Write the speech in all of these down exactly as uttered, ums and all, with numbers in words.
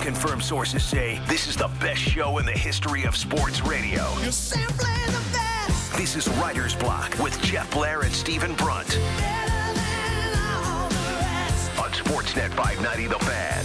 Confirmed sources say this is the best show in the history of sports radio. You're simply the best. This is Writer's Block with Jeff Blair and Stephen Brunt. Better than all the rest. On Sportsnet five ninety The Fan.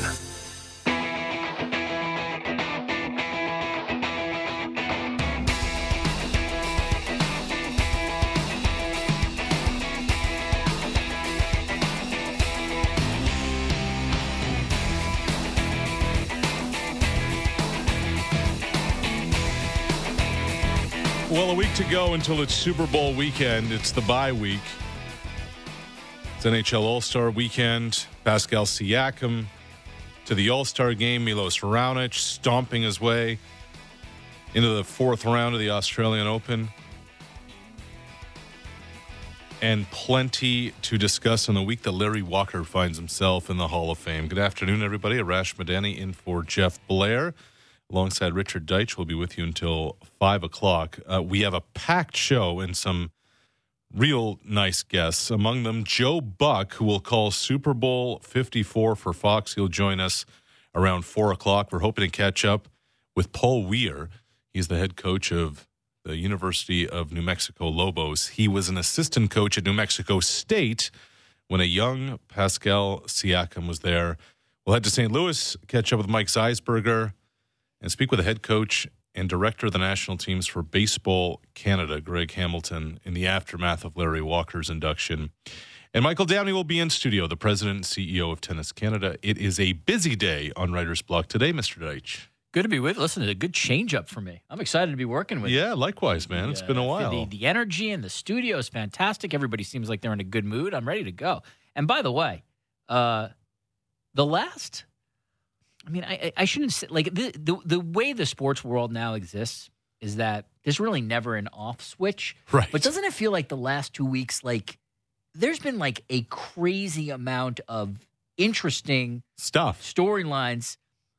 Well, a week to go until it's Super Bowl weekend. It's the bye week. It's N H L All-Star weekend. Pascal Siakam to the All-Star game. Milos Raonic stomping his way into the fourth round of the Australian Open. And plenty to discuss on the week that Larry Walker finds himself in the Hall of Fame. Good afternoon, everybody. Arash Madani in for Jeff Blair. Alongside Richard Deitch, we'll be with you until five o'clock. Uh, we have a packed show and some real nice guests. Among them, Joe Buck, who will call Super Bowl fifty-four for Fox. He'll join us around four o'clock. We're hoping to catch up with Paul Weir. He's the head coach of the University of New Mexico Lobos. He was an assistant coach at New Mexico State when a young Pascal Siakam was there. We'll head to Saint Louis, catch up with Mike Zeisberger, and speak with the head coach and director of the national teams for Baseball Canada, Greg Hamilton, in the aftermath of Larry Walker's induction. And Michael Downey will be in studio, the president and C E O of Tennis Canada. It is a busy day on Writer's Block today, Mister Deitch. Good to be with you. Listen, it's a good change-up for me. I'm excited to be working with you. Yeah, likewise, man. The, it's been a while. The, the energy in the studio is fantastic. Everybody seems like they're in a good mood. I'm ready to go. And by the way, uh, the last... I mean, I, I shouldn't say, like, the, the the way the sports world now exists is that there's really never an off switch. Right. But doesn't it feel like the last two weeks, like, there's been, like, a crazy amount of interesting stuff, storylines,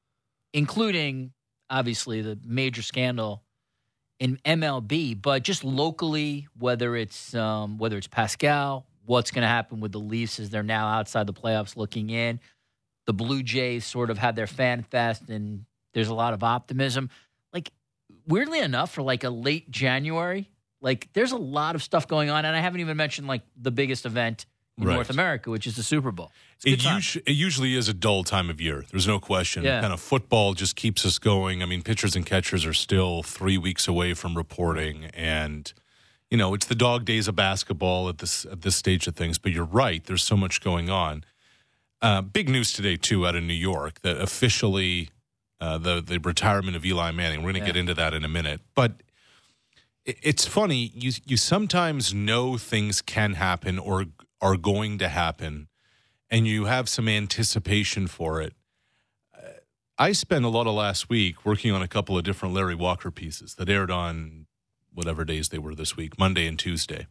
including, obviously, the major scandal in M L B, but just locally, whether it's um, whether it's Pascal, what's going to happen with the Leafs as they're now outside the playoffs looking in. The Blue Jays sort of had their fan fest, and there's a lot of optimism. Like, weirdly enough, for like a late January, like there's a lot of stuff going on, and I haven't even mentioned like the biggest event in right. North America, which is the Super Bowl. It, us- it usually is a dull time of year. There's no question. Yeah. Kind of football just keeps us going. I mean, pitchers and catchers are still three weeks away from reporting, and you know it's the dog days of basketball at this at this stage of things. But you're right. There's so much going on. Uh, big news today, too, out of New York, that officially uh, the, the retirement of Eli Manning. We're going to yeah. get into that in a minute. But it, it's funny. You, you sometimes know things can happen or are going to happen, and you have some anticipation for it. Uh, I spent a lot of last week working on a couple of different Larry Walker pieces that aired on whatever days they were this week, Monday and Tuesday.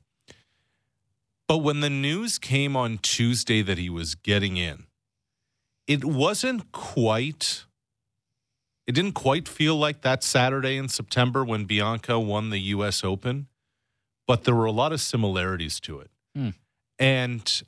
But when the news came on Tuesday that he was getting in, it wasn't quite, it didn't quite feel like that Saturday in September when Bianca won the U S Open, but there were a lot of similarities to it. Hmm. And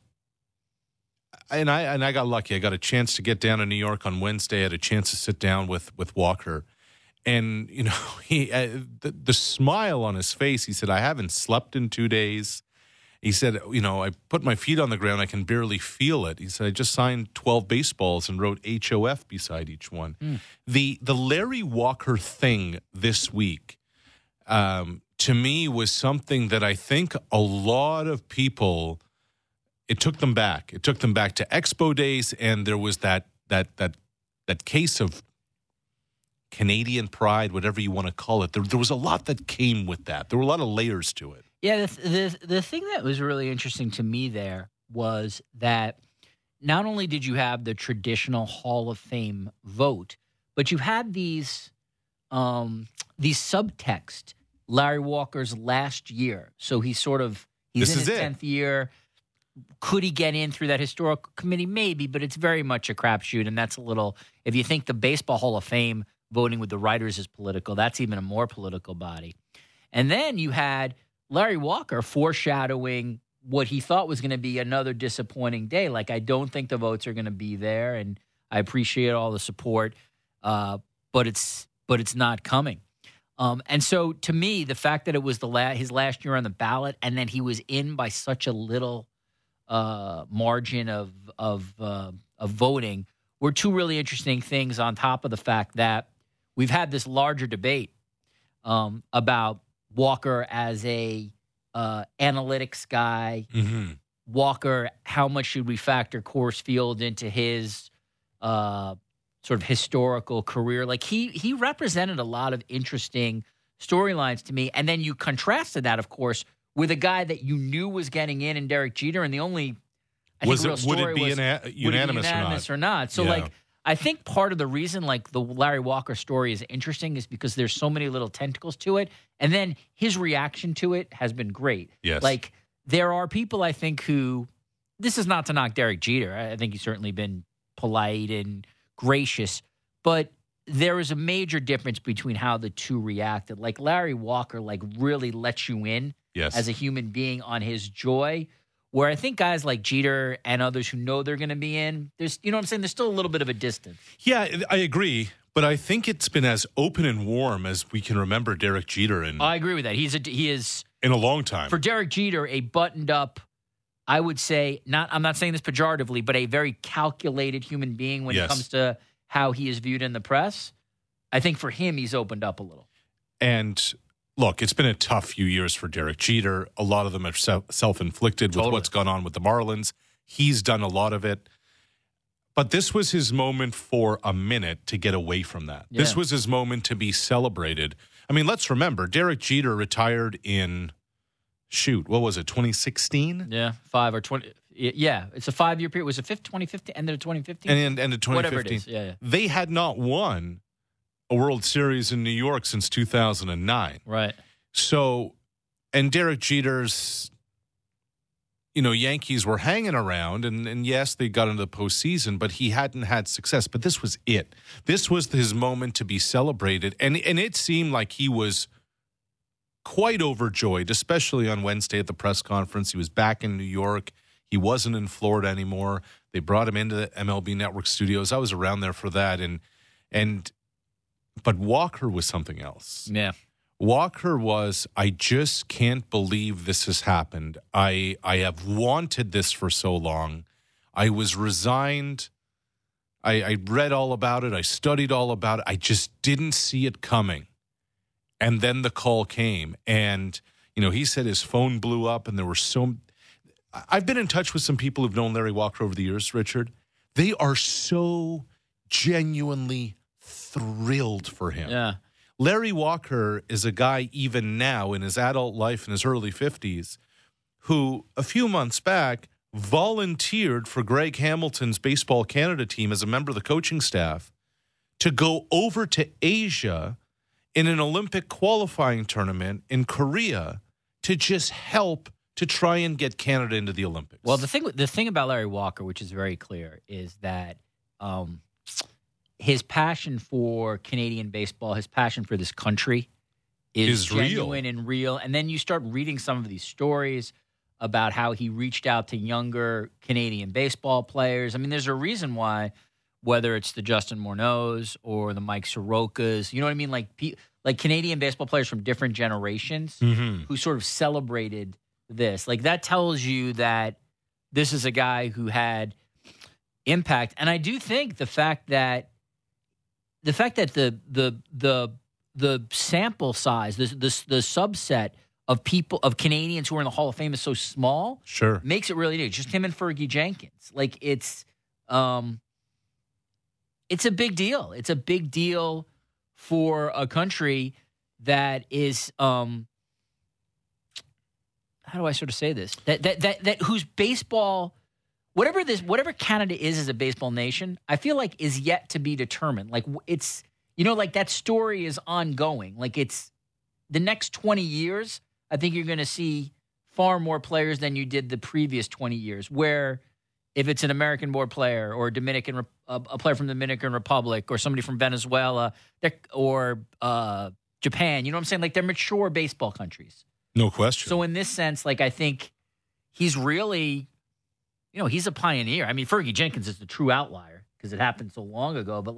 and I and I got lucky. I got a chance to get down to New York on Wednesday. I had a chance to sit down with with Walker. And, you know, he uh, the, the smile on his face, he said, I haven't slept in two days. He said, you know, I put my feet on the ground. I can barely feel it. He said, I just signed twelve baseballs and wrote H O F beside each one. Mm. The the Larry Walker thing this week, um, to me, was something that I think a lot of people, it took them back. It took them back to Expo days, and there was that that that that case of Canadian pride, whatever you want to call it. There, there was a lot that came with that. There were a lot of layers to it. Yeah, the, the the thing that was really interesting to me there was that not only did you have the traditional Hall of Fame vote, but you had these um, these subtext. Larry Walker's last year, so he's sort of he's this in his it. tenth year. Could he get in through that historical committee? Maybe, but it's very much a crapshoot, and that's a little. If you think the Baseball Hall of Fame voting with the writers is political, that's even a more political body. And then you had Larry Walker foreshadowing what he thought was going to be another disappointing day. Like, I don't think the votes are going to be there, and I appreciate all the support. uh, but it's but it's not coming. Um, and so, to me, the fact that it was the la- his last year on the ballot, and then he was in by such a little uh, margin of of uh, of voting, were two really interesting things. On top of the fact that we've had this larger debate um, about Walker as a uh, analytics guy. Mm-hmm. Walker, how much should we factor Coors Field into his uh, sort of historical career? Like he he represented a lot of interesting storylines to me. And then you contrasted that, of course, with a guy that you knew was getting in in Derek Jeter. And the only I was think, real it, story would it be was, una- would it be unanimous, unanimous or or not? So Yeah. like I think part of the reason like the Larry Walker story is interesting is because there's so many little tentacles to it. And then his reaction to it has been great. Yes. Like there are people I think who, this is not to knock Derek Jeter. I I think he's certainly been polite and gracious, but there is a major difference between how the two reacted. Like Larry Walker, like really lets you in Yes. as a human being on his joy, where I think guys like Jeter and others who know they're going to be in, there's, you know what I'm saying? There's still a little bit of a distance. Yeah, I agree. But I think it's been as open and warm as we can remember Derek Jeter in, I agree with that. He's a, he is, in a long time. for Derek Jeter, a buttoned up, I would say, not. I'm not saying this pejoratively, but a very calculated human being when Yes. it comes to how he is viewed in the press. I think for him, he's opened up a little. And look, it's been a tough few years for Derek Jeter. A lot of them are self- self-inflicted Totally. with what's gone on with the Marlins. He's done a lot of it. But this was his moment for a minute to get away from that. This Yeah. was his moment to be celebrated. I mean, let's remember, Derek Jeter retired in, shoot, what was it, twenty sixteen? Yeah, five or twenty. Yeah, it's a five year period. Was it fifth, twenty fifteen? Ended of twenty fifteen? And end of twenty fifteen. Whatever it is. Yeah, yeah. They had not won a World Series in New York since two thousand nine. Right. So, and Derek Jeter's, you know, Yankees were hanging around, and, and yes, they got into the postseason, but he hadn't had success. But this was it. This was his moment to be celebrated. And, and it seemed like he was quite overjoyed, especially on Wednesday at the press conference. He was back in New York. He wasn't in Florida anymore. They brought him into the M L B Network studios. I was around there for that. And, and, but Walker was something else. Yeah. Walker was, I just can't believe this has happened. I I have wanted this for so long. I was resigned. I, I read all about it. I studied all about it. I just didn't see it coming. And then the call came. And, you know, he said his phone blew up and there were so... I've been in touch with some people who've known Larry Walker over the years, Richard. They are so genuinely thrilled for him. Yeah. Larry Walker is a guy even now in his adult life in his early fifties who a few months back volunteered for Greg Hamilton's Baseball Canada team as a member of the coaching staff to go over to Asia in an Olympic qualifying tournament in Korea to just help to try and get Canada into the Olympics. Well, the thing the thing about Larry Walker, which is very clear, is that um, his passion for Canadian baseball, his passion for this country is, Is real. genuine and real. And then you start reading some of these stories about how he reached out to younger Canadian baseball players. I mean, there's a reason why, whether it's the Justin Morneaus or the Mike Sorokas, you know what I mean? Like, pe- like Canadian baseball players from different generations Mhm. who sort of celebrated this. Like, that tells you that this is a guy who had impact. And I do think the fact that the fact that the the the the sample size, the the, the subset of people of Canadians who are in the Hall of Fame is so small, Sure. makes it really neat. Just him and Fergie Jenkins. Like it's um it's a big deal. It's a big deal for a country that is um how do I sort of say this? That that that that whose baseball whatever this whatever Canada is as a baseball nation, I feel like is yet to be determined. Like it's you know like that story is ongoing. Like it's the next twenty years, I think you're going to see far more players than you did the previous twenty years, where if it's an American-born player or a Dominican, Rep- a a player from the Dominican Republic or somebody from Venezuela they're- or uh, Japan, you know what I'm saying? Like they're mature baseball countries. No question. So in this sense, like I think he's really, you know, he's a pioneer. I mean, Fergie Jenkins is the true outlier because it happened so long ago. But like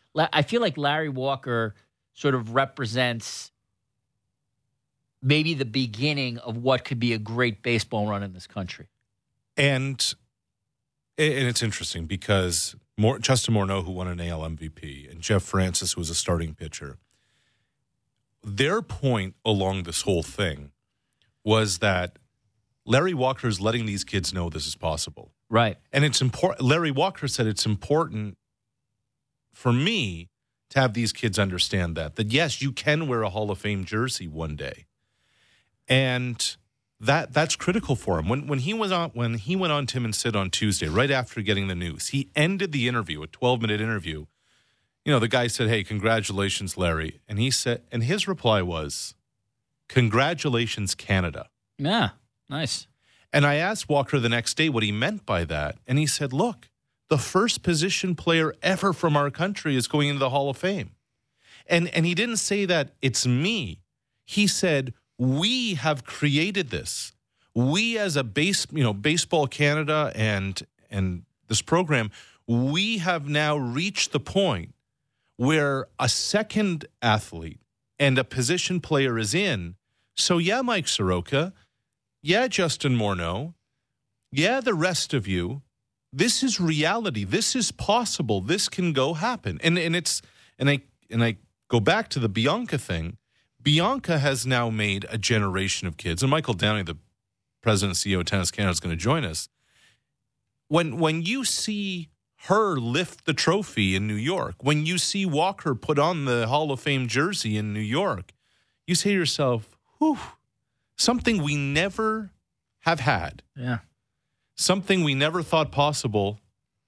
La- I feel like Larry Walker sort of represents maybe the beginning of what could be a great baseball run in this country. And and it's interesting because More, Justin Morneau, who won an A L M V P, and Jeff Francis, who was a starting pitcher, their point along this whole thing was that Larry Walker is letting these kids know this is possible. Right. And it's important. Larry Walker said it's important for me to have these kids understand that, that yes, you can wear a Hall of Fame jersey one day. And that that's critical for him. When when he was on when he went on Tim and Sid on Tuesday, right after getting the news, he ended the interview, a twelve-minute interview. You know, the guy said, "Hey, congratulations, Larry." And he said, and his reply was, "Congratulations, Canada." Yeah, nice. And I asked Walker the next day what he meant by that, and he said, "Look, the first position player ever from our country is going into the Hall of Fame." And and he didn't say that it's me. He said, "We have created this. We as a base, you know, Baseball Canada and and this program, we have now reached the point where a second athlete and a position player is in. So yeah, Mike Soroka, yeah, Justin Morneau, yeah, the rest of you, this is reality. This is possible. This can go happen." And and it's and I and I go back to the Bianca thing. Bianca has now made a generation of kids, and Michael Downey, the president and C E O of Tennis Canada, is going to join us. When when you see her lift the trophy in New York, when you see Walker put on the Hall of Fame jersey in New York, you say to yourself, whew, something we never have had. Yeah. Something we never thought possible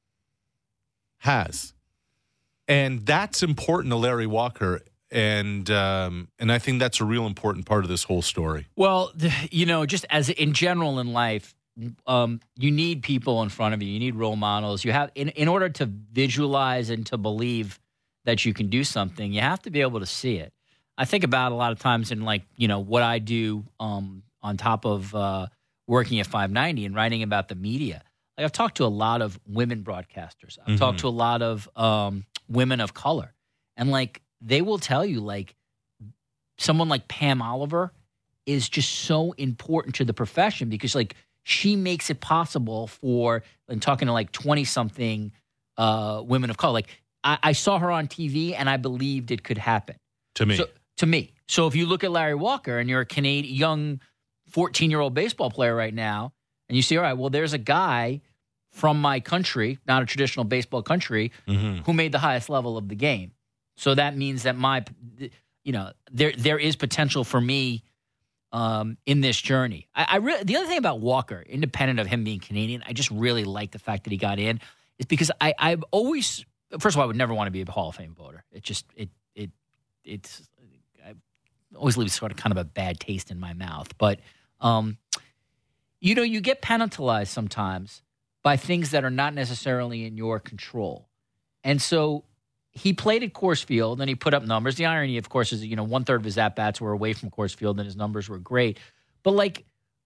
has. And that's important to Larry Walker. And um, and I think that's a real important part of this whole story. Well, you know, just as in general in life, um, you need people in front of you. You need role models. You have in, in order to visualize and to believe that you can do something, you have to be able to see it. I think about a lot of times in like, you know, what I do um, on top of uh, working at five ninety and writing about the media. Like I've talked to a lot of women broadcasters. I've mm-hmm. talked to a lot of um, women of color. And like, they will tell you, like, someone like Pam Oliver is just so important to the profession because, like, she makes it possible for, and talking to, like, twenty-something uh, women of color. Like, I, I saw her on T V, and I believed it could happen. To me. So, to me. So if you look at Larry Walker, and you're a Canadian, young fourteen-year-old baseball player right now, and you see, all right, well, there's a guy from my country, not a traditional baseball country, mm-hmm. who made the highest level of the game. So that means that my, you know, there there is potential for me um, in this journey. I, I really, the other thing about Walker, independent of him being Canadian, I just really like the fact that he got in, is because I I've always, first of all, I would never want to be a Hall of Fame voter. It just it it it's I always leaves sort of kind of a bad taste in my mouth. But um, you know, you get penalized sometimes by things that are not necessarily in your control, and so. He played at Coors Field, and he put up numbers. The irony, of course, is, you know, one-third of his at-bats were away from Coors Field, and his numbers were great. But, like,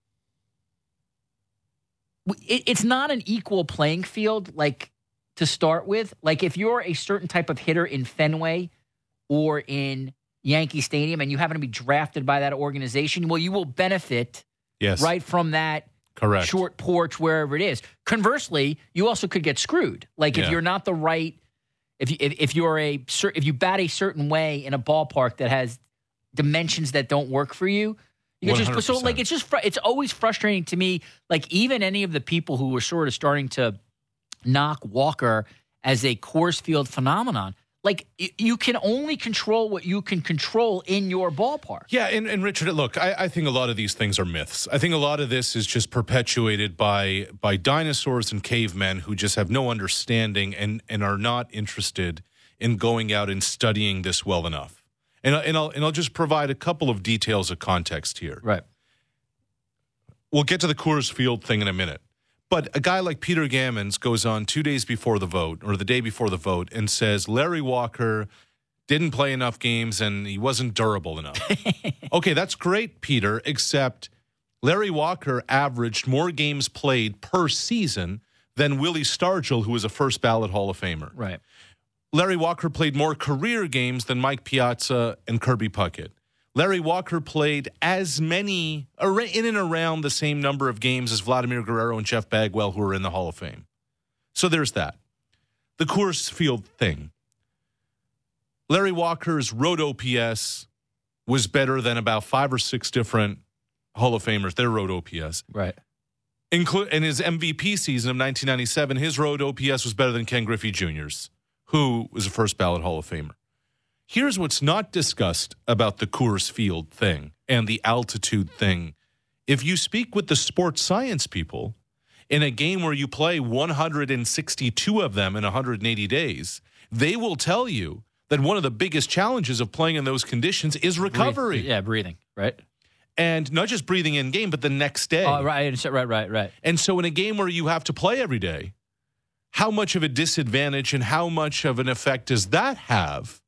it, it's not an equal playing field, like, to start with. Like, if you're a certain type of hitter in Fenway or in Yankee Stadium and you happen to be drafted by that organization, well, you will benefit yes. right from that Correct. short porch, wherever it is. Conversely, you also could get screwed. Like, if yeah. you're not the right... If you, if, if you're a if you bat a certain way in a ballpark that has dimensions that don't work for you, you can just so like it's just it's always frustrating to me. Like even any of the people who were sort of starting to knock Walker as a Coors Field phenomenon, like you can only control what you can control in your ballpark. Yeah, and, and Richard, look, I, I think a lot of these things are myths. I think a lot of this is just perpetuated by by dinosaurs and cavemen who just have no understanding and, and are not interested in going out and studying this well enough. And, and, I'll, and I'll just provide a couple of details of context here. Right. We'll get to the Coors Field thing in a minute. But a guy like Peter Gammons goes on two days before the vote, or the day before the vote, and says Larry Walker didn't play enough games and he wasn't durable enough. Okay, that's great, Peter, except Larry Walker averaged more games played per season than Willie Stargell, who was a first ballot Hall of Famer. Right. Larry Walker played more career games than Mike Piazza and Kirby Puckett. Larry Walker played as many, in and around the same number of games as Vladimir Guerrero and Jeff Bagwell, who are in the Hall of Fame. So there's that. The Coors Field thing. Larry Walker's road O P S was better than about five or six different Hall of Famers, their road O P S. Right. Inclu- in his M V P season of nineteen ninety-seven, his road O P S was better than Ken Griffey Junior's, who was a first ballot Hall of Famer. Here's what's not discussed about the Coors Field thing and the altitude thing. If you speak with the sports science people in a game where you play one hundred sixty-two of them in one hundred eighty days, they will tell you that one of the biggest challenges of playing in those conditions is recovery. Breathe, yeah, breathing, right? And not just breathing in game, but the next day. Oh, right, right, right, right. And so in a game where you have to play every day, how much of a disadvantage and how much of an effect does that have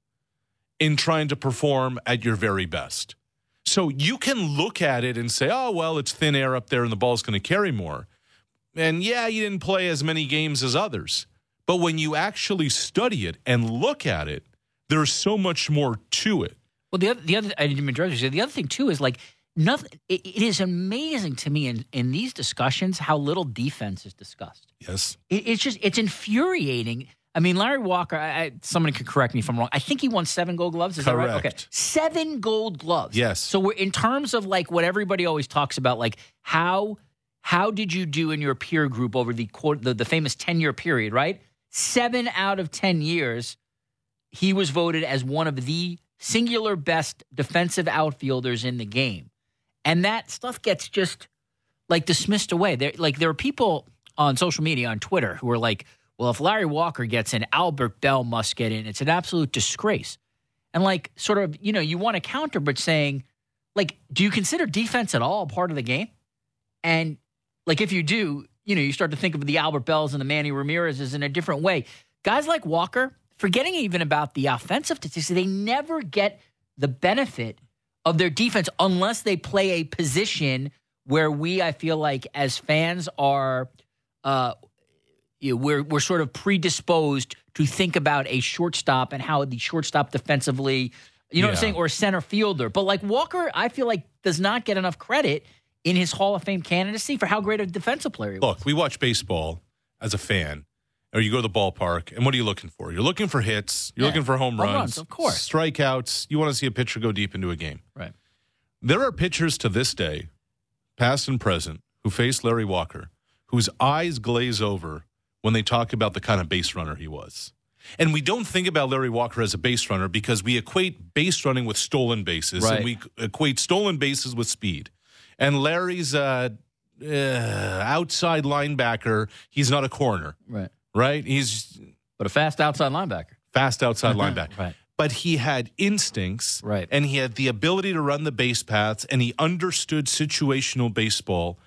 in trying to perform at your very best? So you can look at it and say, oh, well, it's thin air up there and the ball's going to carry more. And yeah, you didn't play as many games as others. But when you actually study it and look at it, there's so much more to it. Well, the other, the other, I didn't even interrupt you. The other thing too is like nothing. It, it is amazing to me in, in these discussions how little defense is discussed. Yes, it, it's just it's infuriating. I mean, Larry Walker. I, I, someone can correct me if I'm wrong. I think he won seven Gold Gloves. Is Correct. that right? Okay, seven Gold Gloves. Yes. So we're in terms of like what everybody always talks about, like how how did you do in your peer group over the quote the, the famous ten year period, right? Seven out of ten years. He was voted as one of the singular best defensive outfielders in the game. And that stuff gets just, like, dismissed away. There, like, there are people on social media, on Twitter, who are like, well, if Larry Walker gets in, Albert Bell must get in. It's an absolute disgrace. And, like, sort of, you know, you want to counter, but saying, like, do you consider defense at all a part of the game? And, like, if you do, you know, you start to think of the Albert Bells and the Manny Ramirez's in a different way. Guys like Walker, forgetting even about the offensive statistics, they never get the benefit of their defense unless they play a position where we, I feel like, as fans are, uh, you know, we're we're sort of predisposed to think about a shortstop and how the shortstop defensively, you know Yeah. what I'm saying, or a center fielder. But like Walker, I feel like does not get enough credit in his Hall of Fame candidacy for how great a defensive player he was. Look, we watch baseball as a fan, or you go to the ballpark, and what are you looking for? You're looking for hits. You're Yeah. looking for home, Home runs, runs, of course. strikeouts. You want to see a pitcher go deep into a game. Right. There are pitchers to this day, past and present, who face Larry Walker, whose eyes glaze over when they talk about the kind of base runner he was. And we don't think about Larry Walker as a base runner because we equate base running with stolen bases, Right. and we equate stolen bases with speed. And Larry's uh, uh, outside linebacker. He's not a corner, Right. right? He's But a fast outside linebacker. fast outside linebacker. Right. But he had instincts, Right. and he had the ability to run the base paths, and he understood situational baseball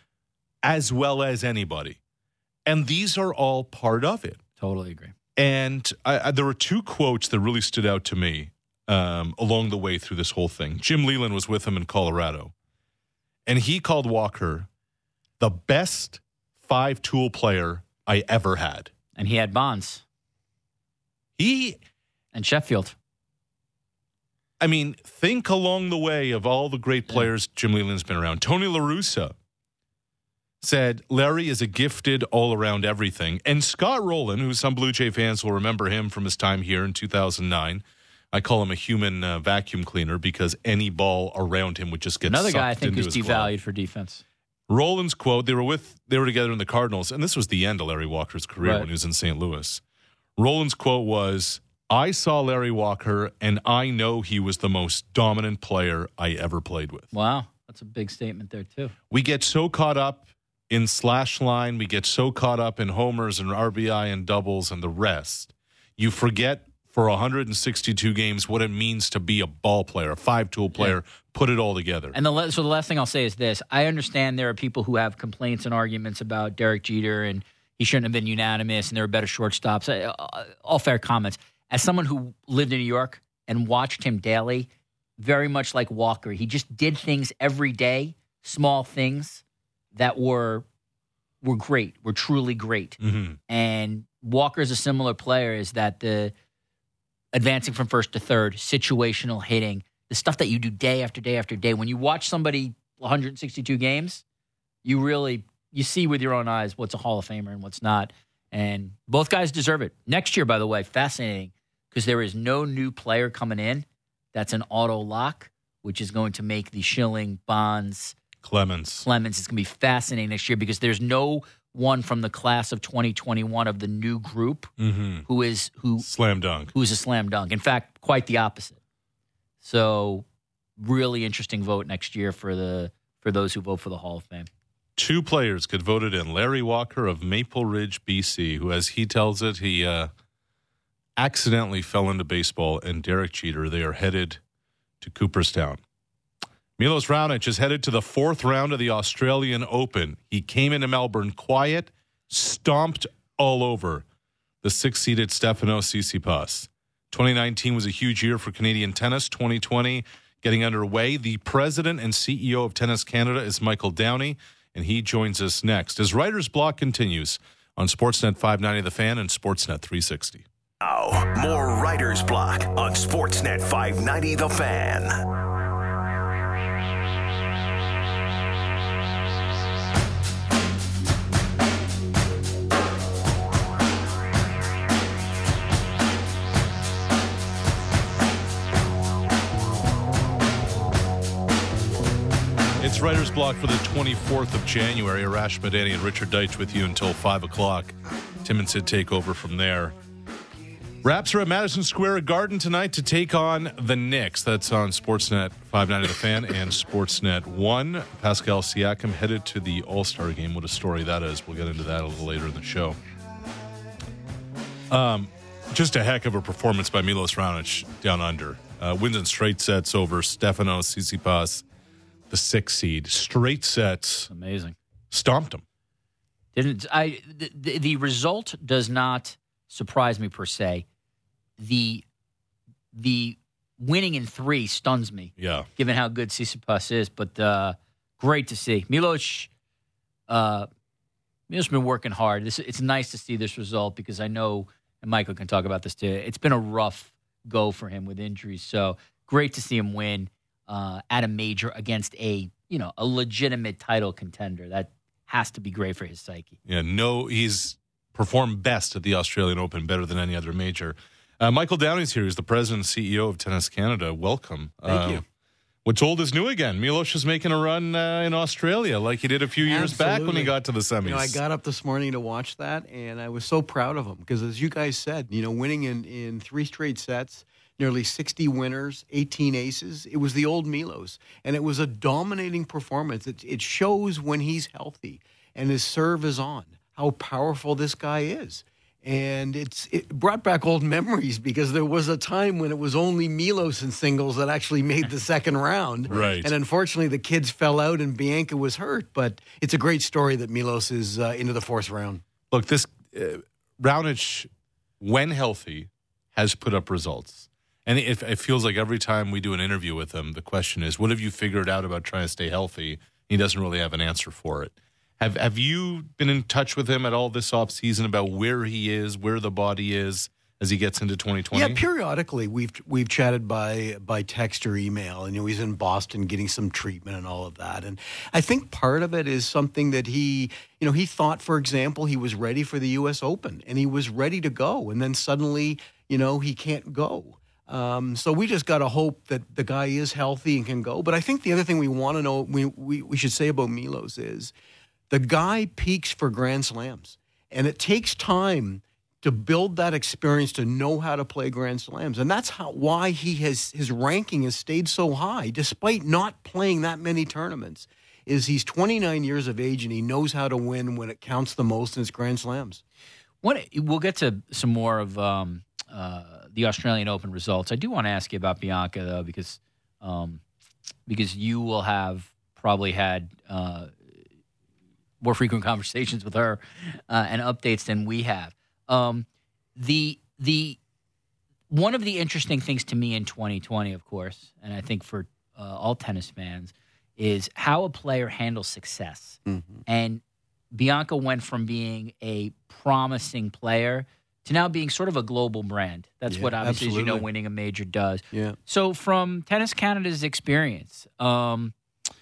as well as anybody. And these are all part of it. Totally agree. And I, I, there were two quotes that really stood out to me um, along the way through this whole thing. Jim Leland was with him in Colorado, and he called Walker the best five-tool player I ever had. And he had Bonds He... and Sheffield. I mean, think along the way of all the great players Jim Leland's been around. Tony La Russa said Larry is a gifted all-around everything. And Scott Rowland, who some Blue Jay fans will remember him from his time here in two thousand nine, I call him a human uh, vacuum cleaner because any ball around him would just get Another sucked guy I think into who's his glove. devalued for defense. Rowland's quote, they were with, they were together in the Cardinals, and this was the end of Larry Walker's career Right. when he was in Saint Louis. Rowland's quote was, I saw Larry Walker, and I know he was the most dominant player I ever played with. Wow. That's a big statement there, too. We get so caught up in slash line, we get so caught up in homers and R B I and doubles and the rest. You forget for one hundred sixty-two games what it means to be a ball player, a five-tool player, put it all together. And the la- so the last thing I'll say is this. I understand there are people who have complaints and arguments about Derek Jeter and he shouldn't have been unanimous and there were better shortstops. Uh, all fair comments. As someone who lived in New York and watched him daily, very much like Walker, he just did things every day, small things that were were great, were truly great. Mm-hmm. And Walker's a similar player is that the advancing from first to third, situational hitting, the stuff that you do day after day after day. When you watch somebody one hundred sixty-two games, you really you see with your own eyes what's a Hall of Famer and what's not. And both guys deserve it. Next year, by the way, fascinating because there is no new player coming in that's an auto lock, which is going to make the Schilling, Bonds, Clemens. Clemens. It's going to be fascinating next year because there's no one from the class of twenty twenty-one of the new group Mm-hmm. who is who Slam dunk. who's a slam dunk. In fact, quite the opposite. So, really interesting vote next year for the for those who vote for the Hall of Fame. Two players could vote it in. Larry Walker of Maple Ridge, B C, who, as he tells it, he uh, accidentally fell into baseball, and Derek Jeter. They are headed to Cooperstown. Milos Raonic is headed to the fourth round of the Australian Open. He came into Melbourne quiet, stomped all over the six-seeded Stefanos Tsitsipas. twenty nineteen was a huge year for Canadian tennis. twenty twenty getting underway. The president and C E O of Tennis Canada is Michael Downey, and he joins us next as Writer's Block continues on Sportsnet five ninety The Fan and Sportsnet three sixty. Now, more Writer's Block on Sportsnet five ninety The Fan. It's Writer's Block for the twenty-fourth of January. Arash Madani and Richard Deitch with you until five o'clock. Tim and Sid take over from there. Raps are at Madison Square Garden tonight to take on the Knicks. That's on Sportsnet five ninety The Fan and Sportsnet one. Pascal Siakam headed to the All-Star game. What a story that is. We'll get into that a little later in the show. Um, just a heck of a performance by Milos Raonic down under. Uh, wins in straight sets over Stefanos Tsitsipas, the six seed. Straight sets. Amazing. Stomped him. Didn't I? The, the, the result does not surprise me per se. The the winning in three stuns me. Yeah. Given how good Tsitsipas is, but uh, great to see Milos. Uh, Milos been working hard. This it's nice to see this result because I know, and Michael can talk about this too. It's been a rough go for him with injuries, so great to see him win uh, at a major against a you know a legitimate title contender. That has to be great for his psyche. Yeah, no, he's performed best at the Australian Open, better than any other major. Uh, Michael Downey's here. He's the president and C E O of Tennis Canada. Welcome. Thank uh, you. What's old is new again. Milos is making a run uh, in Australia like he did a few years back when he Absolutely. got to the semis. You know, I got up this morning to watch that, and I was so proud of him because, as you guys said, you know, winning in, in three straight sets, nearly sixty winners, eighteen aces. It was the old Milos, and it was a dominating performance. It, it shows when he's healthy and his serve is on how powerful this guy is. And it's it brought back old memories because there was a time when it was only Milos in singles that actually made the second round. Right. And unfortunately, the kids fell out and Bianca was hurt. But it's a great story that Milos is uh, into the fourth round. Look, this uh, Raonic, when healthy, has put up results. And it, it feels like every time we do an interview with him, the question is, what have you figured out about trying to stay healthy? He doesn't really have an answer for it. Have Have you been in touch with him at all this offseason about where he is, where the body is as he gets into twenty twenty? Yeah, periodically we've we've chatted by by text or email, and you know, he's in Boston getting some treatment and all of that. And I think part of it is something that he, you know, he thought, for example, he was ready for the U S Open and he was ready to go, and then suddenly, you know, he can't go. Um, so we just got to hope that the guy is healthy and can go. But I think the other thing we want to know, we, we we should say about Milos is the guy peaks for Grand Slams, and it takes time to build that experience to know how to play Grand Slams. And that's how why he has his ranking has stayed so high despite not playing that many tournaments. Is he's twenty-nine years of age and he knows how to win when it counts the most in his Grand Slams. What we'll get to some more of um, uh, the Australian Open results. I do want to ask you about Bianca though, because um, because you will have probably had uh, more frequent conversations with her uh, and updates than we have. Um, the the one of the interesting things to me in twenty twenty, of course, and I think for uh, all tennis fans, is how a player handles success. Mm-hmm. And Bianca went from being a promising player to now being sort of a global brand. That's Yeah, what obviously, as you know, absolutely. winning a major does. Yeah. So from Tennis Canada's experience, um,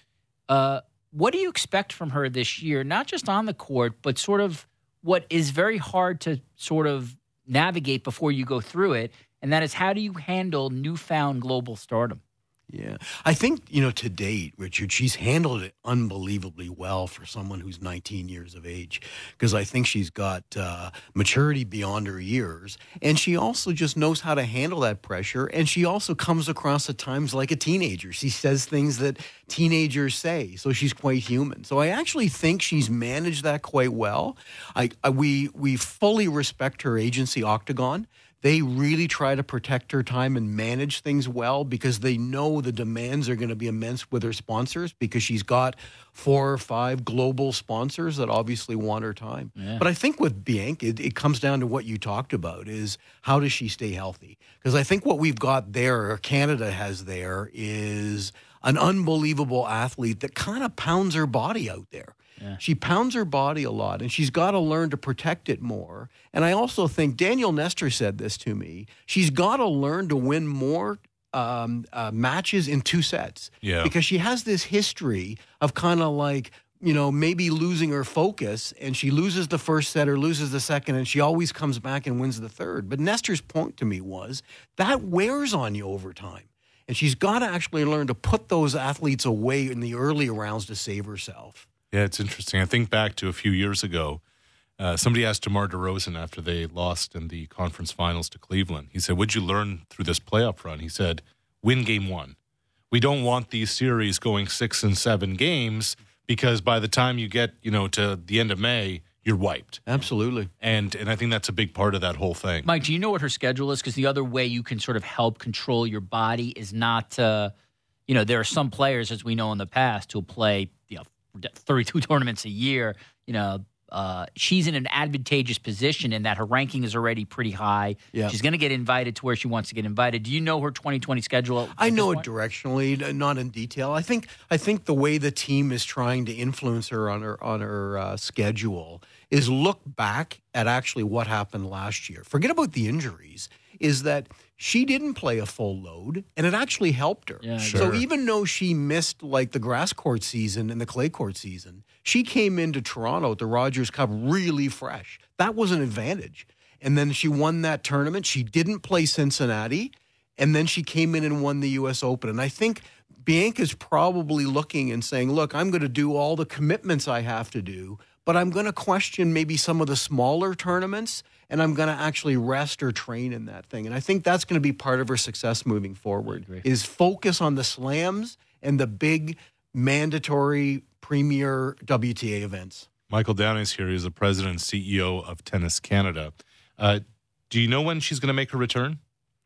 uh, what do you expect from her this year? Not just on the court, but sort of what is very hard to sort of navigate before you go through it, and that is how do you handle newfound global stardom? Yeah. I think, you know, to date, Richard, she's handled it unbelievably well for someone who's nineteen years of age, because I think she's got uh, maturity beyond her years. And she also just knows how to handle that pressure. And she also comes across at times like a teenager. She says things that teenagers say. So she's quite human. So I actually think she's managed that quite well. I, I we we fully respect her agency, Octagon. They really try to protect her time and manage things well because they know the demands are going to be immense with her sponsors, because she's got four or five global sponsors that obviously want her time. Yeah. But I think with Bianca, it, it comes down to what you talked about, is how does she stay healthy? Because I think what we've got there, or Canada has there, is an unbelievable athlete that kind of pounds her body out there. Yeah. She pounds her body a lot, and she's got to learn to protect it more. And I also think Daniel Nestor said this to me. She's got to learn to win more um, uh, matches in two sets. Yeah. Because she has this history of kind of like, you know, maybe losing her focus, and she loses the first set or loses the second, and she always comes back and wins the third. But Nestor's point to me was that wears on you over time. And she's got to actually learn to put those athletes away in the early rounds to save herself. Yeah, it's interesting. I think back to a few years ago. Uh, somebody asked DeMar DeRozan after they lost in the conference finals to Cleveland. He said, what'd you learn through this playoff run? He said, win game one. We don't want these series going six and seven games, because by the time you get, you know, to the end of May, you're wiped. Absolutely. And and I think that's a big part of that whole thing. Mike, do you know what her schedule is? Because the other way you can sort of help control your body is not, uh, you know, there are some players, as we know in the past, who'll play, you know, thirty-two tournaments a year. You know, uh, she's in an advantageous position in that her ranking is already pretty high. Yeah. She's going to get invited to where she wants to get invited. Do you know her twenty twenty schedule? I at know this it point? directionally, not in detail. I think I think the way the team is trying to influence her on her on her uh, schedule is look back at actually what happened last year. Forget about the injuries. Is that she didn't play a full load, and it actually helped her. Yeah, Sure. So even though she missed like the grass court season and the clay court season, she came into Toronto at the Rogers Cup really fresh. That was an advantage. And then she won that tournament. She didn't play Cincinnati, and then she came in and won the U S Open. And I think Bianca's probably looking and saying, look, I'm going to do all the commitments I have to do, but I'm going to question maybe some of the smaller tournaments, and I'm going to actually rest or train in that thing. And I think that's going to be part of her success moving forward, is focus on the slams and the big mandatory premier W T A events. Michael Downey is here. He's the president and C E O of Tennis Canada. Uh, do you know when she's going to make her return?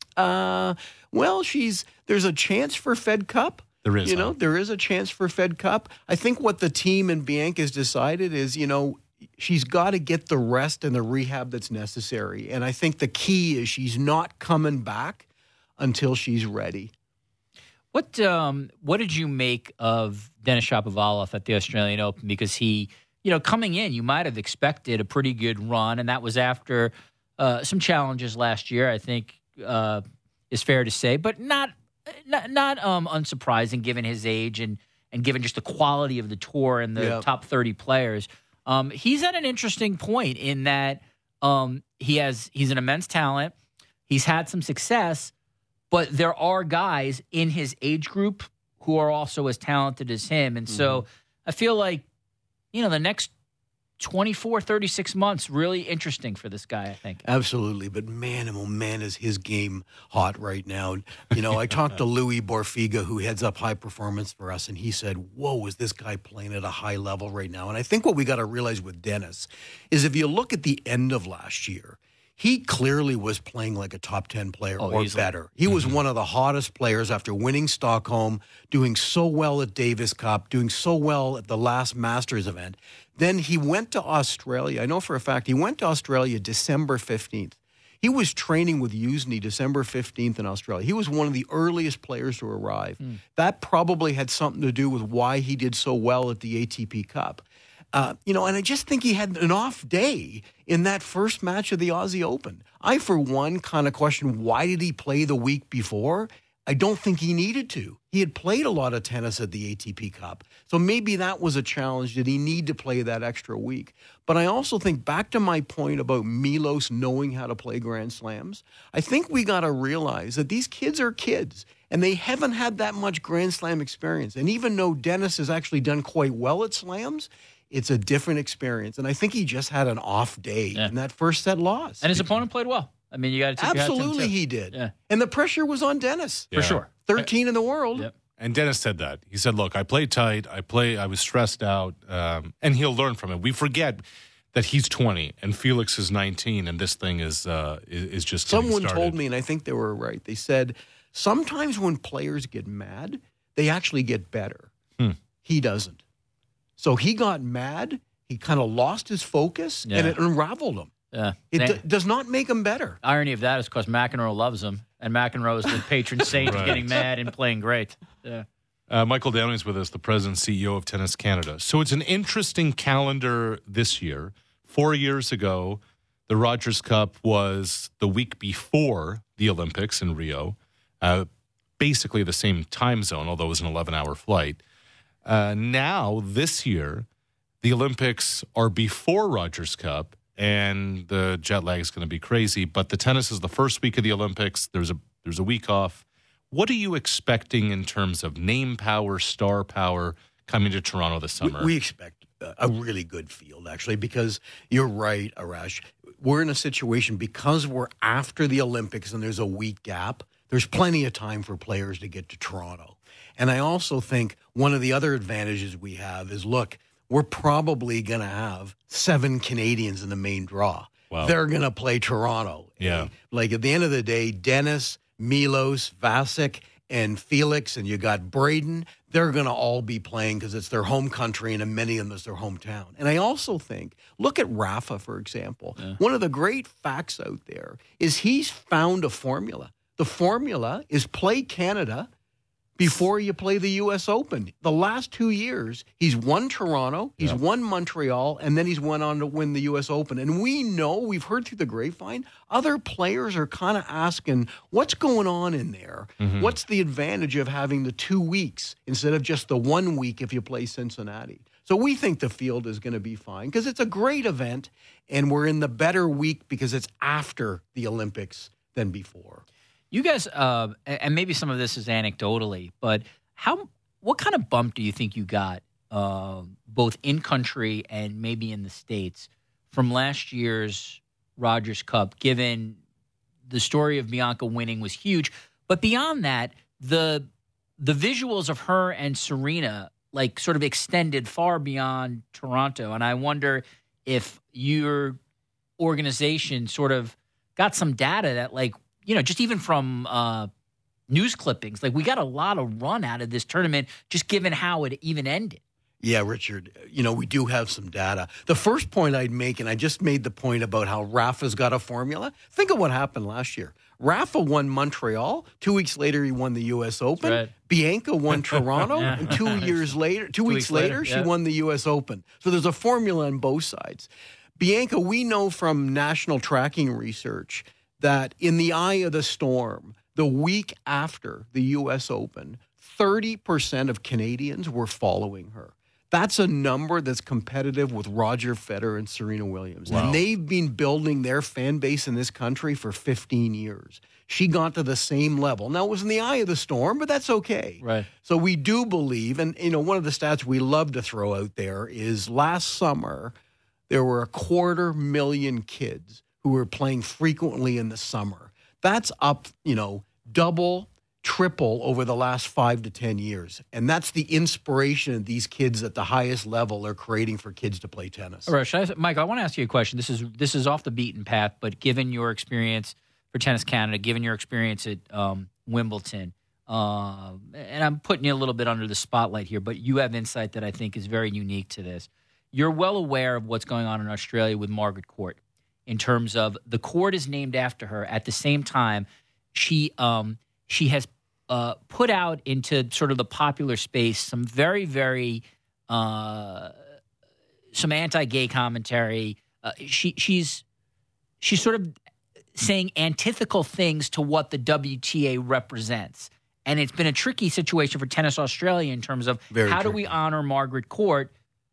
Uh, well, she's there's a chance for Fed Cup. There is, You know, huh? there is a chance for Fed Cup. I think what the team and Bianca's decided is, you know, she's got to get the rest and the rehab that's necessary. And I think the key is she's not coming back until she's ready. What um what did you make of Denis Shapovalov at the Australian Open? Because he, you know, coming in, you might have expected a pretty good run, and that was after uh, some challenges last year, I think uh, is fair to say, but not not, not um, unsurprising given his age and and given just the quality of the tour and the Yeah. top thirty players. Um, he's at an interesting point in that um, he has he's an immense talent. He's had some success. But there are guys in his age group who are also as talented as him. And so I feel like, you know, the next twenty-four, thirty-six months, really interesting for this guy, I think. Absolutely. But man, oh man, is his game hot right now. You know, I talked to Louis Borfiga, who heads up high performance for us, and he said, whoa, is this guy playing at a high level right now? And I think what we got to realize with Dennis is if you look at the end of last year, he clearly was playing like a top ten player Oh, or easily. better. He was one of the hottest players after winning Stockholm, doing so well at Davis Cup, doing so well at the last Masters event. Then he went to Australia. I know for a fact he went to Australia December fifteenth. He was training with Usney December fifteenth in Australia. He was one of the earliest players to arrive. That probably had something to do with why he did so well at the A T P Cup. Uh, you know, and I just think he had an off day in that first match of the Aussie Open. I, for one, kind of question, why did he play the week before? I don't think he needed to. He had played a lot of tennis at the A T P Cup. So maybe that was a challenge. Did he need to play that extra week? But I also think, back to my point about Milos knowing how to play Grand Slams, I think we got to realize that these kids are kids and they haven't had that much Grand Slam experience. And even though Dennis has actually done quite well at slams, it's a different experience. And I think he just had an off day Yeah. in that first set loss. And his opponent played well. I mean, you got to tip your hat to him, Absolutely too. he did. Yeah. And the pressure was on Dennis. Yeah. For sure. thirteen in the world. Yep. And Dennis said that. He said, look, I played tight. I play. I was stressed out. Um, and he'll learn from it. We forget that he's twenty and Felix is nineteen, and this thing is uh, is, is just getting Someone started. told me, and I think they were right. They said sometimes when players get mad, they actually get better. Hmm. He doesn't. So he got mad. He kind of lost his focus, Yeah. and it unraveled him. Yeah. It Na- d- does not make him better. irony of that is because McEnroe loves him, and McEnroe is the patron saint Right. of getting mad and playing great. Yeah. Uh, Michael Downey's with us, the president and C E O of Tennis Canada. So it's an interesting calendar this year. Four years ago, the Rogers Cup was the week before the Olympics in Rio, uh, basically the same time zone, although it was an eleven-hour flight. Uh, now, this year, the Olympics are before Rogers Cup, and the jet lag is going to be crazy. But the tennis is the first week of the Olympics. There's a there's a week off. What are you expecting in terms of name power, star power coming to Toronto this We, summer? we expect a- a really good field, actually, because you're right, Arash. We're in a situation because we're after the Olympics and there's a week gap. There's plenty of time for players to get to Toronto. And I also think one of the other advantages we have is, look, we're probably going to have seven Canadians in the main draw. Wow. They're going to play Toronto. Yeah. And, like, at the end of the day, Dennis, Milos, Vasek, and Felix, and you got Braden, they're going to all be playing because it's their home country, and in many of them it's their hometown. And I also think, look at Rafa, for example. One of the great facts out there is he's found a formula. The formula is play Canada before you play the U S Open. The last two years, he's won Toronto, he's Yeah. won Montreal, and then he's went on to win the U S Open. And we know, we've heard through the grapevine, other players are kind of asking, what's going on in there? What's the advantage of having the two weeks instead of just the one week if you play Cincinnati? So we think the field is going to be fine because it's a great event, and we're in the better week because it's after the Olympics than before. You guys, uh, and maybe some of this is anecdotally, but how, what kind of bump do you think you got, uh, both in country and maybe in the States, from last year's Rogers Cup? Given the story of Bianca winning was huge, but beyond that, the the visuals of her and Serena like sort of extended far beyond Toronto, and I wonder if your organization sort of got some data that, like, you know, just even from uh, news clippings, like, we got a lot of run out of this tournament just given how it even ended. Yeah, Richard, you know, we do have some data. The first point I'd make, and I just made the point about how Rafa's got a formula. Think of what happened last year. Rafa won Montreal. Two weeks later, he won the U S Open. Right. Bianca won Toronto. Yeah. And two years later, two, weeks, weeks later, later, she yeah. won the U S Open. So there's a formula on both sides. Bianca, we know from national tracking research that in the eye of the storm, the week after the U S Open, thirty percent of Canadians were following her. That's a number that's competitive with Roger Federer and Serena Williams. Wow. And they've been building their fan base in this country for fifteen years. She got to the same level. Now, it was in the eye of the storm, but that's okay. Right. So we do believe, and you know, one of the stats we love to throw out there is last summer, there were a quarter million kids who were playing frequently in the summer. That's up, you know, double, triple over the last five to ten years. And that's the inspiration these kids at the highest level are creating for kids to play tennis. All right, should I, Mike, I want to ask you a question. This is this is off the beaten path, but given your experience for Tennis Canada, given your experience at um, Wimbledon, uh, and I'm putting you a little bit under the spotlight here, but you have insight that I think is very unique to this. You're well aware of what's going on in Australia with Margaret Court in terms of the court is named after her. At the same time, she um, she has uh, put out into sort of the popular space some very, very uh, some anti-gay commentary. Uh, she she's she's sort of saying antithetical things to what the W T A represents. And it's been a tricky situation for Tennis Australia in terms of Very how do tricky. we honor Margaret Court,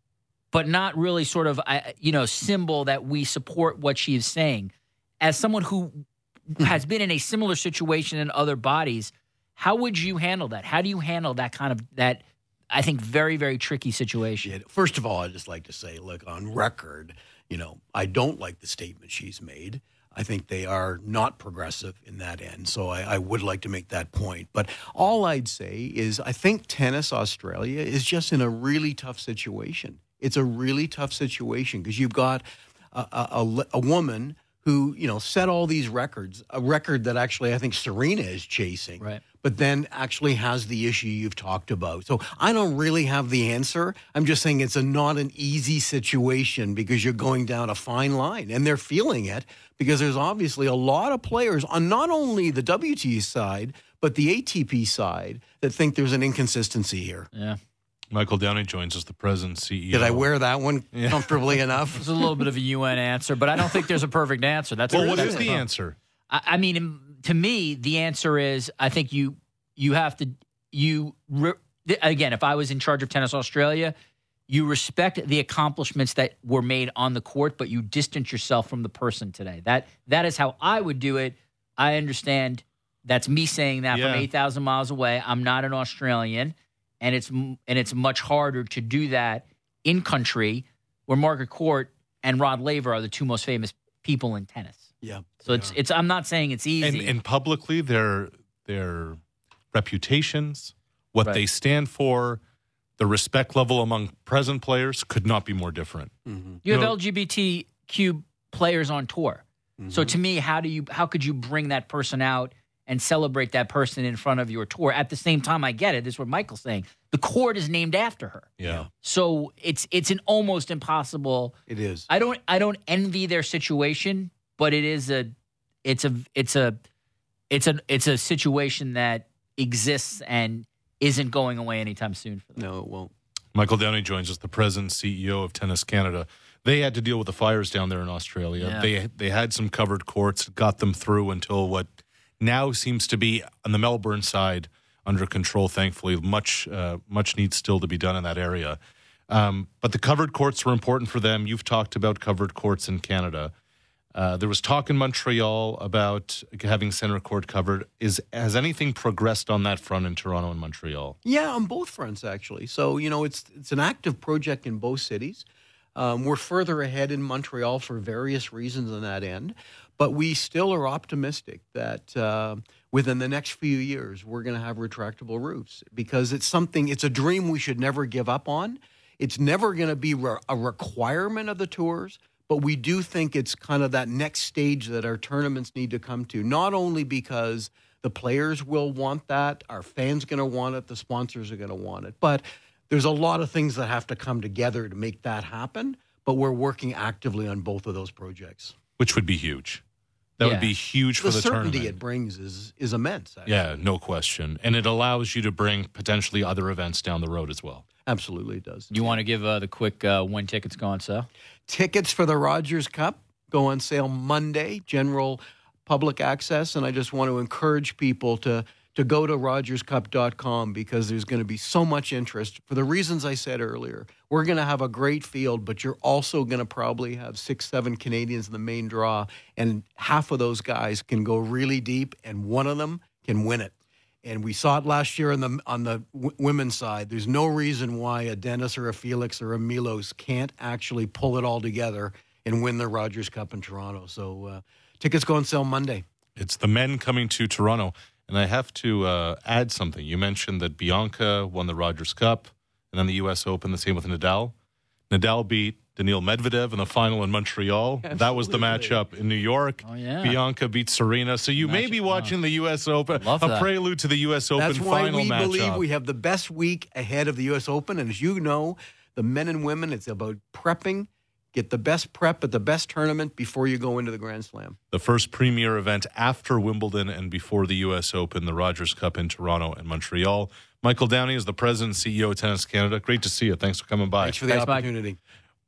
but not really sort of, uh, you know, symbol that we support what she is saying. As someone who has been in a similar situation in other bodies, how would you handle that? How do you handle that kind of, that, I think, very, very tricky situation? Yeah, first of all, I'd just like to say, look, on record, you know, I don't like the statement she's made. I think they are not progressive in that end. So I, I would like to make that point. But all I'd say is I think Tennis Australia is just in a really tough situation. It's a really tough situation because you've got a, a, a, a woman who, you know, set all these records, a record that actually I think Serena is chasing, Right. but then actually has the issue you've talked about. So I don't really have the answer. I'm just saying it's a not an easy situation because you're going down a fine line, and they're feeling it because there's obviously a lot of players on not only the W T A side, but the A T P side that think there's an inconsistency here. Yeah. Michael Downey joins us, the president and C E O. Did I wear that one comfortably enough? It's a little bit of a U N answer, but I don't think there's a perfect answer. That's Well, a, what that's is a- the answer? I, I mean, in- to me, the answer is I think you you have to you re, again. If I was in charge of Tennis Australia, you respect the accomplishments that were made on the court, but you distance yourself from the person today. That that is how I would do it. I understand that's me saying that Yeah. from eight thousand miles away. I'm not an Australian, and it's and it's much harder to do that in country where Margaret Court and Rod Laver are the two most famous people in tennis. Yeah. So it's it's. I'm not saying it's easy. And, and publicly, their their reputations, what Right. they stand for, the respect level among present players could not be more different. You have No. L G B T Q players on tour. So to me, how do you how could you bring that person out and celebrate that person in front of your tour? At the same time, I get it. This is what Michael's saying. The court is named after her. Yeah. So it's it's an almost impossible. It is. I don't I don't envy their situation, but it is a it's a it's a it's a it's a situation that exists and isn't going away anytime soon for them. No, it won't. Michael Downey joins us, the president and C E O of Tennis Canada. They had to deal with the fires down there in Australia. Yeah. They they had some covered courts, got them through until what now seems to be on the Melbourne side under control. Thankfully, much uh, much needs still to be done in that area. Um, but the covered courts were important for them. You've talked about covered courts in Canada. Uh, there was talk in Montreal about having center court covered. Is has anything progressed on that front in Toronto and Montreal? Yeah, on both fronts, actually. So, you know, it's it's an active project in both cities. Um, we're further ahead in Montreal for various reasons on that end, but we still are optimistic that uh, within the next few years we're going to have retractable roofs because it's something, it's a dream we should never give up on. It's never going to be re- a requirement of the tours, but we do think it's kind of that next stage that our tournaments need to come to, not only because the players will want that, our fans going to want it, the sponsors are going to want it, but there's a lot of things that have to come together to make that happen, but we're working actively on both of those projects. Which would be huge. That Yeah. would be huge for The, the, certainty tournament. it brings is is immense. Actually. Yeah, no question. And it allows you to bring potentially other events down the road as well. Absolutely it does. You want to give uh, the quick uh, when tickets go on sale? Tickets for the Rogers Cup go on sale Monday, general public access, and I just want to encourage people to to go to rogers cup dot com because there's going to be so much interest for the reasons I said earlier. We're going to have a great field, but you're also going to probably have six, seven Canadians in the main draw, and half of those guys can go really deep, and one of them can win it. And we saw it last year on the on the w- women's side. There's no reason why a Dennis or a Felix or a Milos can't actually pull it all together and win the Rogers Cup in Toronto. So uh, tickets go on sale Monday. It's the men coming to Toronto. And I have to uh, add something. You mentioned that Bianca won the Rogers Cup and then the U S Open, the same with Nadal. Nadal beat Daniil Medvedev in the final in Montreal. That was the matchup in New York. Oh, yeah. Bianca beat Serena. So you may Matchup, be watching the U S Open, Love a that. prelude to the U S Open That's why final we matchup. believe we have the best week ahead of the U S Open. And as you know, the men and women, it's about prepping. Get the best prep at the best tournament before you go into the Grand Slam. The first premier event after Wimbledon and before the U S Open, the Rogers Cup in Toronto and Montreal. Michael Downey is the president and C E O of Tennis Canada. Great to see you. Thanks for coming by. Thanks for the Thanks, Mike. opportunity.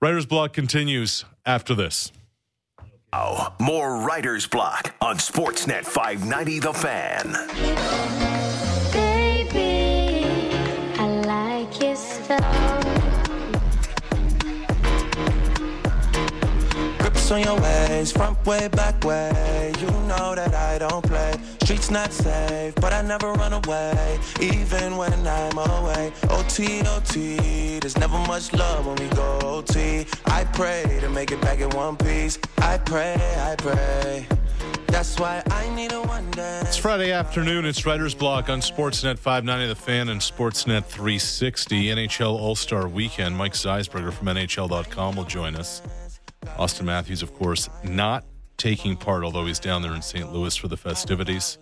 Writer's Block continues after this. Now, more Writer's Block on Sportsnet five ninety The Fan. Baby, I like your stuff. Grips on your ways, front way, back way. You know that I don't play. Streets not safe, but I never run away, even when I'm away. O T, O T, there's never much love when we go O T. I pray to make it back in one piece. I pray, I pray. That's why I need a one dance. It's Friday afternoon. It's Writer's Block on Sportsnet five ninety The Fan and Sportsnet three sixty. N H L All-Star Weekend. Mike Zeisberger from N H L dot com will join us. Austin Matthews, of course, not taking part, although he's down there in Saint Louis for the festivities.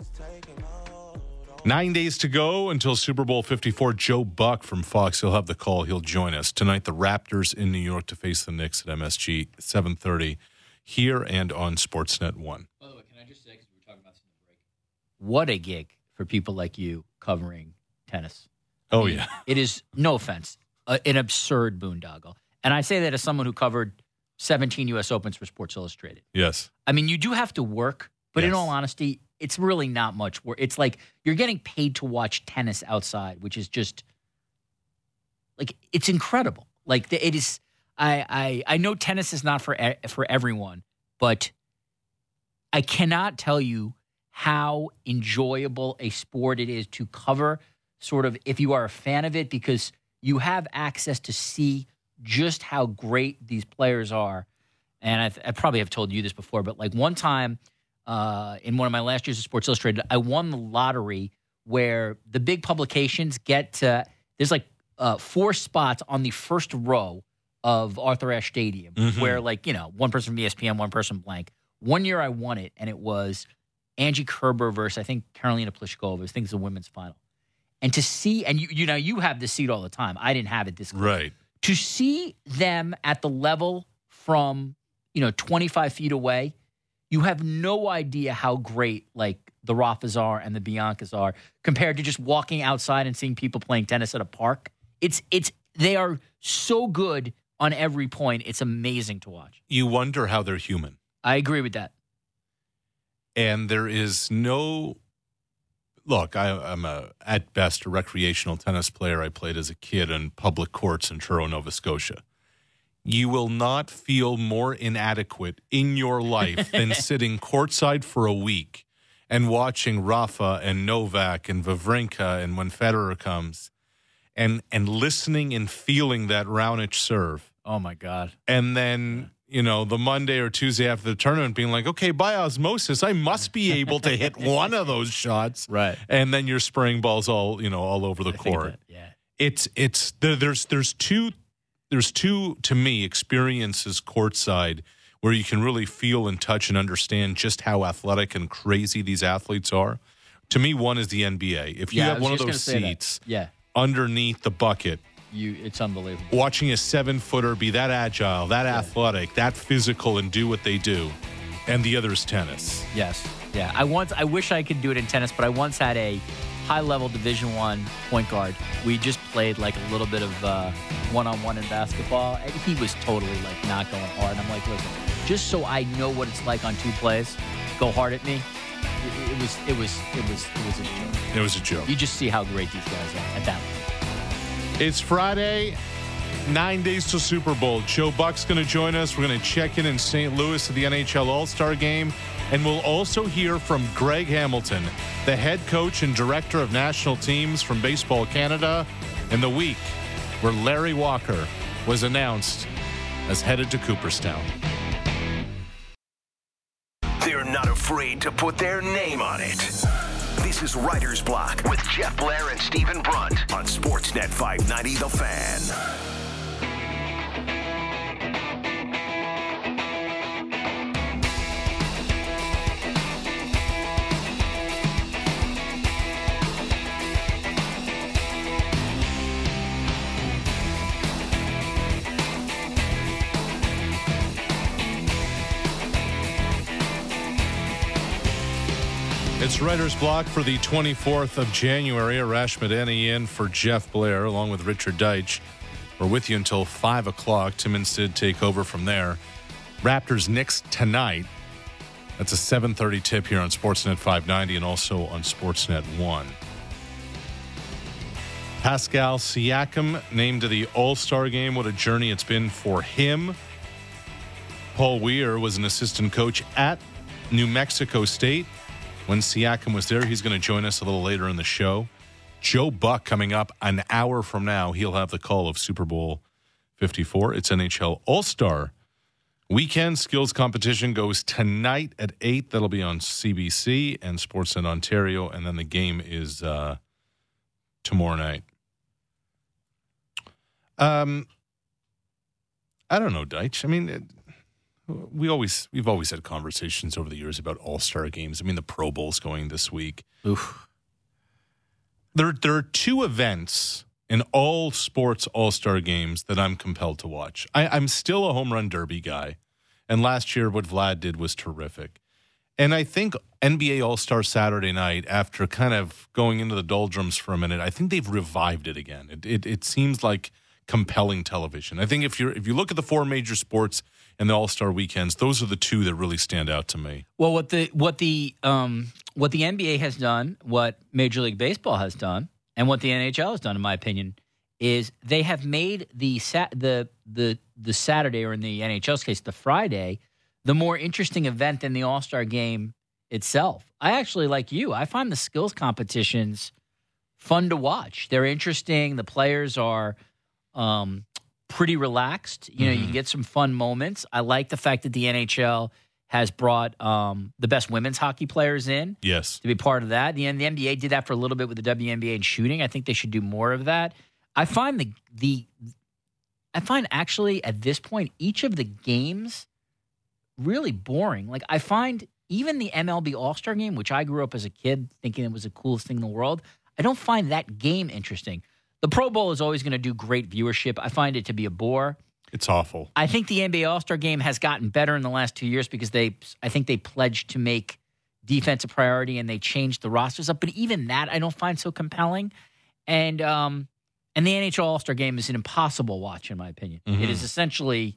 Nine days to go until Super Bowl fifty-four. Joe Buck from Fox, he'll have the call. He'll join us. Tonight, the Raptors in New York to face the Knicks at M S G, seven thirty, here and on Sportsnet one. By the way, can I just say, because we were talking about this in the break, what a gig for people like you covering tennis. Oh, I mean, yeah. It is, no offense, uh, an absurd boondoggle. And I say that as someone who covered seventeen U S Opens for Sports Illustrated. Yes. I mean, you do have to work, but in Yes. all honesty, it's really not much work. It's like you're getting paid to watch tennis outside, which is just like it's incredible. Like the- it is. I I I know tennis is not for e- for everyone, but I cannot tell you how enjoyable a sport it is to cover. Sort of, if you are a fan of it, because you have access to see just how great these players are. And I've, I probably have told you this before, but like one time uh, in one of my last years of Sports Illustrated, I won the lottery where the big publications get to, there's like uh, four spots on the first row of Arthur Ashe Stadium Mhm. where like, you know, one person from E S P N, one person blank. One year I won it, and it was Angie Kerber versus, I think, Karolina Pliskova. I think it's the women's final. And to see, and you, you know, you have this seat all the time. I didn't have it this close. Right. To see them at the level from, you know, twenty-five feet away, you have no idea how great, like, the Rafas are and the Biancas are compared to just walking outside and seeing people playing tennis at a park. It's, it's, they are so good on every point. It's amazing to watch. You wonder how they're human. I agree with that. And there is no look. I, I'm a at best a recreational tennis player. I played as a kid in public courts in Truro, Nova Scotia. You will not feel more inadequate in your life than sitting courtside for a week and watching Rafa and Novak and Wawrinka and when Federer comes and and listening and feeling that Raonic serve. Oh, my God. And then, you know, the Monday or Tuesday after the tournament being like, okay, by osmosis, I must be able to hit one of those shots. Right. And then you're spraying balls all, you know, all over the I think court. that- yeah. It's, it's, there, there's, there's two, there's two, to me, experiences courtside where you can really feel and touch and understand just how athletic and crazy these athletes are. To me, one is the N B A. If you Yeah, I have was one of just gonna those say that. seats Yeah. underneath the bucket, You, it's unbelievable. watching a seven-footer be that agile, that athletic, that physical, and do what they do, and the other is tennis. Yes. Yeah. I once I wish I could do it in tennis, but I once had a high level Division One point guard. We just played like a little bit of uh, one-on-one in basketball, and he was totally like not going hard. And I'm like, listen, just so I know what it's like on two plays, go hard at me. It, it was it was it was it was a joke. It was a joke. You just see how great these guys are at that level. It's Friday, nine days to Super Bowl. Joe Buck's going to join us. We're going to check in in Saint Louis at the N H L All-Star Game. And we'll also hear from Greg Hamilton, the head coach and director of national teams from Baseball Canada, in the week where Larry Walker was announced as headed to Cooperstown. They're not afraid to put their name on it. This is Writer's Block with Jeff Blair and Stephen Brunt on Sportsnet five ninety The Fan. It's Writer's Block for the twenty-fourth of January. Arash Madani in for Jeff Blair, along with Richard Deitch. We're with you until five o'clock. Tim and Sid take over from there. Raptors Knicks tonight. That's a seven thirty tip here on Sportsnet five ninety and also on Sportsnet one. Pascal Siakam named to the All-Star game. What a journey it's been for him. Paul Weir was an assistant coach at New Mexico State when Siakam was there. He's going to join us a little later in the show. Joe Buck coming up an hour from now. He'll have the call of Super Bowl fifty-four. It's N H L All-Star Weekend. Skills competition goes tonight at eight. That'll be on C B C and Sportsnet Ontario. And then the game is uh, tomorrow night. Um, I don't know, Deitch. I mean, it, we always we've always had conversations over the years about All-Star games. I mean, the Pro Bowl's going this week. Oof. There, there are two events in all sports All-Star games that I'm compelled to watch. I, I'm still a home run derby guy, and last year what Vlad did was terrific. And I think N B A All-Star Saturday night, after kind of going into the doldrums for a minute, I think they've revived it again. It it, it seems like compelling television. I think if you if you look at the four major sports and the All-Star weekends, those are the two that really stand out to me. Well, what the what the um, what the N B A has done, what Major League Baseball has done, and what the N H L has done, in my opinion, is they have made the sat the the the Saturday, or in the N H L's case, the Friday, the more interesting event than the All-Star game itself. I actually, like you, I find the skills competitions fun to watch. They're interesting. The players are um, pretty relaxed. You know, mm-hmm. you can get some fun moments. I like the fact that the N H L has brought um, the best women's hockey players in. Yes. To be part of that. The, the N B A did that for a little bit with the W N B A in shooting. I think they should do more of that. I find the the I find actually at this point each of the games really boring. Like, I find even the M L B All-Star game, which I grew up as a kid thinking it was the coolest thing in the world, I don't find that game interesting. The Pro Bowl is always going to do great viewership. I find it to be a bore. It's awful. I think the N B A All-Star game has gotten better in the last two years because they, I think they pledged to make defense a priority and they changed the rosters up. But even that I don't find so compelling. And um, and the N H L All-Star game is an impossible watch, in my opinion. Mm-hmm. It is essentially,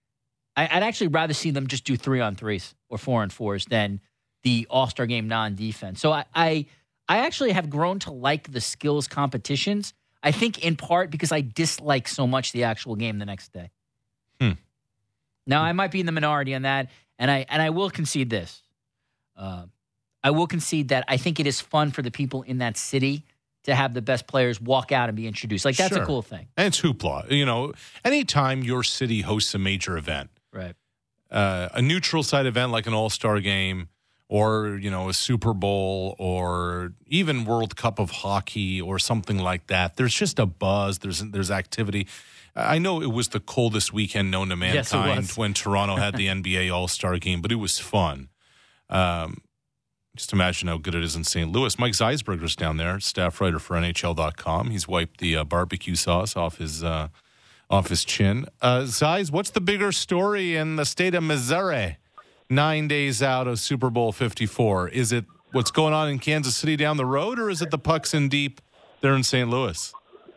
I, I'd actually rather see them just do three on threes or four on fours than the All-Star game non-defense. So I, I, I actually have grown to like the skills competitions. I think in part because I dislike so much the actual game the next day. Hmm. Now, I might be in the minority on that, and I and I will concede this. Uh, I will concede that I think it is fun for the people in that city to have the best players walk out and be introduced. Like, that's Sure. a cool thing. And it's hoopla. You know, anytime your city hosts a major event, Right. uh, a neutral site event like an All-Star game, or, you know, a Super Bowl, or even World Cup of Hockey or something like that. There's just a buzz. There's there's activity. I know it was the coldest weekend known to Yes, it mankind was. when Toronto had the N B A All-Star game, but it was fun. Um, just imagine how good it is in Saint Louis. Mike Zeisberger's down there, staff writer for N H L dot com. He's wiped the uh, barbecue sauce off his uh, off his chin. Uh, Zeiss, what's the bigger story in the state of Missouri? Nine days out of Super Bowl fifty-four. Is it what's going on in Kansas City down the road, or is it the pucks in deep there in Saint Louis?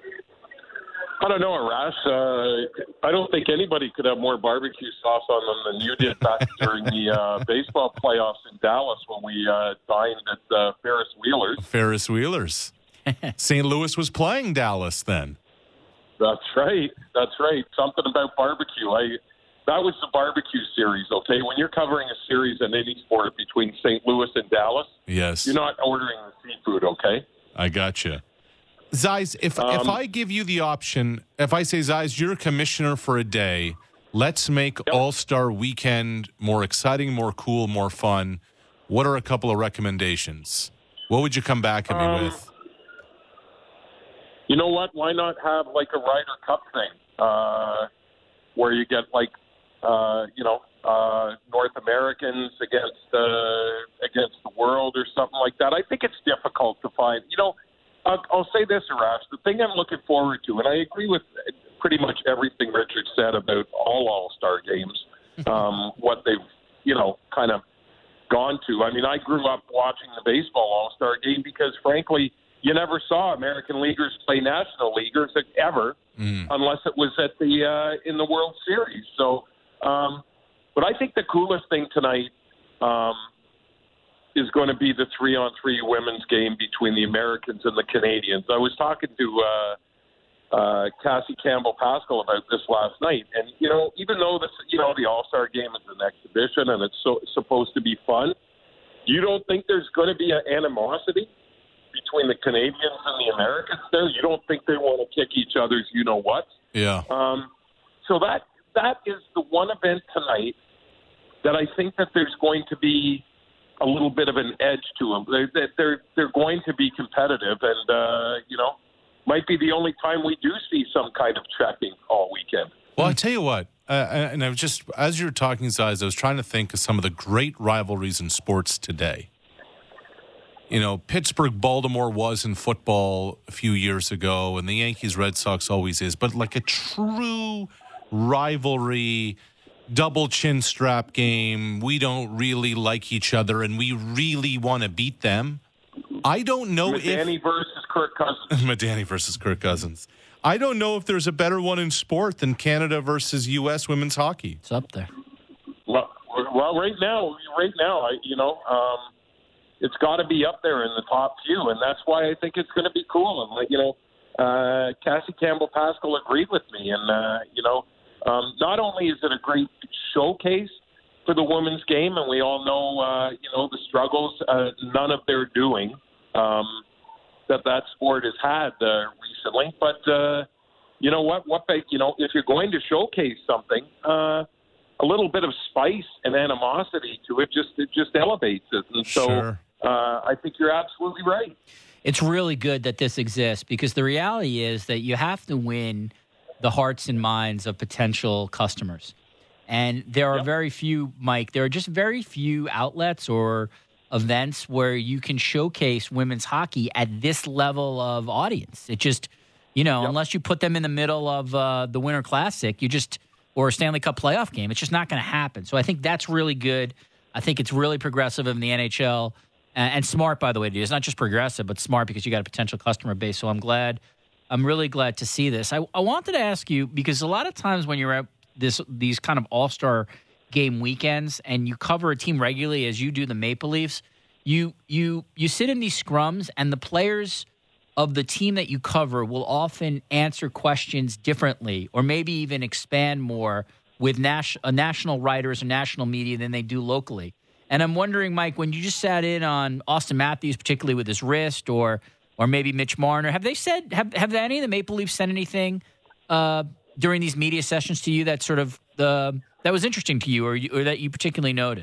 I don't know, Arash. Uh, I don't think anybody could have more barbecue sauce on them than you did back during the uh, baseball playoffs in Dallas when we uh, dined at uh, Ferris Wheelers. Ferris Wheelers. Saint Louis was playing Dallas then. That's right. That's right. Something about barbecue. I That was the barbecue series, okay? When you're covering a series in any sport between Saint Louis and Dallas, Yes. you're not ordering the seafood, okay? I gotcha. Zeiss, if if Um, I give you the option, if I say, Zeiss, you're a commissioner for a day, let's make All-Star Weekend more exciting, more cool, more fun, what are a couple of recommendations? What would you come back at me Um, with? You know what? Why not have like a Ryder Cup thing uh, where you get like, uh, you know, uh, North Americans against uh, against the world or something like that? I think it's difficult to find. You know, I'll, I'll say this, Arash. The thing I'm looking forward to, and I agree with pretty much everything Richard said about all All-Star games, um, what they've, you know, kind of gone to. I mean, I grew up watching the baseball All-Star game because, frankly, you never saw American leaguers play National Leaguers ever, mm. unless it was at the uh, in the World Series. So, um, but I think the coolest thing tonight um, is going to be the three-on-three women's game between the Americans and the Canadians. I was talking to uh, uh, Cassie Campbell-Pascal about this last night, and you know, even though this, you know, the All-Star game is an exhibition and it's so, supposed to be fun, you don't think there's going to be an animosity between the Canadians and the Americans there? You don't think they want to kick each other's you-know-what? Yeah. Um, so that that is the one event tonight that I think that there's going to be a little bit of an edge to them. They're they're, they're going to be competitive, and uh, you know, might be the only time we do see some kind of checking all weekend. Well, I tell you what, uh, and I was just as you were talking, Ziz, I was trying to think of some of the great rivalries in sports today. You know, Pittsburgh-Baltimore was in football a few years ago, and the Yankees-Red Sox always is. But like a true rivalry, double chin strap game, we don't really like each other, and we really want to beat them. I don't know Medani if... Medani versus Kirk Cousins. Medani versus Kirk Cousins. I don't know if there's a better one in sport than Canada versus U S women's hockey. It's up there. Well, well right now, right now, I, you know... Um, it's got to be up there in the top few, and that's why I think it's going to be cool. And, like, you know, uh, Cassie Campbell-Pascal agreed with me. And, uh, you know, um, not only is it a great showcase for the women's game, and we all know, uh, you know, the struggles, uh, none of their doing um, that that sport has had uh, recently. But, uh, you know what, what they, you know, if you're going to showcase something, uh, a little bit of spice and animosity to it just it just elevates it. And so Sure. Uh, I think you're absolutely right. It's really good that this exists because the reality is that you have to win the hearts and minds of potential customers. And there are Yep. very few, Mike, there are just very few outlets or events where you can showcase women's hockey at this level of audience. It just, you know, Yep. unless you put them in the middle of uh, the Winter Classic, you just, or a Stanley Cup playoff game, it's just not going to happen. So I think that's really good. I think it's really progressive in the N H L. And smart, by the way, dude. It's not just progressive, but smart because you got a potential customer base. So I'm glad, I'm really glad to see this. I, I wanted to ask you, because a lot of times when you're at this these kind of all-star game weekends and you cover a team regularly as you do the Maple Leafs, you you you sit in these scrums and the players of the team that you cover will often answer questions differently or maybe even expand more with nas- uh, national writers or national media than they do locally. And I'm wondering, Mike, when you just sat in on Austin Matthews, particularly with his wrist, or or maybe Mitch Marner, have they said have have any of the Maple Leafs said anything uh, during these media sessions to you that sort of uh, that was interesting to you, or you, or that you particularly noted?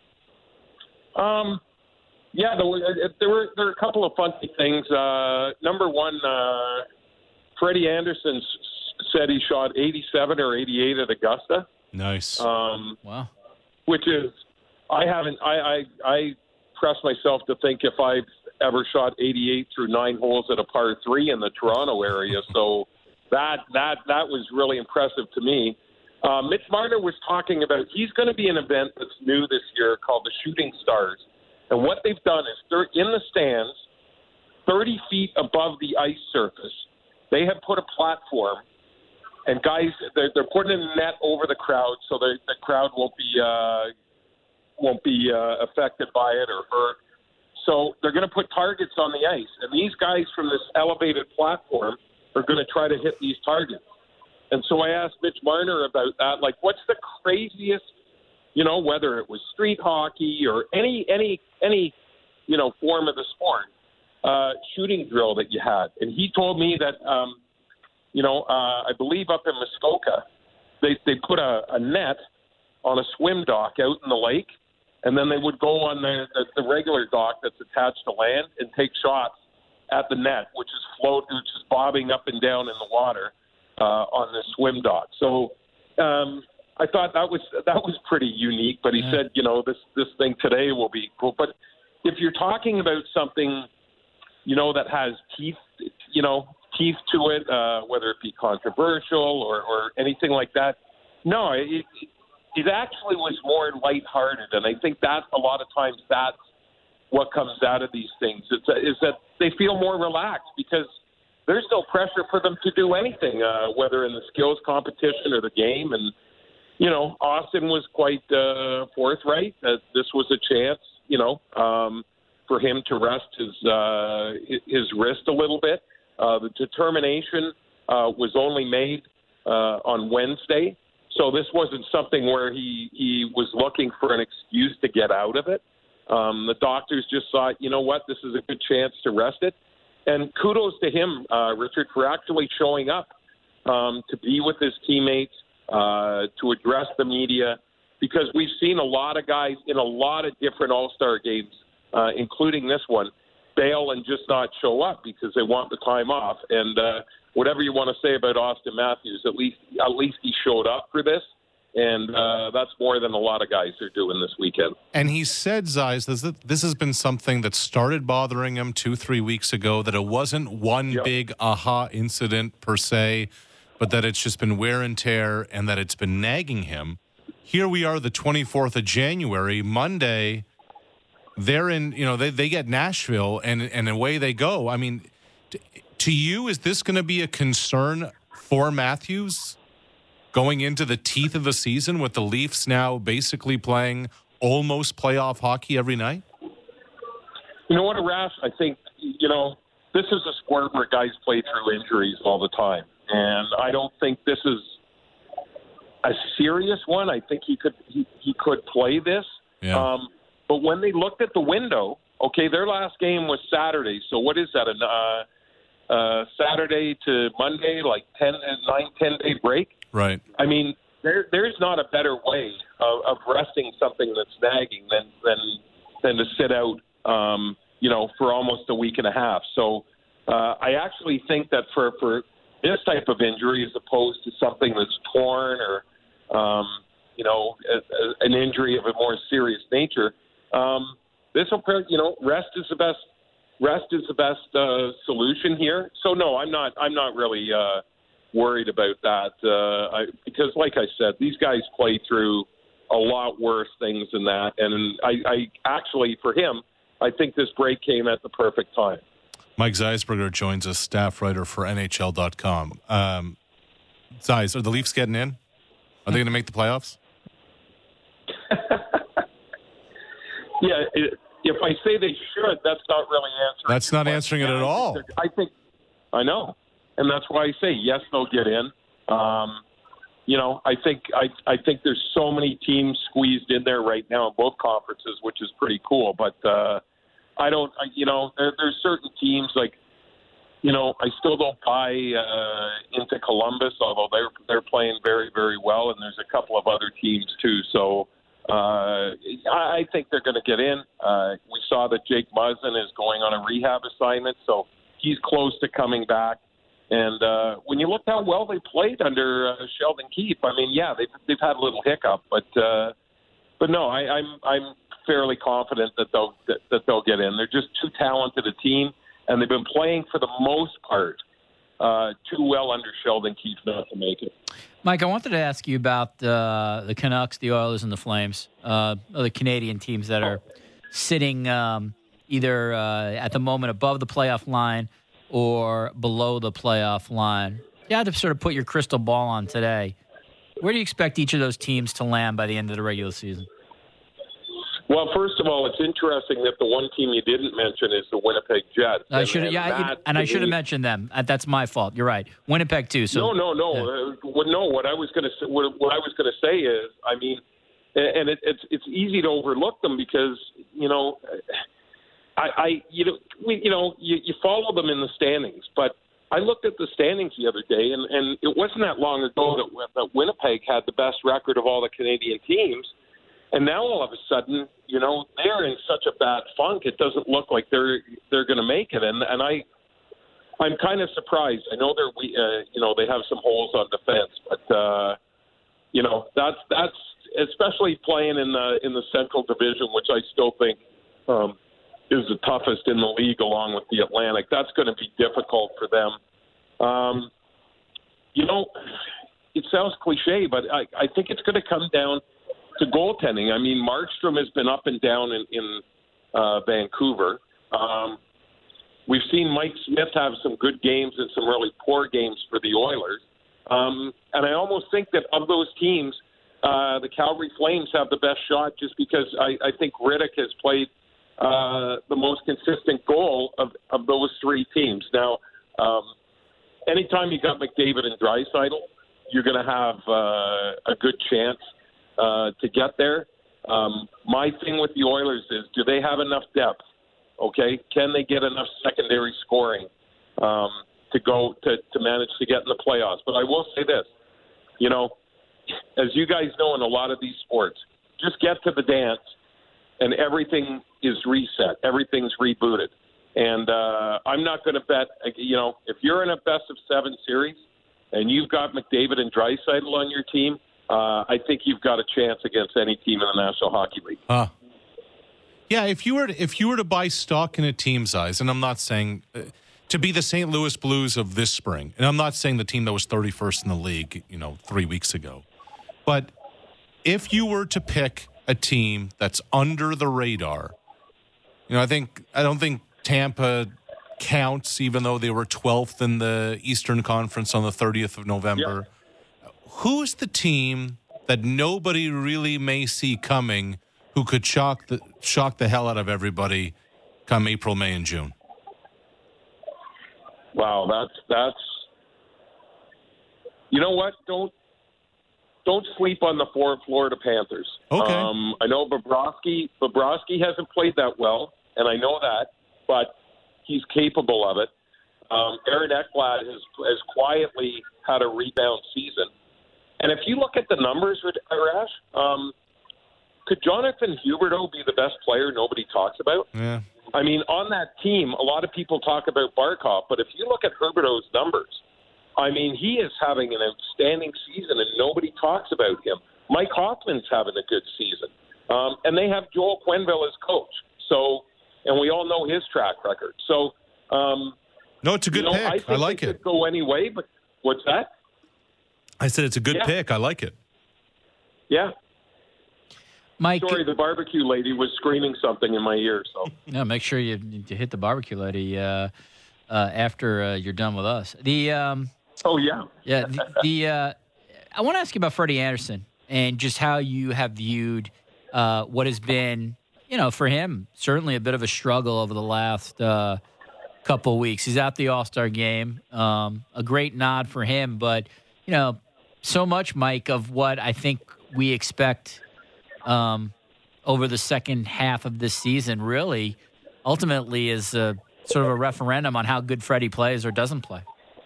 Um, yeah, there were there were, there were a couple of funny things. Uh, number one, uh, Freddie Anderson s- said he shot eighty-seven or eighty-eight at Augusta. Nice. Um, Wow. Which is. I haven't. I, I I press myself to think if I've ever shot eighty-eight through nine holes at a par three in the Toronto area. So that that that was really impressive to me. Uh, Mitch Marner was talking about he's going to be an event that's new this year called the Shooting Stars, and what they've done is they're in the stands, thirty feet above the ice surface. They have put a platform, and guys, they're, they're putting a net over the crowd so the the crowd won't be. Uh, won't be uh, affected by it or hurt. So they're going to put targets on the ice. And these guys from this elevated platform are going to try to hit these targets. And so I asked Mitch Marner about that, like, what's the craziest, you know, whether it was street hockey or any, any, any, you know, form of the sport, uh, shooting drill that you had. And he told me that, um, you know, uh, I believe up in Muskoka, they, they put a, a net on a swim dock out in the lake, and then they would go on the, the, the regular dock that's attached to land and take shots at the net, which is float, which is bobbing up and down in the water uh, on the swim dock. So um, I thought that was that was pretty unique. But he Yeah. said, you know, this this thing today will be cool. But if you're talking about something, you know, that has teeth, you know, teeth to it, uh, whether it be controversial or, or anything like that, no, it. it It actually was more lighthearted, and I think that a lot of times that's what comes out of these things. It's, is that they feel more relaxed because there's no pressure for them to do anything, uh, whether in the skills competition or the game. And, you know, Austin was quite uh, forthright that this was a chance, you know, um, for him to rest his, uh, his wrist a little bit. Uh, the determination uh, was only made uh, on Wednesday. So this wasn't something where he, he was looking for an excuse to get out of it. Um, the doctors just thought, you know what, this is a good chance to rest it. And kudos to him, uh, Richard, for actually showing up um, to be with his teammates, uh, to address the media, because we've seen a lot of guys in a lot of different All-Star games, uh, including this one, bail and just not show up because they want the time off. And uh, whatever you want to say about Austin Matthews, at least at least he showed up for this. And uh, that's more than a lot of guys are doing this weekend. And he said, Zeiss, this, this has been something that started bothering him two, three weeks ago, that it wasn't one yep. big aha incident per se, but that it's just been wear and tear and that it's been nagging him. Here we are the twenty-fourth of January, Monday. They're in, you know, they, they get Nashville and, and away they go. I mean, to, to you, is this going to be a concern for Matthews going into the teeth of the season with the Leafs now basically playing almost playoff hockey every night? You know what, Arash? I think, you know, this is a sport where guys play through injuries all the time. And I don't think this is a serious one. I think he could he, he could play this. Yeah. Um, but when they looked at the window, okay, their last game was Saturday. So what is that, a uh, uh, Saturday to Monday, like ten, nine, ten-day break? Right. I mean, there there's not a better way of, of resting something that's nagging than than than to sit out, um, you know, for almost a week and a half. So uh, I actually think that for, for this type of injury, as opposed to something that's torn or, um, you know, a, a, an injury of a more serious nature, um, this will, you know, rest is the best. Rest is the best uh, solution here. So no, I'm not. I'm not really. Uh, worried about that uh, I, because, like I said, these guys play through a lot worse things than that. And I, I actually, for him, I think this break came at the perfect time. Mike Zeisberger joins us, staff writer for N H L dot com. Um, Zeiss, are the Leafs getting in? Are they going to make the playoffs? yeah, it, if I say they should, that's not really answering. That's not answering it at all. I think, I know. And that's why I say, yes, they'll get in. Um, you know, I think I, I think there's so many teams squeezed in there right now in both conferences, which is pretty cool. But uh, I don't, I, you know, there, there's certain teams like, you know, I still don't buy uh, into Columbus, although they're they're playing very, very well. And there's a couple of other teams too. So uh, I, I think they're going to get in. Uh, we saw that Jake Muzzin is going on a rehab assignment, so he's close to coming back. And uh, when you look how well they played under uh, Sheldon Keefe, I mean, yeah, they've they've had a little hiccup, but uh, but no, I, I'm I'm fairly confident that they'll that, that they'll get in. They're just too talented a team, and they've been playing for the most part uh, too well under Sheldon Keefe not to make it. Mike, I wanted to ask you about uh, the Canucks, the Oilers, and the Flames, uh, the Canadian teams that are sitting um, either uh, at the moment above the playoff line or below the playoff line. You had to sort of put your crystal ball on today. Where do you expect each of those teams to land by the end of the regular season? Well, first of all, it's interesting that the one team you didn't mention is the Winnipeg Jets. I should, and, yeah, and, I, and I should have mentioned them. That's my fault. You're right. Winnipeg too. So no, no, no, yeah. uh, well, no. What I was going to what, what I was going to say is, I mean, and it, it's it's easy to overlook them because you know. I, I, you know, we, you know, you, you follow them in the standings, but I looked at the standings the other day, and, and it wasn't that long ago that, that Winnipeg had the best record of all the Canadian teams, and now all of a sudden, you know, they're in such a bad funk. It doesn't look like they're they're going to make it, and and I, I'm kind of surprised. I know they're, we, uh, you know, they have some holes on defense, but uh, you know, that's that's especially playing in the in the Central Division, which I still think. Um, is the toughest in the league along with the Atlantic. That's going to be difficult for them. Um, you know, it sounds cliche, but I, I think it's going to come down to goaltending. I mean, Markstrom has been up and down in, in uh, Vancouver. Um, we've seen Mike Smith have some good games and some really poor games for the Oilers. Um, and I almost think that of those teams, uh, the Calgary Flames have the best shot just because I, I think Riddick has played uh, the most consistent goal of, of those three teams. Now, um, anytime you got McDavid and Draisaitl, you're going to have uh, a good chance uh, to get there. Um, my thing with the Oilers is, do they have enough depth? Okay, can they get enough secondary scoring um, to go to, to manage to get in the playoffs? But I will say this, you know, as you guys know in a lot of these sports, just get to the dance and everything is reset. Everything's rebooted. And uh, I'm not going to bet, you know, if you're in a best of seven series and you've got McDavid and Draisaitl on your team, uh, I think you've got a chance against any team in the National Hockey League. Huh. Yeah, if you were to, if you were to buy stock in a team's eyes, and I'm not saying uh, to be the Saint Louis Blues of this spring, and I'm not saying the team that was thirty-first in the league, you know, three weeks ago, but if you were to pick a team that's under the radar, you know, I think I don't think Tampa counts, even though they were twelfth in the Eastern Conference on the thirtieth of November. Yeah. Who's the team that nobody really may see coming who could shock the shock the hell out of everybody come April, May, and June? Wow, that's that's. You know what? Don't don't sleep on the four Florida Panthers. Okay. Um, I know Bobrovsky. Bobrovsky hasn't played that well, and I know that, but he's capable of it. Um, Aaron Ekblad has has quietly had a rebound season, and if you look at the numbers, Rash, um, could Jonathan Huberdeau be the best player nobody talks about? Yeah. I mean, on that team, a lot of people talk about Barkov, but if you look at Huberdeau's numbers, I mean, he is having an outstanding season, and nobody talks about him. Mike Hoffman's having a good season, um, and they have Joel Quenneville as coach. So, and we all know his track record. So, um, no, it's a good you know, pick. I, think I like it. it. Could go any way, but what's that? I said it's a good yeah. pick. I like it. Yeah. Mike, Sorry, the barbecue lady was screaming something in my ear. So no, make sure you, you hit the barbecue lady uh, uh, after uh, you're done with us. The um, oh yeah, yeah. The, the uh, I want to ask you about Freddie Anderson and just how you have viewed uh, what has been, you know, for him certainly a bit of a struggle over the last uh, couple of weeks. He's out the All-Star game, um, a great nod for him, but you know, so much, Mike, of what I think we expect. Um, over the second half of this season, really, ultimately is a, sort of a referendum on how good Freddie plays or doesn't play.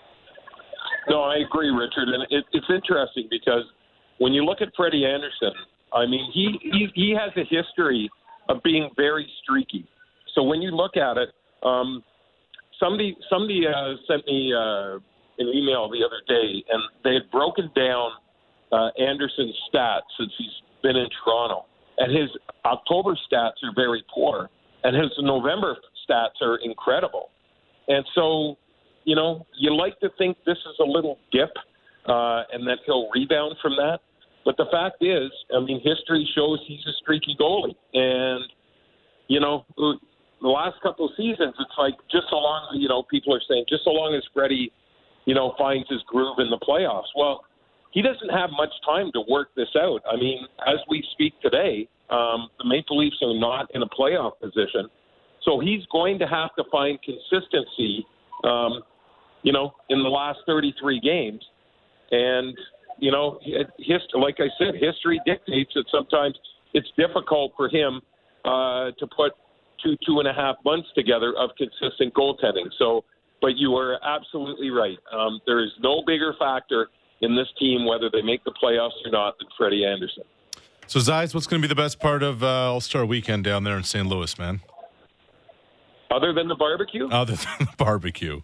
No, I agree, Richard, and it, it's interesting because when you look at Freddie Anderson, I mean, he, he he has a history of being very streaky. So when you look at it, um, somebody somebody uh, sent me uh, an email the other day, and they had broken down uh, Anderson's stats since he's been in Toronto, and his October stats are very poor, and his November stats are incredible. And so, you know, you like to think this is a little dip, uh, and that he'll rebound from that. But the fact is, I mean, history shows he's a streaky goalie, and you know, the last couple of seasons, it's like just so long, you know, people are saying just so long as Freddie, you know, finds his groove in the playoffs. Well, he doesn't have much time to work this out. I mean, as we speak today, um, the Maple Leafs are not in a playoff position. So he's going to have to find consistency, um, you know, in the last thirty-three games. And, you know, his, like I said, history dictates that sometimes it's difficult for him uh, to put two, two and a half months together of consistent goaltending. So, but you are absolutely right. Um, there is no bigger factor in this team, whether they make the playoffs or not, than Freddie Anderson. So, Zais, what's going to be the best part of uh, All-Star Weekend down there in Saint Louis, man? Other than the barbecue? Other than the barbecue.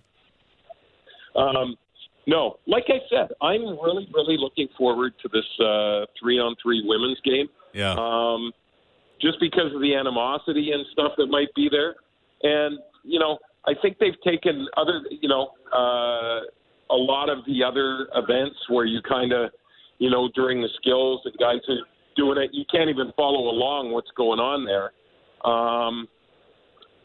Um, no. Like I said, I'm really, really looking forward to this uh, three-on-three women's game. Yeah. Um, just because of the animosity and stuff that might be there. And, you know, I think they've taken other, you know, uh, a lot of the other events where you kind of, you know, during the skills and guys are doing it, you can't even follow along what's going on there. Um,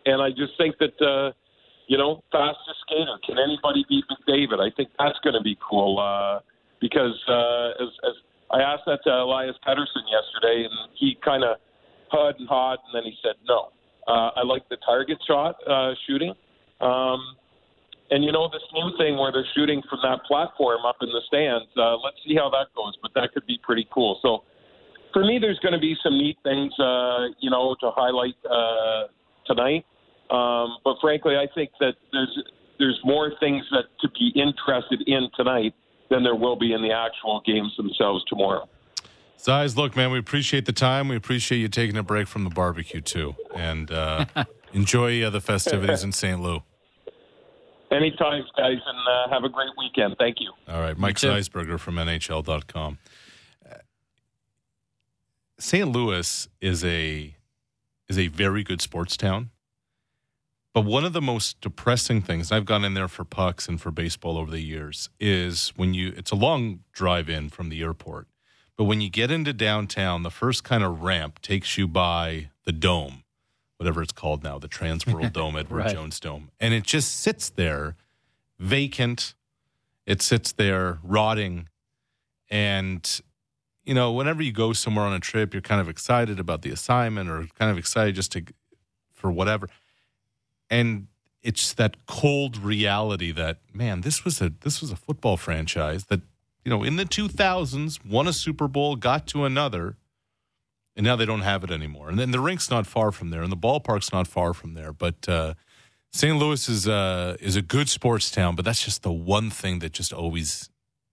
and I just think that, uh, you know, fastest skater. Can anybody beat McDavid? I think that's going to be cool uh, because uh, as, as I asked that to Elias Pettersson yesterday, and he kind of hud and hawed, and then he said no. Uh, I like the target shot uh, shooting. Um, and, you know, this new thing where they're shooting from that platform up in the stands, uh, let's see how that goes, but that could be pretty cool. So for me, there's going to be some neat things, uh, you know, to highlight uh, tonight. Um, but frankly, I think that there's there's more things that to be interested in tonight than there will be in the actual games themselves tomorrow. Zize, look, man, we appreciate the time. We appreciate you taking a break from the barbecue, too. And uh, enjoy uh, the festivities in Saint Louis. Anytime, guys, and uh, have a great weekend. Thank you. All right, Mike Zeisberger from N H L dot com. Uh, Saint Louis is a is a very good sports town. But one of the most depressing things, I've gone in there for pucks and for baseball over the years, is when you, it's a long drive in from the airport. But when you get into downtown, the first kind of ramp takes you by the Dome, whatever it's called now, the Transworld Dome, Edward Right. Jones Dome. And it just sits there vacant. It sits there rotting. And, you know, whenever you go somewhere on a trip, you're kind of excited about the assignment or kind of excited just to, for whatever. And it's that cold reality that, man, this was a this was a football franchise that, you know, in the two thousands, won a Super Bowl, got to another, and now they don't have it anymore. And then the rink's not far from there, and the ballpark's not far from there. But uh, Saint Louis is, uh, is a good sports town, but that's just the one thing that just always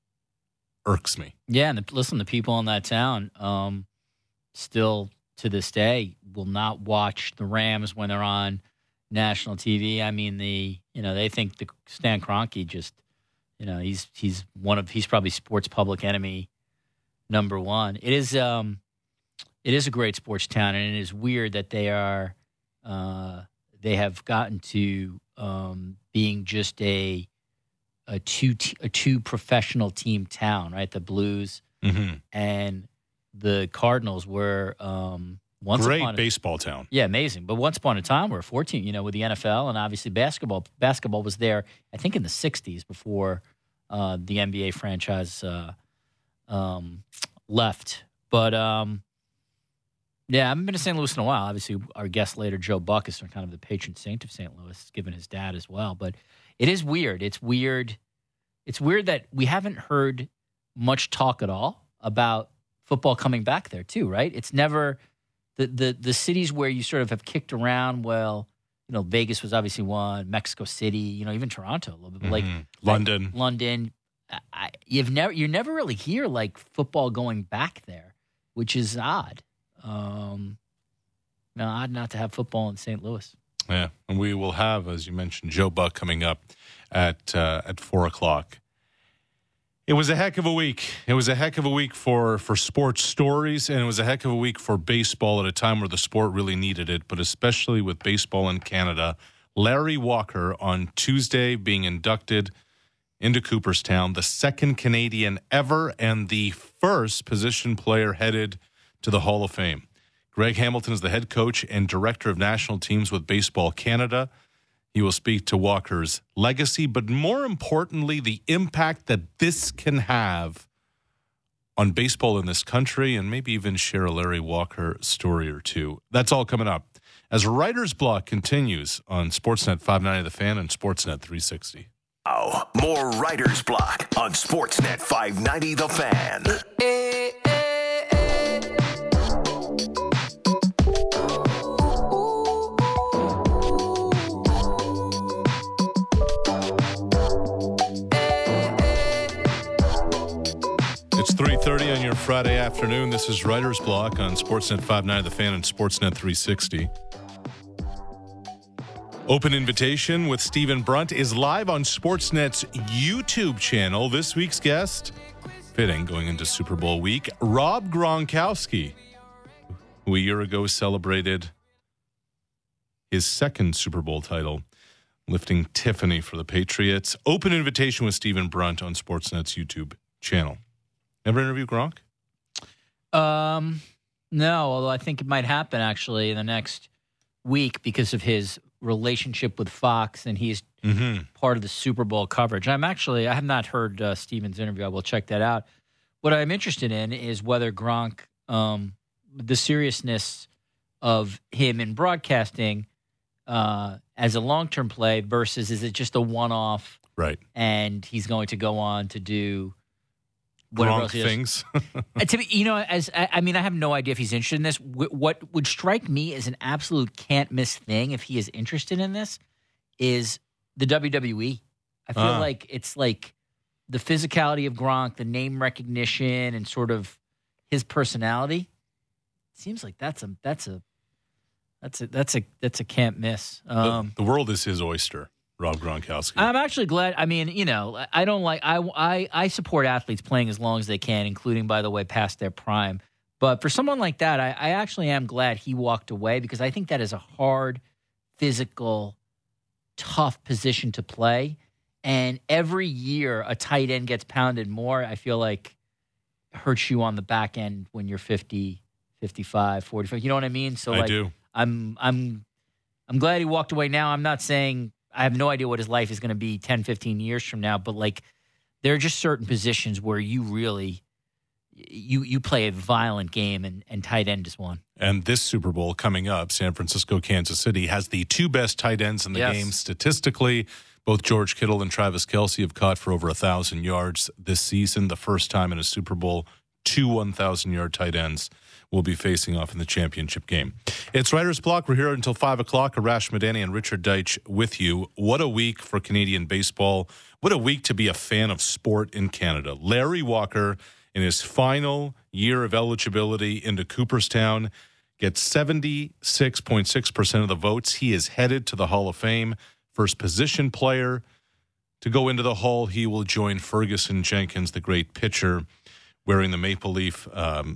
irks me. Yeah, and the, listen, the people in that town um, still to this day will not watch the Rams when they're on national T V. I mean, the you know they think the Stan Kroenke just you know he's he's one of he's probably sports public enemy number one. It is um it is a great sports town, and it is weird that they are uh, they have gotten to um, being just a a two t- a two professional team town, right? The Blues Mm-hmm. and the Cardinals were um, once Great upon a, baseball town. yeah, amazing. But once upon a time, we were fourteen, you know, with the N F L, and obviously basketball. Basketball was there, I think, in the sixties before uh, the N B A franchise uh, um, left. But um, yeah, I haven't been to Saint Louis in a while. Obviously, our guest later, Joe Buck, is kind of the patron saint of Saint Louis, given his dad as well. But it is weird. It's weird. It's weird that we haven't heard much talk at all about football coming back there, too, right? It's never. The, the the cities where you sort of have kicked around, well, you know, Vegas was obviously one, Mexico City, you know, even Toronto a little bit, but like Mhm. London. like London. I, I- you've never you never really hear like football going back there, which is odd. Um, no, odd not to have football in Saint Louis. Yeah, and we will have, as you mentioned, Joe Buck coming up at uh, at four o'clock. It was a heck of a week. It was a heck of a week for, for sports stories, and it was a heck of a week for baseball at a time where the sport really needed it, but especially with baseball in Canada. Larry Walker on Tuesday being inducted into Cooperstown, the second Canadian ever and the first position player headed to the Hall of Fame. Greg Hamilton is the head coach and director of national teams with Baseball Canada. He will speak to Walker's legacy, but more importantly, the impact that this can have on baseball in this country, and maybe even share a Larry Walker story or two. That's all coming up as Writer's Block continues on Sportsnet five ninety The Fan and Sportsnet three sixty. Now, more Writer's Block on Sportsnet five ninety The Fan. It's three thirty on your Friday afternoon. This is Writer's Block on Sportsnet five ninety The Fan and Sportsnet three sixty. Open Invitation with Stephen Brunt is live on Sportsnet's YouTube channel. This week's guest, fitting going into Super Bowl week, Rob Gronkowski, who a year ago celebrated his second Super Bowl title, lifting Tiffany for the Patriots. Open Invitation with Stephen Brunt on Sportsnet's YouTube channel. Ever interview Gronk? Um, no, although I think it might happen actually in the next week because of his relationship with Fox, and he's Mm-hmm. part of the Super Bowl coverage. I'm actually, I have not heard uh, Steven's interview. I will check that out. What I'm interested in is whether Gronk, um, the seriousness of him in broadcasting uh, as a long-term play versus is it just a one-off Right. and he's going to go on to do whatever Gronk else he does. things. Uh, to be, you know, as I, I mean, I have no idea if he's interested in this. Wh- What would strike me as an absolute can't miss thing if he is interested in this is the W W E. I feel Ah. like it's like the physicality of Gronk, the name recognition, and sort of his personality. Seems like that's a that's a that's a that's a that's a can't miss. Um, the, the world is his oyster, Rob Gronkowski. I'm actually glad. I mean, you know, I don't like. I, I I support athletes playing as long as they can, including, by the way, past their prime. But for someone like that, I, I actually am glad he walked away because I think that is a hard, physical, tough position to play. And every year a tight end gets pounded more, I feel like it hurts you on the back end when you're fifty, fifty-five, forty-five. You know what I mean? So I like, do. I'm I'm I'm glad he walked away now. I'm not saying I have no idea what his life is going to be ten, fifteen years from now, but like there are just certain positions where you really you you play a violent game and, and tight end is one. And this Super Bowl coming up, San Francisco, Kansas City, has the two best tight ends in the Yes. game statistically. Both George Kittle and Travis Kelce have caught for over one thousand yards this season. The first time in a Super Bowl, two one thousand-yard tight ends will be facing off in the championship game. It's Writer's Block. We're here until five o'clock. Arash Madani and Richard Deitch with you. What a week for Canadian baseball. What a week to be a fan of sport in Canada. Larry Walker, in his final year of eligibility into Cooperstown, gets seventy-six point six percent of the votes. He is headed to the Hall of Fame. First position player to go into the Hall. He will join Ferguson Jenkins, the great pitcher, wearing the maple leaf. Um,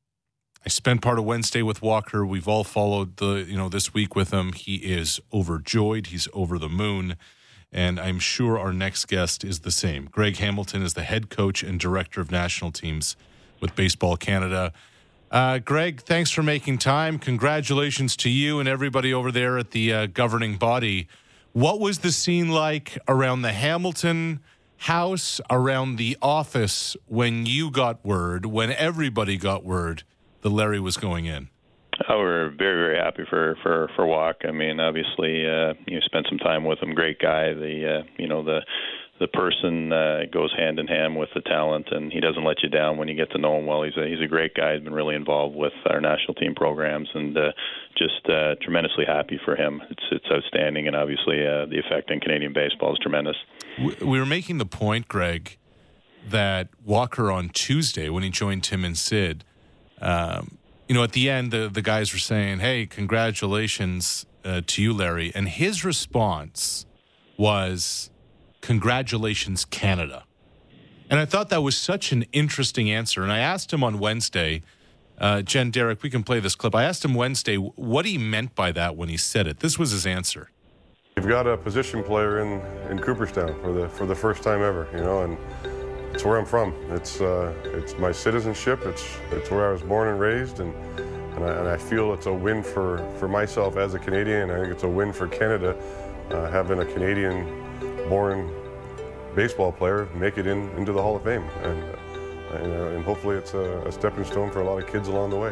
I spent part of Wednesday with Walker. We've all followed the, you know, this week with him. He is overjoyed. He's over the moon. And I'm sure our next guest is the same. Greg Hamilton is the head coach and director of national teams with Baseball Canada. Uh, Greg, thanks for making time. Congratulations to you and everybody over there at the uh, governing body. What was the scene like around the Hamilton house, around the office when you got word, when everybody got word that Larry was going in? Oh, we're very, very happy for for for Walk. I mean, obviously, uh, you spent some time with him. Great guy. The uh, you know the the person uh, goes hand in hand with the talent, and he doesn't let you down when you get to know him well. He's a he's a great guy. He's been really involved with our national team programs, and uh, just uh, tremendously happy for him. It's it's outstanding, and obviously, uh, the effect on Canadian baseball is tremendous. We were making the point, Greg, that Walker on Tuesday when he joined Tim and Sid. Um, You know, at the end, the, the guys were saying, hey, congratulations uh, to you, Larry. And his response was, congratulations, Canada. And I thought that was such an interesting answer. And I asked him on Wednesday, uh, Jen, Derek, we can play this clip. I asked him Wednesday what he meant by that when he said it. This was his answer. You've got a position player in, in Cooperstown for the for the first time ever, you know, and it's where I'm from. It's uh, it's my citizenship. It's it's where I was born and raised, and and I, and I feel it's a win for, for myself as a Canadian. I think it's a win for Canada, uh, having a Canadian-born baseball player make it in into the Hall of Fame, and uh, and, uh, and hopefully it's a, a stepping stone for a lot of kids along the way.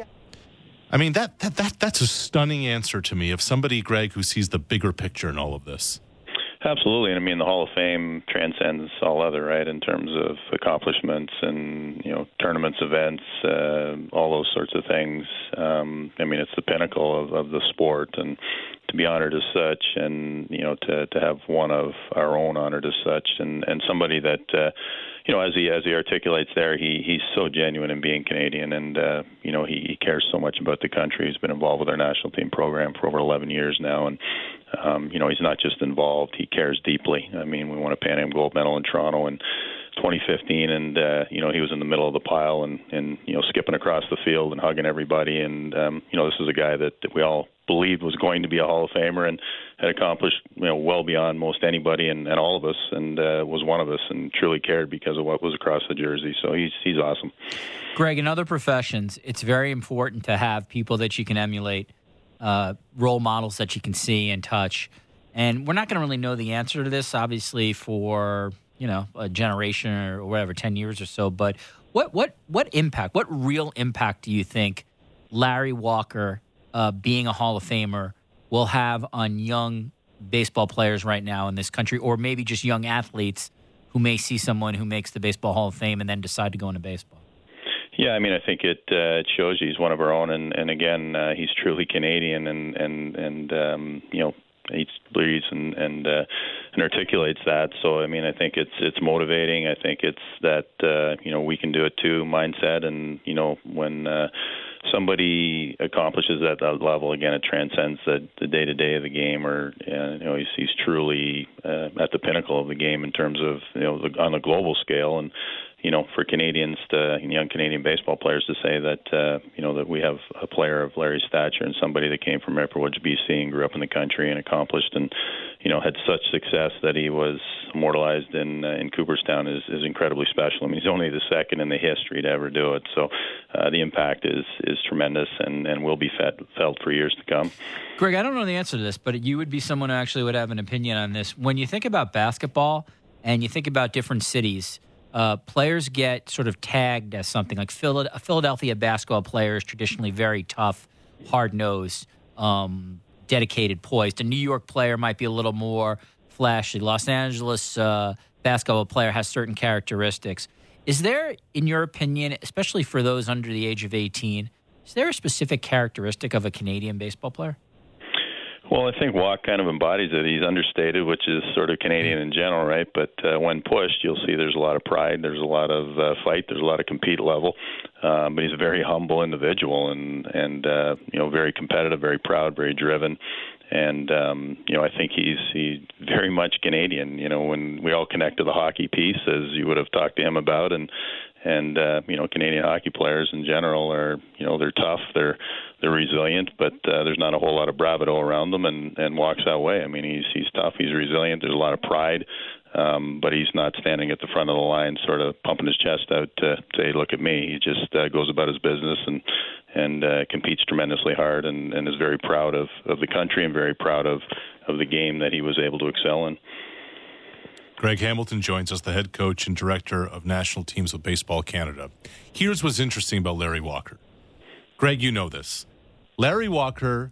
I mean, that, that that that's a stunning answer to me of somebody, Greg, who sees the bigger picture in all of this. Absolutely, and I mean the Hall of Fame transcends all other, right, in terms of accomplishments and you know tournaments, events, uh, all those sorts of things. Um, I mean, it's the pinnacle of, of the sport, and to be honored as such, and you know to to have one of our own honored as such, and and somebody that. Uh, You know, as he as he articulates there, he he's so genuine in being Canadian, and uh, you know he, he cares so much about the country. He's been involved with our national team program for over eleven years now, and um, you know he's not just involved; he cares deeply. I mean, we won a Pan Am gold medal in Toronto in twenty fifteen, and uh, you know he was in the middle of the pile and and you know skipping across the field and hugging everybody. And um, you know this is a guy that, that we all believed was going to be a Hall of Famer and had accomplished you know well beyond most anybody and, and all of us, and uh, was one of us and truly cared because of what was across the jersey. So he's he's awesome. Greg, in other professions, it's very important to have people that you can emulate. uh, role models that you can see and touch. And we're not going to really know the answer to this, obviously, for, you know, a generation or whatever, ten years or so. But what what what impact, what real impact do you think Larry Walker uh, being a Hall of Famer will have on young baseball players right now in this country, or maybe just young athletes who may see someone who makes the Baseball Hall of Fame and then decide to go into baseball? Yeah, I mean, I think it uh, it shows you he's one of our own, and, and again, uh, he's truly Canadian, and and and um, you know, eats, bleeds, and and uh, and articulates that. So, I mean, I think it's it's motivating. I think it's that uh, you know, we can do it too mindset, and you know, when uh, somebody accomplishes at that level, again, it transcends the, the day-to-day of the game, or uh, you know, he's, he's truly uh, at the pinnacle of the game in terms of, you know, the, on a global scale. And you know, for Canadians to, young Canadian baseball players to say that, uh, you know, that we have a player of Larry's stature and somebody that came from Maple Woods, B C, and grew up in the country and accomplished and, you know, had such success that he was immortalized in uh, in Cooperstown is, is incredibly special. I mean, he's only the second in the history to ever do it. So uh, the impact is is tremendous and, and will be fed, felt for years to come. Greg, I don't know the answer to this, but you would be someone who actually would have an opinion on this. When you think about basketball and you think about different cities, Uh, players get sort of tagged as something like Phil- a Philadelphia basketball player is traditionally very tough, hard-nosed, um, dedicated, poised. A New York player might be a little more flashy. Los Angeles uh, basketball player has certain characteristics. Is there, in your opinion, especially for those under the age of eighteen, is there a specific characteristic of a Canadian baseball player? Well, I think Walk kind of embodies it. He's understated, which is sort of Canadian in general, right? But uh, when pushed, you'll see there's a lot of pride, there's a lot of uh, fight, there's a lot of compete level. Um, but he's a very humble individual, and and uh, you know, very competitive, very proud, very driven. And um, you know, I think he's he's very much Canadian. You know, when we all connect to the hockey piece, as you would have talked to him about, and and uh, you know, Canadian hockey players in general are, you know, they're tough, they're they're resilient, but uh, there's not a whole lot of bravado around them, and and Walks that way. I mean, he's he's tough, he's resilient. There's a lot of pride, um, but he's not standing at the front of the line, sort of pumping his chest out to say, "Look at me." He just uh, goes about his business and and uh, competes tremendously hard, and, and is very proud of, of the country and very proud of, of the game that he was able to excel in. Greg Hamilton joins us, the head coach and director of National Teams of Baseball Canada. Here's what's interesting about Larry Walker. Greg, you know this. Larry Walker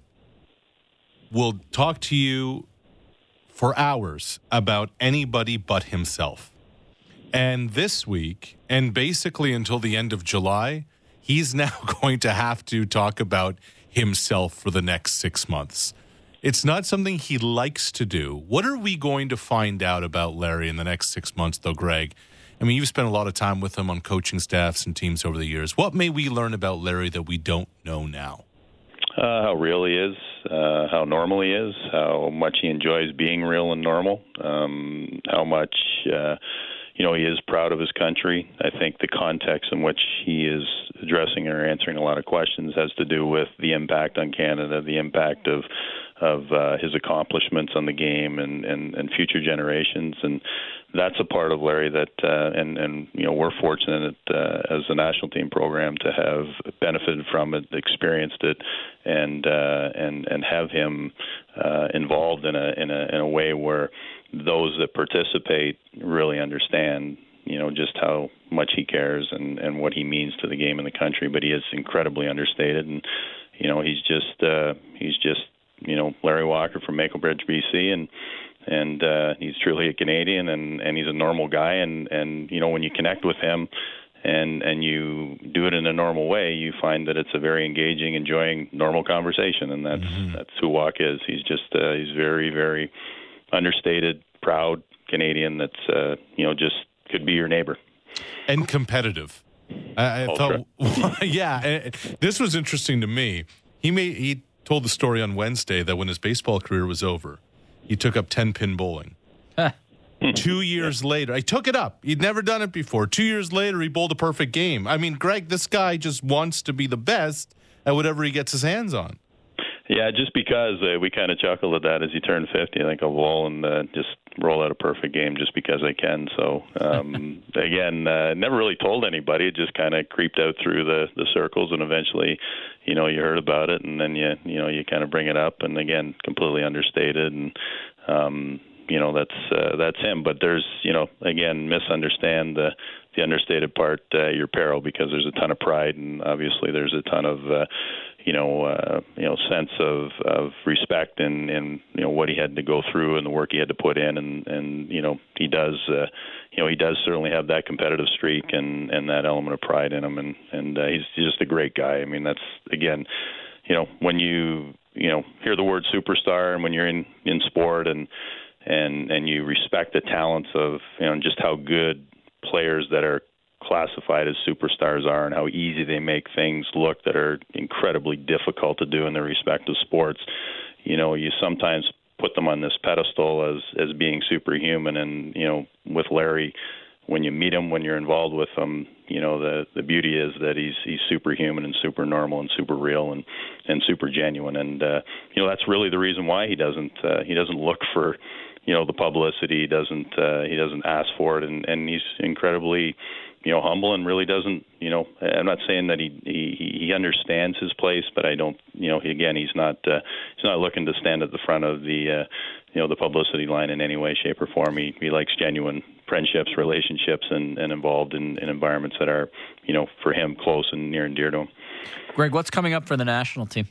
will talk to you for hours about anybody but himself. And this week, and basically until the end of July, he's now going to have to talk about himself for the next six months. It's not something he likes to do. What are we going to find out about Larry in the next six months, though, Greg? I mean, you've spent a lot of time with him on coaching staffs and teams over the years. What may we learn about Larry that we don't know now? Uh, how real he is, uh, how normal he is, how much he enjoys being real and normal, um, how much, uh, you know, he is proud of his country. I think the context in which he is addressing or answering a lot of questions has to do with the impact on Canada, the impact of of uh, his accomplishments on the game and, and, and future generations. And that's a part of Larry that, uh, and, and, you know, we're fortunate uh, as a national team program to have benefited from it, experienced it, and uh, and and have him uh, involved in a, in a in a way where those that participate really understand, you know, just how much he cares and, and what he means to the game and the country. But he is incredibly understated, and, you know, he's just uh, he's just, you know, Larry Walker from Maplebridge, B C, and and uh, he's truly a Canadian, and, and he's a normal guy, and, and you know, when you connect with him and and you do it in a normal way, you find that it's a very engaging, enjoying, normal conversation, and that's mm-hmm. that's who Walk is. He's just uh, he's very, very understated, proud Canadian that's uh, you know, just could be your neighbor. And competitive. I, I thought, yeah, this was interesting to me. He made he. told the story on Wednesday that when his baseball career was over, he took up ten-pin bowling. Two years later, I took it up. He'd never done it before. Two years later, he bowled a perfect game. I mean, Greg, this guy just wants to be the best at whatever he gets his hands on. Yeah, just because uh, we kind of chuckled at that as he turned fifty. I think I'll roll and uh, just roll out a perfect game just because I can. So, um, again, uh, never really told anybody. It just kind of creeped out through the, the circles, and eventually, you know, you heard about it, and then you you know you kind of bring it up, and again, completely understated, and um, you know that's uh, that's him. But there's you know again misunderstand the the understated part, uh, your peril, because there's a ton of pride, and obviously there's a ton of uh, you know, uh, you know, sense of, of respect and, and, you know, what he had to go through and the work he had to put in. And, and you know, he does, uh, you know, he does certainly have that competitive streak and, and that element of pride in him. And, and uh, he's just a great guy. I mean, that's, again, you know, when you, you know, hear the word superstar and when you're in, in sport and, and, and you respect the talents of, you know, just how good players that are classified as superstars are and how easy they make things look that are incredibly difficult to do in their respective sports. You know, you sometimes put them on this pedestal as, as being superhuman. And, you know, with Larry, when you meet him, when you're involved with him, you know, the, the beauty is that he's, he's superhuman and super normal and super real and, and super genuine. And, uh, you know, that's really the reason why he doesn't, uh, he doesn't look for, you know, the publicity. He doesn't, uh, he doesn't ask for it. And, and he's incredibly, you know, humble and really doesn't, you know, I'm not saying that he, he, he understands his place, but I don't, you know, he, again, he's not, uh, he's not looking to stand at the front of the, uh, you know, the publicity line in any way, shape or form. He, he likes genuine friendships, relationships, and, and involved in, in environments that are, you know, for him close and near and dear to him. Greg, what's coming up for the national team?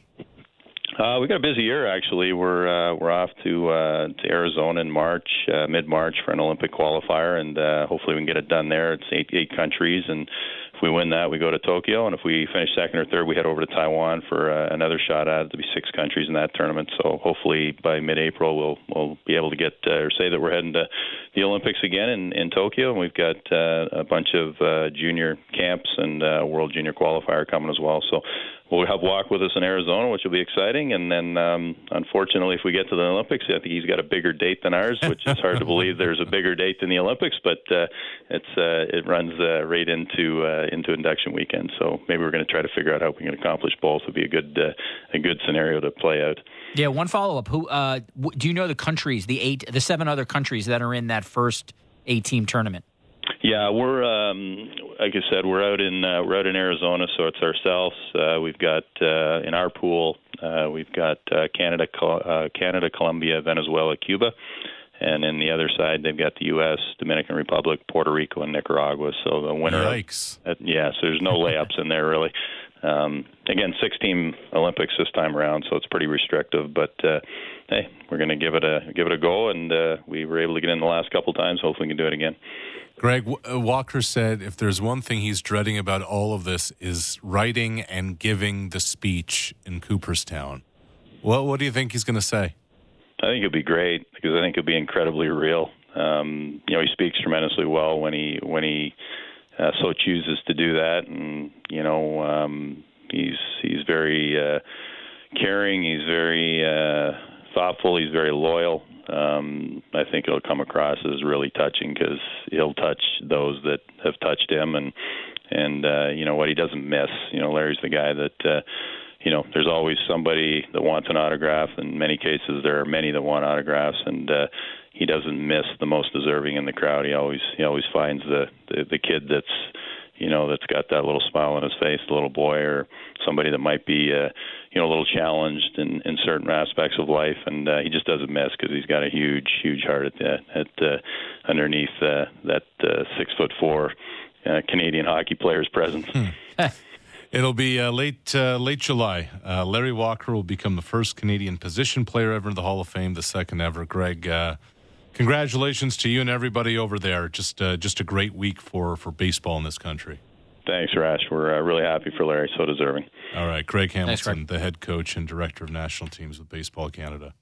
Uh, we got a busy year, actually. We're uh, we're off to uh, to Arizona in March, uh, mid-March, for an Olympic qualifier, and uh, hopefully we can get it done there. It's eight eight countries, and if we win that, we go to Tokyo, and if we finish second or third, we head over to Taiwan for uh, another shot at it. There'll be six countries in that tournament, so hopefully by mid-April we'll we'll be able to get uh, or say that we're heading to the Olympics again in, in Tokyo, and we've got uh, a bunch of uh, junior camps and uh, World Junior Qualifier coming as well. So we'll have Walk with us in Arizona, which will be exciting. And then, um, unfortunately, if we get to the Olympics, I think he's got a bigger date than ours, which is hard to believe there's a bigger date than the Olympics. But uh, it's uh, it runs uh, right into uh, into induction weekend. So maybe we're going to try to figure out how we can accomplish both. Would be a good uh, a good scenario to play out. Yeah, one follow-up. Who uh, w- do you know the countries, the eight, the seven other countries that are in that first eight-team tournament? Yeah, we're um, like I said, we're out in uh, we're out in Arizona, so it's ourselves. Uh, we've got uh, in our pool, uh, we've got uh, Canada, uh, Canada, Colombia, Venezuela, Cuba, and in the other side, they've got the U S, Dominican Republic, Puerto Rico, and Nicaragua. So the winner, Yikes! Of, uh, yeah, so there's no layups in there really. Um, again, six-team Olympics this time around, so it's pretty restrictive. But uh, hey, we're going to give it a give it a go, and uh, we were able to get in the last couple times. Hopefully, we can do it again. Greg, Walker said if there's one thing he's dreading about all of this is writing and giving the speech in Cooperstown. Well, what do you think he's going to say? I think it'll be great because I think it'll be incredibly real. Um, you know, he speaks tremendously well when he when he uh, so chooses to do that, and you know, um, he's he's very uh, caring. He's very uh, thoughtful. He's very loyal. Um, I think it'll come across as really touching because he'll touch those that have touched him, and and uh, you know what he doesn't miss. You know, Larry's the guy that uh, you know. There's always somebody that wants an autograph. In many cases, there are many that want autographs, and uh, he doesn't miss the most deserving in the crowd. He always he always finds the the, the kid that's you know that's got that little smile on his face, the little boy, or somebody that might be uh, you know a little challenged in, in certain aspects of life, and uh, he just doesn't miss because he's got a huge, huge heart at the, at uh, underneath uh, that uh, six foot four uh, Canadian hockey player's presence. Hmm. It'll be uh, late uh, late July. Uh, Larry Walker will become the first Canadian position player ever in the Hall of Fame, the second ever. Greg, uh, congratulations to you and everybody over there. Just uh, just a great week for, for baseball in this country. Thanks, Rash. We're uh, really happy for Larry. So deserving. All right. Greg Hamilton, Thanks, Greg. the head coach and director of national teams with Baseball Canada.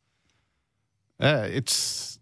Uh, it's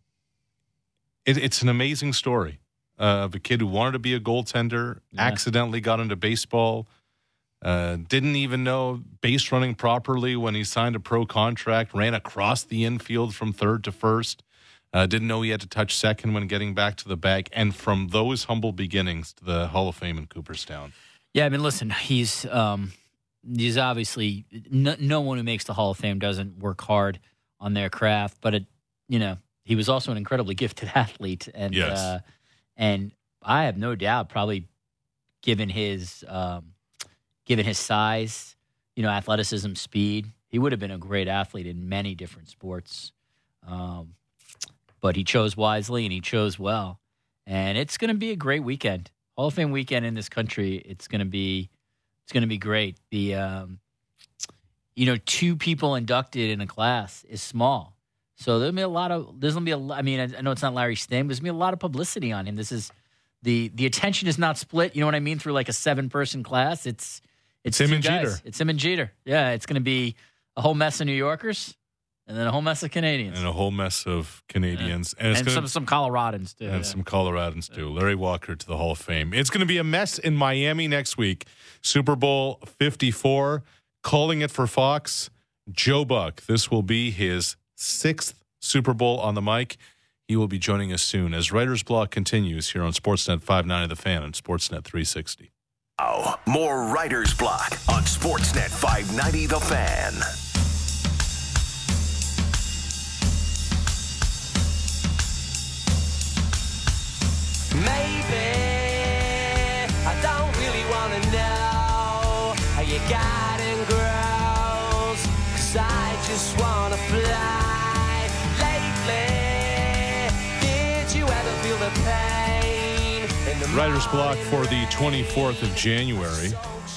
it, it's an amazing story uh, of a kid who wanted to be a goaltender, yeah. accidentally got into baseball, uh, didn't even know base running properly when he signed a pro contract, ran across the infield from third to first. Uh, didn't know he had to touch second when getting back to the bag. And from those humble beginnings to the Hall of Fame in Cooperstown. Yeah, I mean, listen, he's um, he's obviously no, no one who makes the Hall of Fame doesn't work hard on their craft, but it, you know, he was also an incredibly gifted athlete, and Yes. uh, and I have no doubt, probably given his um, given his size, you know, athleticism, speed, he would have been a great athlete in many different sports. Um, but he chose wisely and he chose well, and it's going to be a great weekend, Hall of Fame weekend in this country. It's going to be it's going to be great. The um, you know, two people inducted in a class is small. So there'll be a lot of, there's going to be a lot, I mean, I know it's not Larry Sting, but there's going to be a lot of publicity on him. This is, the the attention is not split, you know what I mean, through like a seven-person class. It's it's It's him two and guys. Jeter. It's him and Jeter. Yeah, it's going to be a whole mess of New Yorkers and then a whole mess of Canadians. And a whole mess of Canadians. And, it's And gonna, some, some Coloradans, too. and yeah. some Coloradans, too. Larry Walker to the Hall of Fame. It's going to be a mess in Miami next week. Super Bowl fifty-four. Calling it for Fox, Joe Buck. This will be his sixth Super Bowl on the mic. He will be joining us soon as Writer's Block continues here on Sportsnet five ninety The Fan and Sportsnet three sixty. Now, more Writer's Block on Sportsnet five ninety The Fan. Maybe I don't really want to know how you got in girls, 'cause I just want to fly. Lately, did you ever feel the pain in the Writer's Block for the twenty-fourth of January.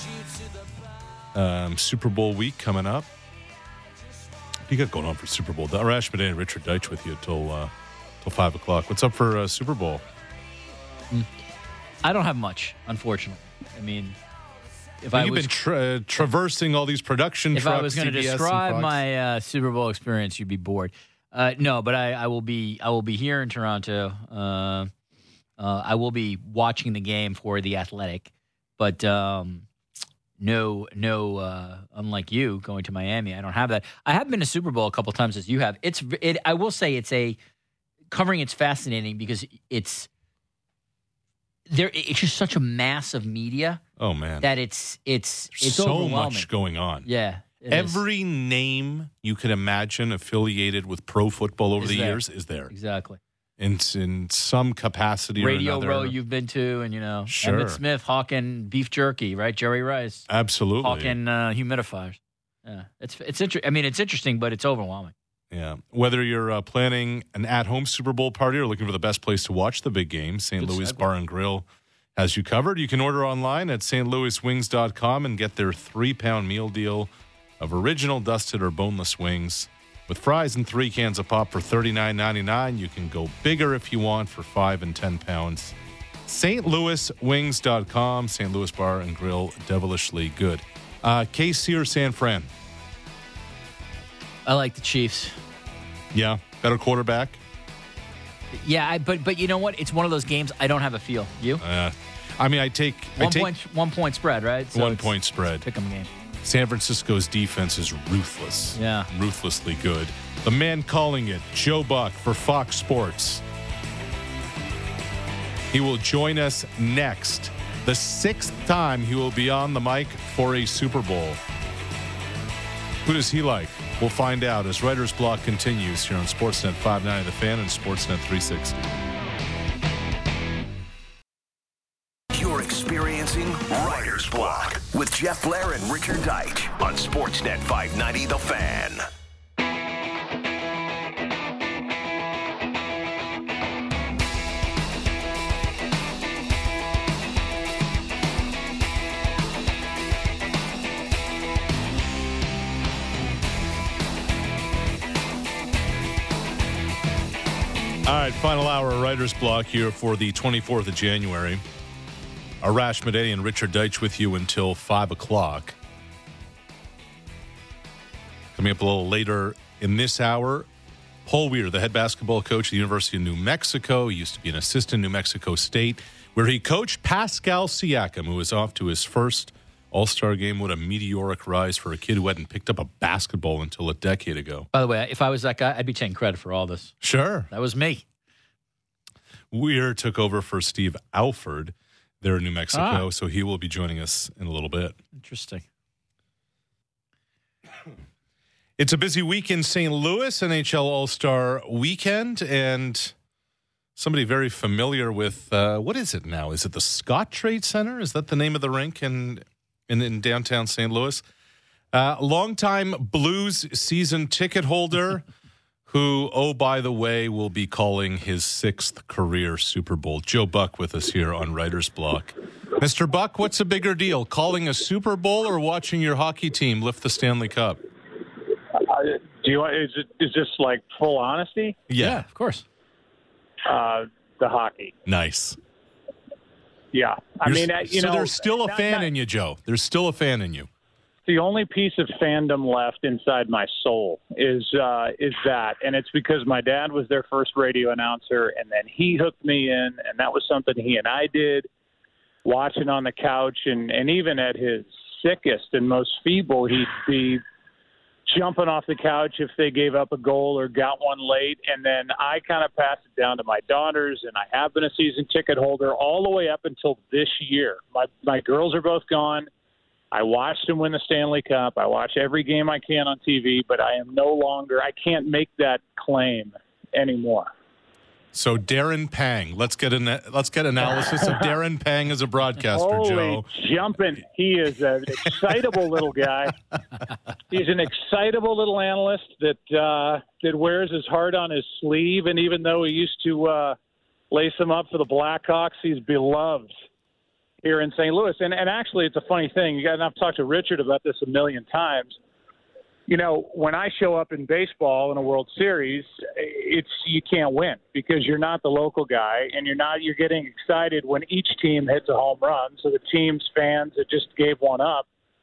Um, Super Bowl week coming up. What do you got going on for Super Bowl? Arash Madani and Richard Deitch with you till, uh, till five o'clock. What's up for uh, Super Bowl? I don't have much, unfortunately. I mean, if Well, I you've was been tra- traversing all these production if trucks. I was going to C B S and describe Fox. my uh, Super Bowl experience, you'd be bored. Uh, no, but I, I will be I will be here in Toronto. Uh, uh, I will be watching the game for the Athletic, but um, no, no. Uh, unlike you going to Miami, I don't have that. I have been to Super Bowl a couple times, as you have. It's it. I will say it's a covering. It's fascinating because it's there. It's just such a mass of media. Oh, man. That it's it's it's so overwhelming. much going on. Yeah, it is. Every name you could imagine affiliated with pro football over Is the there. years is there. Exactly. In, in some capacity Radio or another. Row you've been to, and you know, Sure. Emmett Smith hawking beef jerky, right? Jerry Rice Absolutely. hawking uh, humidifiers. Yeah, it's it's inter- I mean, it's interesting, but it's overwhelming. Yeah. Whether you're uh, planning an at-home Super Bowl party or looking for the best place to watch the big game, Saint Good Louis segue. Bar and Grill has you covered. You can order online at s t louis wings dot com and get their three-pound meal deal of original dusted or boneless wings with fries and three cans of pop for thirty-nine ninety-nine. You can go bigger if you want for five and ten pounds. s t louis wings dot com, Saint Louis Bar and Grill, devilishly good. Uh, K C or San Fran? I like the Chiefs. Yeah, better quarterback. Yeah, I, but but you know what? It's one of those games I don't have a feel. You Uh, I mean, I take I one take point one point spread, right? So one it's- point spread. Pick 'em game. San Francisco's defense is ruthless. Yeah. Ruthlessly good. The man calling it, Joe Buck for Fox Sports. He will join us next. The sixth time he will be on the mic for a Super Bowl. Who does he like? We'll find out as Writer's Block continues here on Sportsnet five ninety The Fan and Sportsnet three sixty. You're experiencing Writer's Block with Jeff Blair and Richard Deitch on Sportsnet five ninety The Fan. All right, final hour of Writer's Block here for the twenty-fourth of January. Arash Madani and Richard Deitch with you until five o'clock. Coming up a little later in this hour, Paul Weir, the head basketball coach at the University of New Mexico. He used to be an assistant in New Mexico State, where he coached Pascal Siakam, who was off to his first All-Star game. What a meteoric rise for a kid who hadn't picked up a basketball until a decade ago. By the way, if I was that guy, I'd be taking credit for all this. Sure. That was me. Weir took over for Steve Alford there in New Mexico, Ah. so he will be joining us in a little bit. Interesting. It's a busy week in Saint Louis, N H L All-Star Weekend, and somebody very familiar with, uh, what is it now? Is it the Scott Trade Center? Is that the name of the rink in in, in downtown Saint Louis? Uh, longtime Blues season ticket holder who, oh, by the way, will be calling his sixth career Super Bowl. Joe Buck with us here on Writer's Block. Mister Buck, what's a bigger deal, calling a Super Bowl or watching your hockey team lift the Stanley Cup? Uh, do you? Is it? Is this like full honesty? Yeah, Yeah, of course. Uh, the hockey. Nice. Yeah, I You're, mean, uh, you so know, there's still a not- fan not- in you, Joe. There's still a fan in you. The only piece of fandom left inside my soul is uh, is that, and it's because my dad was their first radio announcer, and then he hooked me in, and that was something he and I did, watching on the couch, and, and even at his sickest and most feeble, he'd be jumping off the couch if they gave up a goal or got one late. And then I kind of passed it down to my daughters, and I have been a season ticket holder all the way up until this year. My my girls are both gone. I watched them win the Stanley Cup. I watch every game I can on T V, but I am no longer, I can't make that claim anymore. So Darren Pang, let's get an let's get analysis of Darren Pang as a broadcaster, Holy Joe. jumping. He is an excitable little guy. He's an excitable little analyst that uh, that wears his heart on his sleeve. And even though he used to uh, lace him up for the Blackhawks, he's beloved here in Saint Louis. And, and actually, it's a funny thing. You got, and I've talked to Richard about this a million times. You know, when I show up in baseball in a World Series, it's you can't win because you're not the local guy, and you're not you're getting excited when each team hits a home run. So the team's fans that just gave one up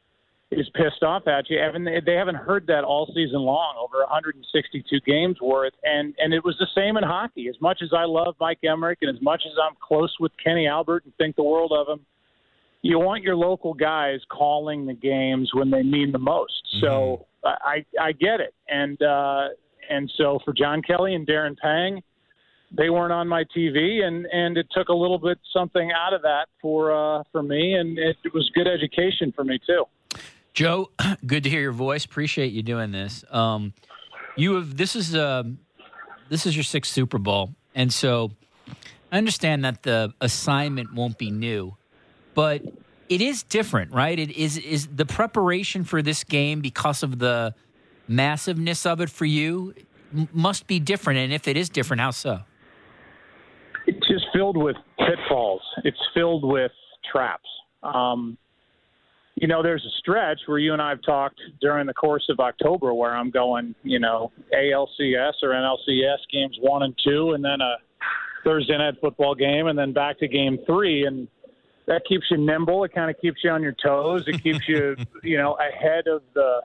is pissed off at you. And they haven't heard that all season long, over one hundred sixty-two games worth. And and it was the same in hockey. As much as I love Mike Emmerich and as much as I'm close with Kenny Albert and think the world of him, you want your local guys calling the games when they mean the most. Mm-hmm. So I, I get it. And uh, and so for John Kelly and Darren Pang, they weren't on my T V, and, and it took a little bit something out of that for uh, for me, and it, it was good education for me too. Joe, good to hear your voice. Appreciate you doing this. Um, you have this is uh, this is your sixth Super Bowl, and so I understand that the assignment won't be new, but it is different, right? It is is the preparation for this game because of the massiveness of it for you m- must be different, and if it is different, how so? It's just filled with pitfalls. It's filled with traps. Um, you know, there's a stretch where you and I have talked during the course of October where I'm going, you know, A L C S or N L C S games one and two, and then a Thursday night football game, and then back to game three. And that keeps you nimble. It kind of keeps you on your toes. It keeps you, you know, ahead of the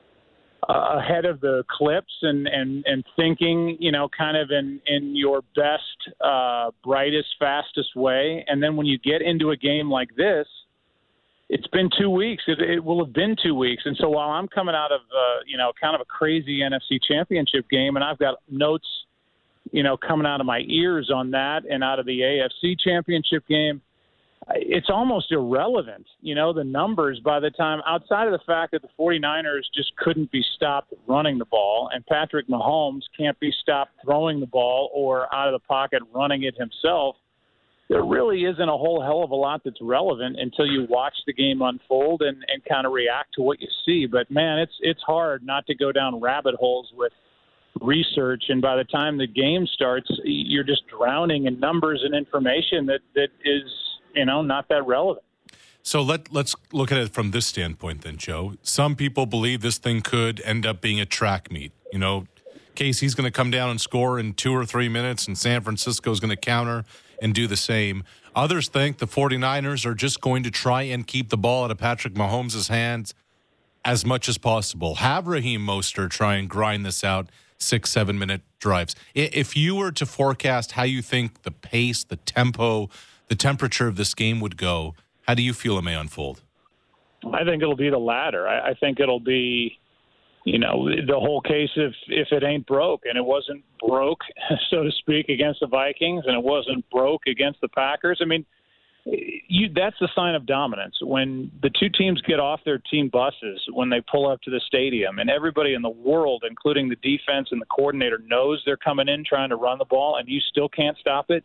uh, ahead of the clips and, and, and thinking, you know, kind of in, in your best, uh, brightest, fastest way. And then when you get into a game like this, it's been two weeks. It, it will have been two weeks. And so while I'm coming out of, uh, you know, kind of a crazy N F C championship game, and I've got notes, you know, coming out of my ears on that and out of the A F C championship game, it's almost irrelevant, you know, the numbers by the time, outside of the fact that the 49ers just couldn't be stopped running the ball, and Patrick Mahomes can't be stopped throwing the ball or out of the pocket running it himself. There really isn't a whole hell of a lot that's relevant until you watch the game unfold and, and kind of react to what you see. But, man, it's it's hard not to go down rabbit holes with research, and by the time the game starts, you're just drowning in numbers and information that, that is – you know, not that relevant. So let, let's look at it from this standpoint then, Joe. Some people believe this thing could end up being a track meet. You know, Casey's going to come down and score in two or three minutes, and San Francisco's going to counter and do the same. Others think the 49ers are just going to try and keep the ball out of Patrick Mahomes' hands as much as possible. Have Raheem Mostert try and grind this out, six, seven-minute drives. If you were to forecast how you think the pace, the tempo, the temperature of this game would go, how do you feel it may unfold? I think it'll be the latter. I, I think it'll be, you know, the whole case if if it ain't broke, and it wasn't broke, so to speak, against the Vikings, and it wasn't broke against the Packers. I mean, you, that's the sign of dominance. When the two teams get off their team buses, when they pull up to the stadium, and everybody in the world, including the defense and the coordinator, knows they're coming in trying to run the ball, and you still can't stop it,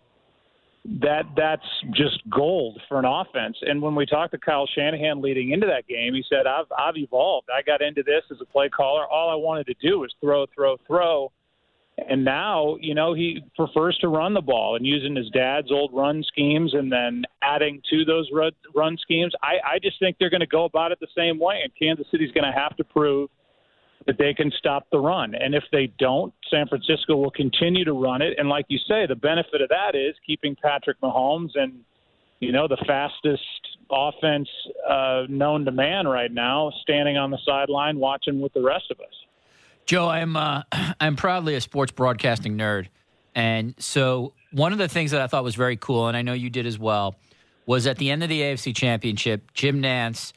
that that's just gold for an offense. And when we talked to Kyle Shanahan leading into that game, he said, I've, I've evolved. I got into this as a play caller. All I wanted to do was throw, throw, throw. And now, you know, he prefers to run the ball and using his dad's old run schemes and then adding to those run, run schemes. I, I just think they're going to go about it the same way, and Kansas City's going to have to prove that they can stop the run. And if they don't, San Francisco will continue to run it. And like you say, the benefit of that is keeping Patrick Mahomes and, you know, the fastest offense uh, known to man right now standing on the sideline watching with the rest of us. Joe, I'm uh, I'm proudly a sports broadcasting nerd, and so one of the things that I thought was very cool, and I know you did as well, was at the end of the A F C Championship, Jim Nantz,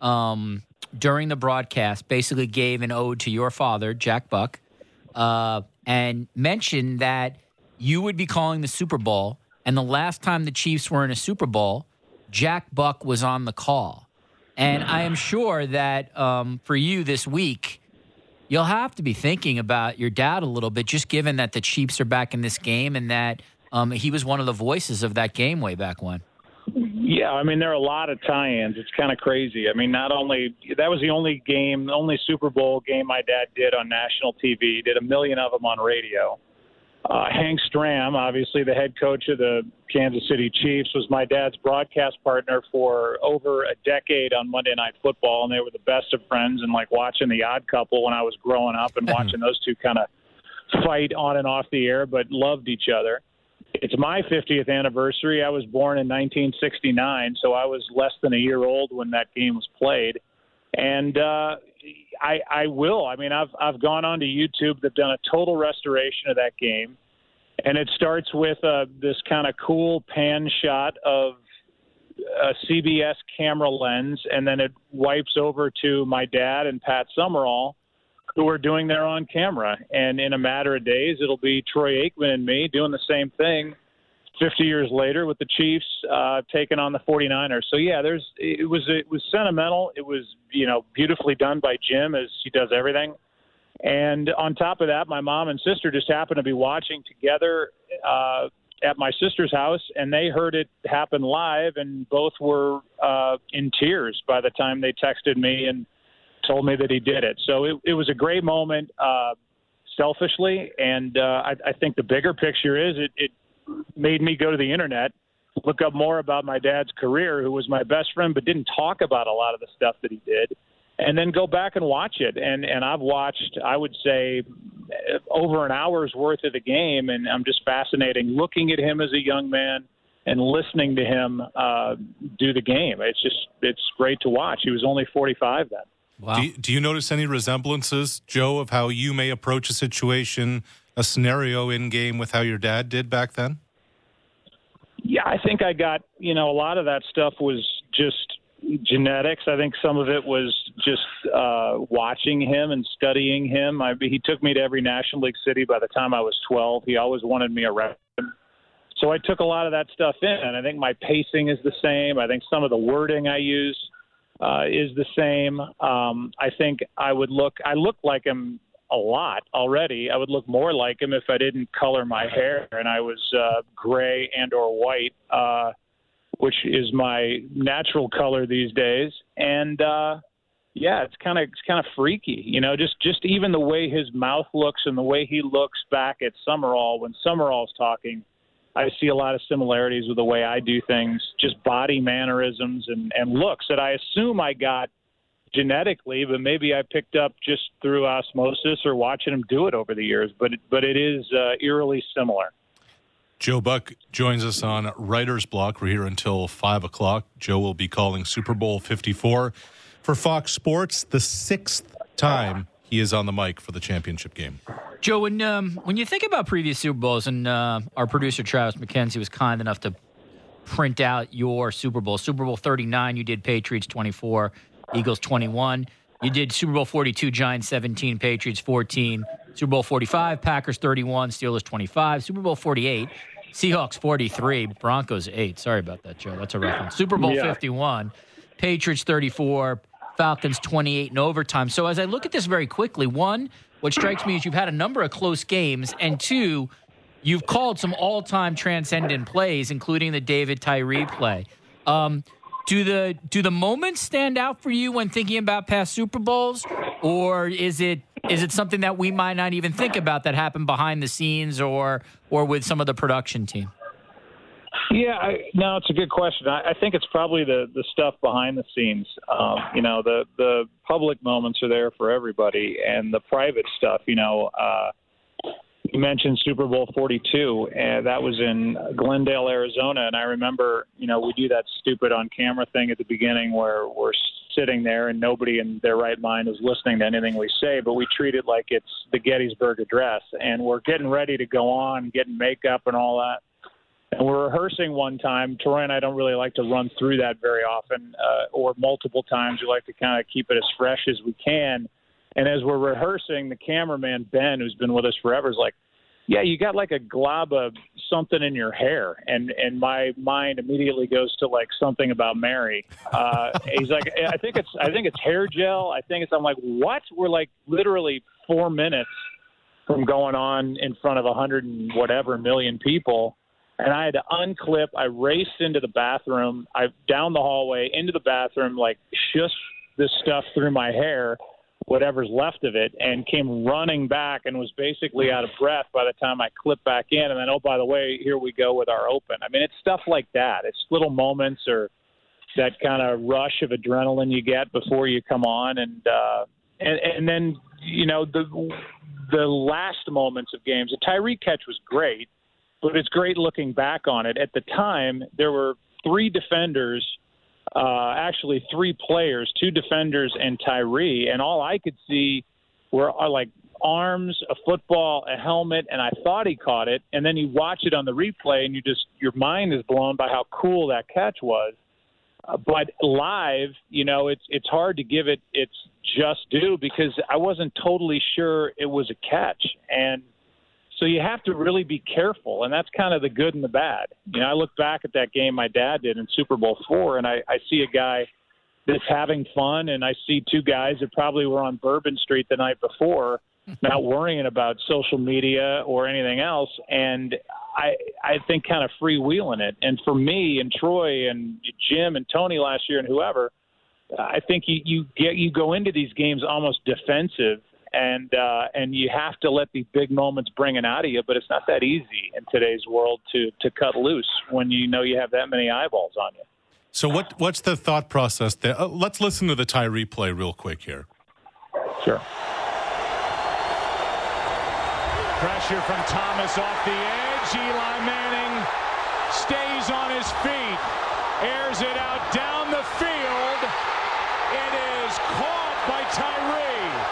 um, during the broadcast, basically gave an ode to your father, Jack Buck, uh, and mentioned that you would be calling the Super Bowl, and the last time the Chiefs were in a Super Bowl, Jack Buck was on the call, and I am sure that um, for you this week, you'll have to be thinking about your dad a little bit, just given that the Chiefs are back in this game and that um, he was one of the voices of that game way back when. Yeah, I mean, there are a lot of tie-ins. It's kind of crazy. I mean, not only – that was the only game, the only Super Bowl game my dad did on national T V. He did a million of them on radio. Uh, Hank Stram, obviously the head coach of the Kansas City Chiefs, was my dad's broadcast partner for over a decade on Monday Night Football, and they were the best of friends, and like watching The Odd Couple when I was growing up and watching those two kind of fight on and off the air, but loved each other. It's my fiftieth anniversary. I was born in nineteen sixty-nine, so I was less than a year old when that game was played. And uh, I, I will. I mean, I've I've gone onto YouTube. They've done a total restoration of that game, and it starts with uh, this kind of cool pan shot of a C B S camera lens, and then it wipes over to my dad and Pat Summerall, who are doing their on camera. And in a matter of days, it'll be Troy Aikman and me doing the same thing fifty years later with the Chiefs uh, taking on the forty-niners. So, yeah, there's it was it was sentimental. It was, you know, beautifully done by Jim, as he does everything. And on top of that, my mom and sister just happened to be watching together uh, at my sister's house, and they heard it happen live, and both were uh, in tears by the time they texted me and told me that he did it. So it, it was a great moment, uh, selfishly, and uh, I, I think the bigger picture is it, it made me go to the internet, look up more about my dad's career, who was my best friend but didn't talk about a lot of the stuff that he did, and then go back and watch it. And, and I've watched, I would say, over an hour's worth of the game, and I'm just fascinated looking at him as a young man and listening to him uh, do the game. It's just, it's great to watch. He was only forty-five then. Wow. Do you, do you notice any resemblances, Joe, of how you may approach a situation, a scenario in game with how your dad did back then? Yeah, I think I got, you know, a lot of that stuff was just genetics. I think some of it was just uh, watching him and studying him. I, he took me to every National League city by the time I was twelve. He always wanted me around him. So I took a lot of that stuff in, and I think my pacing is the same. I think some of the wording I use Uh, is the same. Um, I think I would look, I look like him a lot already. I would look more like him if I didn't color my hair and I was uh, gray and or white, uh, which is my natural color these days. And uh, yeah, it's kind of it's kind of freaky, you know, just, just even the way his mouth looks and the way he looks back at Summerall when Summerall's talking. I see a lot of similarities with the way I do things, just body mannerisms and, and looks that I assume I got genetically, but maybe I picked up just through osmosis or watching him do it over the years. But, but it is uh, eerily similar. Joe Buck joins us on Writer's Block. We're here until five o'clock. Joe will be calling Super Bowl fifty-four for Fox Sports, the sixth time he is on the mic for the championship game. Joe, when um, when you think about previous Super Bowls, and uh, our producer Travis McKenzie was kind enough to print out your Super Bowl. Super Bowl thirty-nine, you did Patriots twenty-four, Eagles twenty-one. You did Super Bowl forty-two, Giants seventeen, Patriots fourteen. Super Bowl forty-five, Packers thirty-one, Steelers twenty-five. Super Bowl forty-eight, Seahawks forty-three, Broncos eight. Sorry about that, Joe. That's a rough one. Super Bowl Yeah. fifty-one, Patriots thirty-four, Falcons twenty-eight in overtime. So as I look at this very quickly, one, what strikes me is you've had a number of close games, and two, you've called some all-time transcendent plays, including the David Tyree play. Um, do the do the moments stand out for you when thinking about past Super Bowls, or is it is it something that we might not even think about that happened behind the scenes or or with some of the production team? Yeah, I, no, it's a good question. I, I think it's probably the, the stuff behind the scenes. Um, you know, the the public moments are there for everybody, and the private stuff. You know, uh, you mentioned Super Bowl forty-two, and that was in Glendale, Arizona. And I remember, you know, we do that stupid on camera thing at the beginning where we're sitting there and nobody in their right mind is listening to anything we say, but we treat it like it's the Gettysburg Address, and we're getting ready to go on, getting makeup and all that. And we're rehearsing one time. Troy and I don't really like to run through that very often, uh, or multiple times. We like to kind of keep it as fresh as we can. And as we're rehearsing, the cameraman, Ben, who's been with us forever, is like, yeah, you got like a glob of something in your hair. And, and my mind immediately goes to like something about Mary. Uh, he's like, I think it's, I think it's hair gel. I think it's, I'm like, what? We're like literally four minutes from going on in front of a hundred and whatever million people. And I had to unclip. I raced into the bathroom. I down the hallway into the bathroom, like shushed this stuff through my hair, whatever's left of it, and came running back and was basically out of breath by the time I clipped back in. And then, oh, by the way, here we go with our open. I mean, it's stuff like that. It's little moments or that kind of rush of adrenaline you get before you come on, and uh, and and then you know the the last moments of games. The Tyree catch was great. But it's great looking back on it. At the time, there were three defenders, uh, actually three players, two defenders and Tyree, and all I could see were uh, like arms, a football, a helmet, and I thought he caught it. And then you watch it on the replay, and you just your mind is blown by how cool that catch was. Uh, but live, you know, it's it's hard to give it its just due because I wasn't totally sure it was a catch, and so you have to really be careful, and that's kind of the good and the bad. You know, I look back at that game my dad did in Super Bowl four, and I, I see a guy that's having fun, and I see two guys that probably were on Bourbon Street the night before, not worrying about social media or anything else, and I I think kind of freewheeling it. And for me and Troy and Jim and Tony last year and whoever, I think you, you get you go into these games almost defensive. And uh, and you have to let these big moments bring it out of you, but it's not that easy in today's world to to cut loose when you know you have that many eyeballs on you. So what what's the thought process there? Uh, let's listen to the Tyree play real quick here. Sure. Pressure from Thomas off the edge. Eli Manning stays on his feet, airs it out down the field. It is caught by Tyree.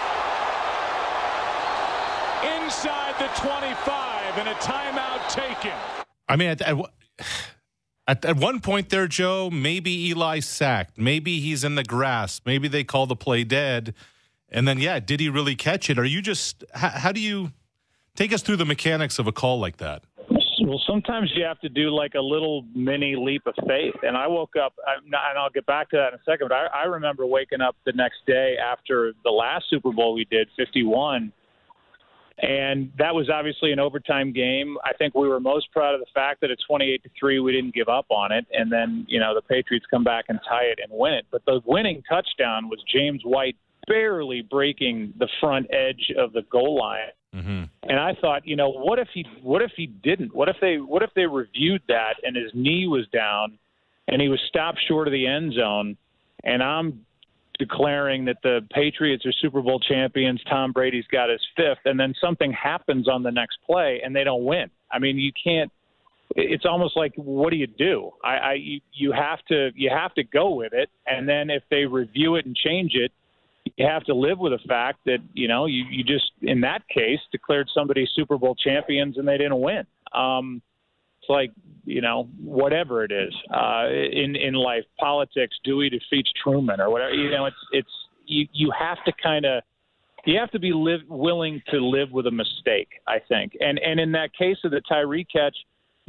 Inside the twenty-five and a timeout taken. I mean, at, at, at, at one point there, Joe, maybe Eli sacked. Maybe he's in the grass. Maybe they call the play dead. And then, yeah, did he really catch it? Are you just how, how do you take us through the mechanics of a call like that? Well, sometimes you have to do like a little mini leap of faith. And I woke up, and I'll get back to that in a second, but I, I remember waking up the next day after the last Super Bowl we did, fifty-one. And that was obviously an overtime game. I think we were most proud of the fact that at twenty-eight to three, we didn't give up on it. And then, you know, the Patriots come back and tie it and win it. But the winning touchdown was James White barely breaking the front edge of the goal line. Mm-hmm. And I thought, you know, what if he, what if he didn't? What if they, what if they reviewed that and his knee was down and he was stopped short of the end zone? And I'm declaring that the Patriots are Super Bowl champions, Tom Brady's got his fifth, and then something happens on the next play and they don't win. I mean, you can't. It's almost like, what do you do? I, I you, you have to you have to go with it, and then if they review it and change it, you have to live with the fact that you know you, you just in that case declared somebody Super Bowl champions and they didn't win. Um, it's like, you know, whatever it is uh, in in life, politics, Dewey defeats Truman or whatever. You know, it's it's you you have to kind of you have to be live, willing to live with a mistake, I think. And and in that case of the Tyree catch,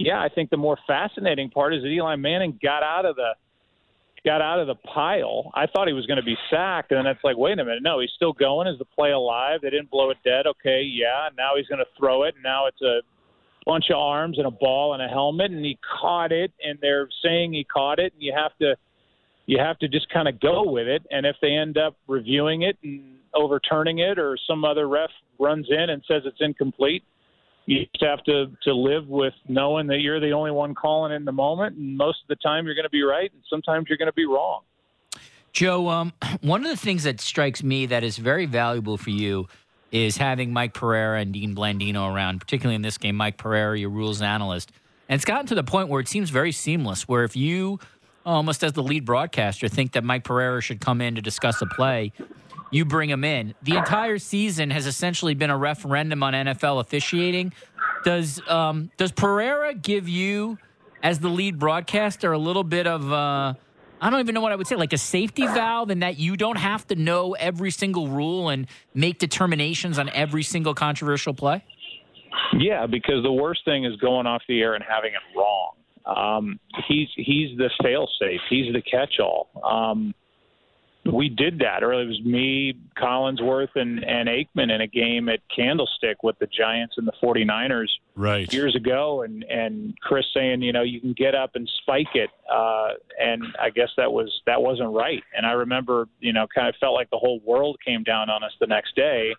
yeah, I think the more fascinating part is that Eli Manning got out of the got out of the pile. I thought he was going to be sacked, and then it's like, wait a minute, no, he's still going. Is the play alive? They didn't blow it dead. Okay, yeah. Now he's going to throw it, and now it's a bunch of arms and a ball and a helmet, and he caught it, and they're saying he caught it, and you have to you have to just kind of go with it. And if they end up reviewing it and overturning it, or some other ref runs in and says it's incomplete, you just have to, to live with knowing that you're the only one calling in the moment, and most of the time you're going to be right, and sometimes you're going to be wrong. Joe, um, one of the things that strikes me that is very valuable for you is having Mike Pereira and Dean Blandino around, particularly in this game. Mike Pereira, your rules analyst. And it's gotten to the point where it seems very seamless, where if you, almost as the lead broadcaster, think that Mike Pereira should come in to discuss a play, you bring him in. The entire season has essentially been a referendum on N F L officiating. Does um, does Pereira give you, as the lead broadcaster, a little bit of, uh, I don't even know what I would say, like a safety valve, in that you don't have to know every single rule and make determinations on every single controversial play? Yeah, because the worst thing is going off the air and having it wrong. Um, he's he's the fail-safe. He's the catch-all. Um, we did that earlier. It was me, Collinsworth, and, and Aikman in a game at Candlestick with the Giants and the 49ers right. years ago, and, and Chris saying, you know, you can get up and spike it, uh, and I guess that was that wasn't right. And I remember, you know, kind of felt like the whole world came down on us the next day.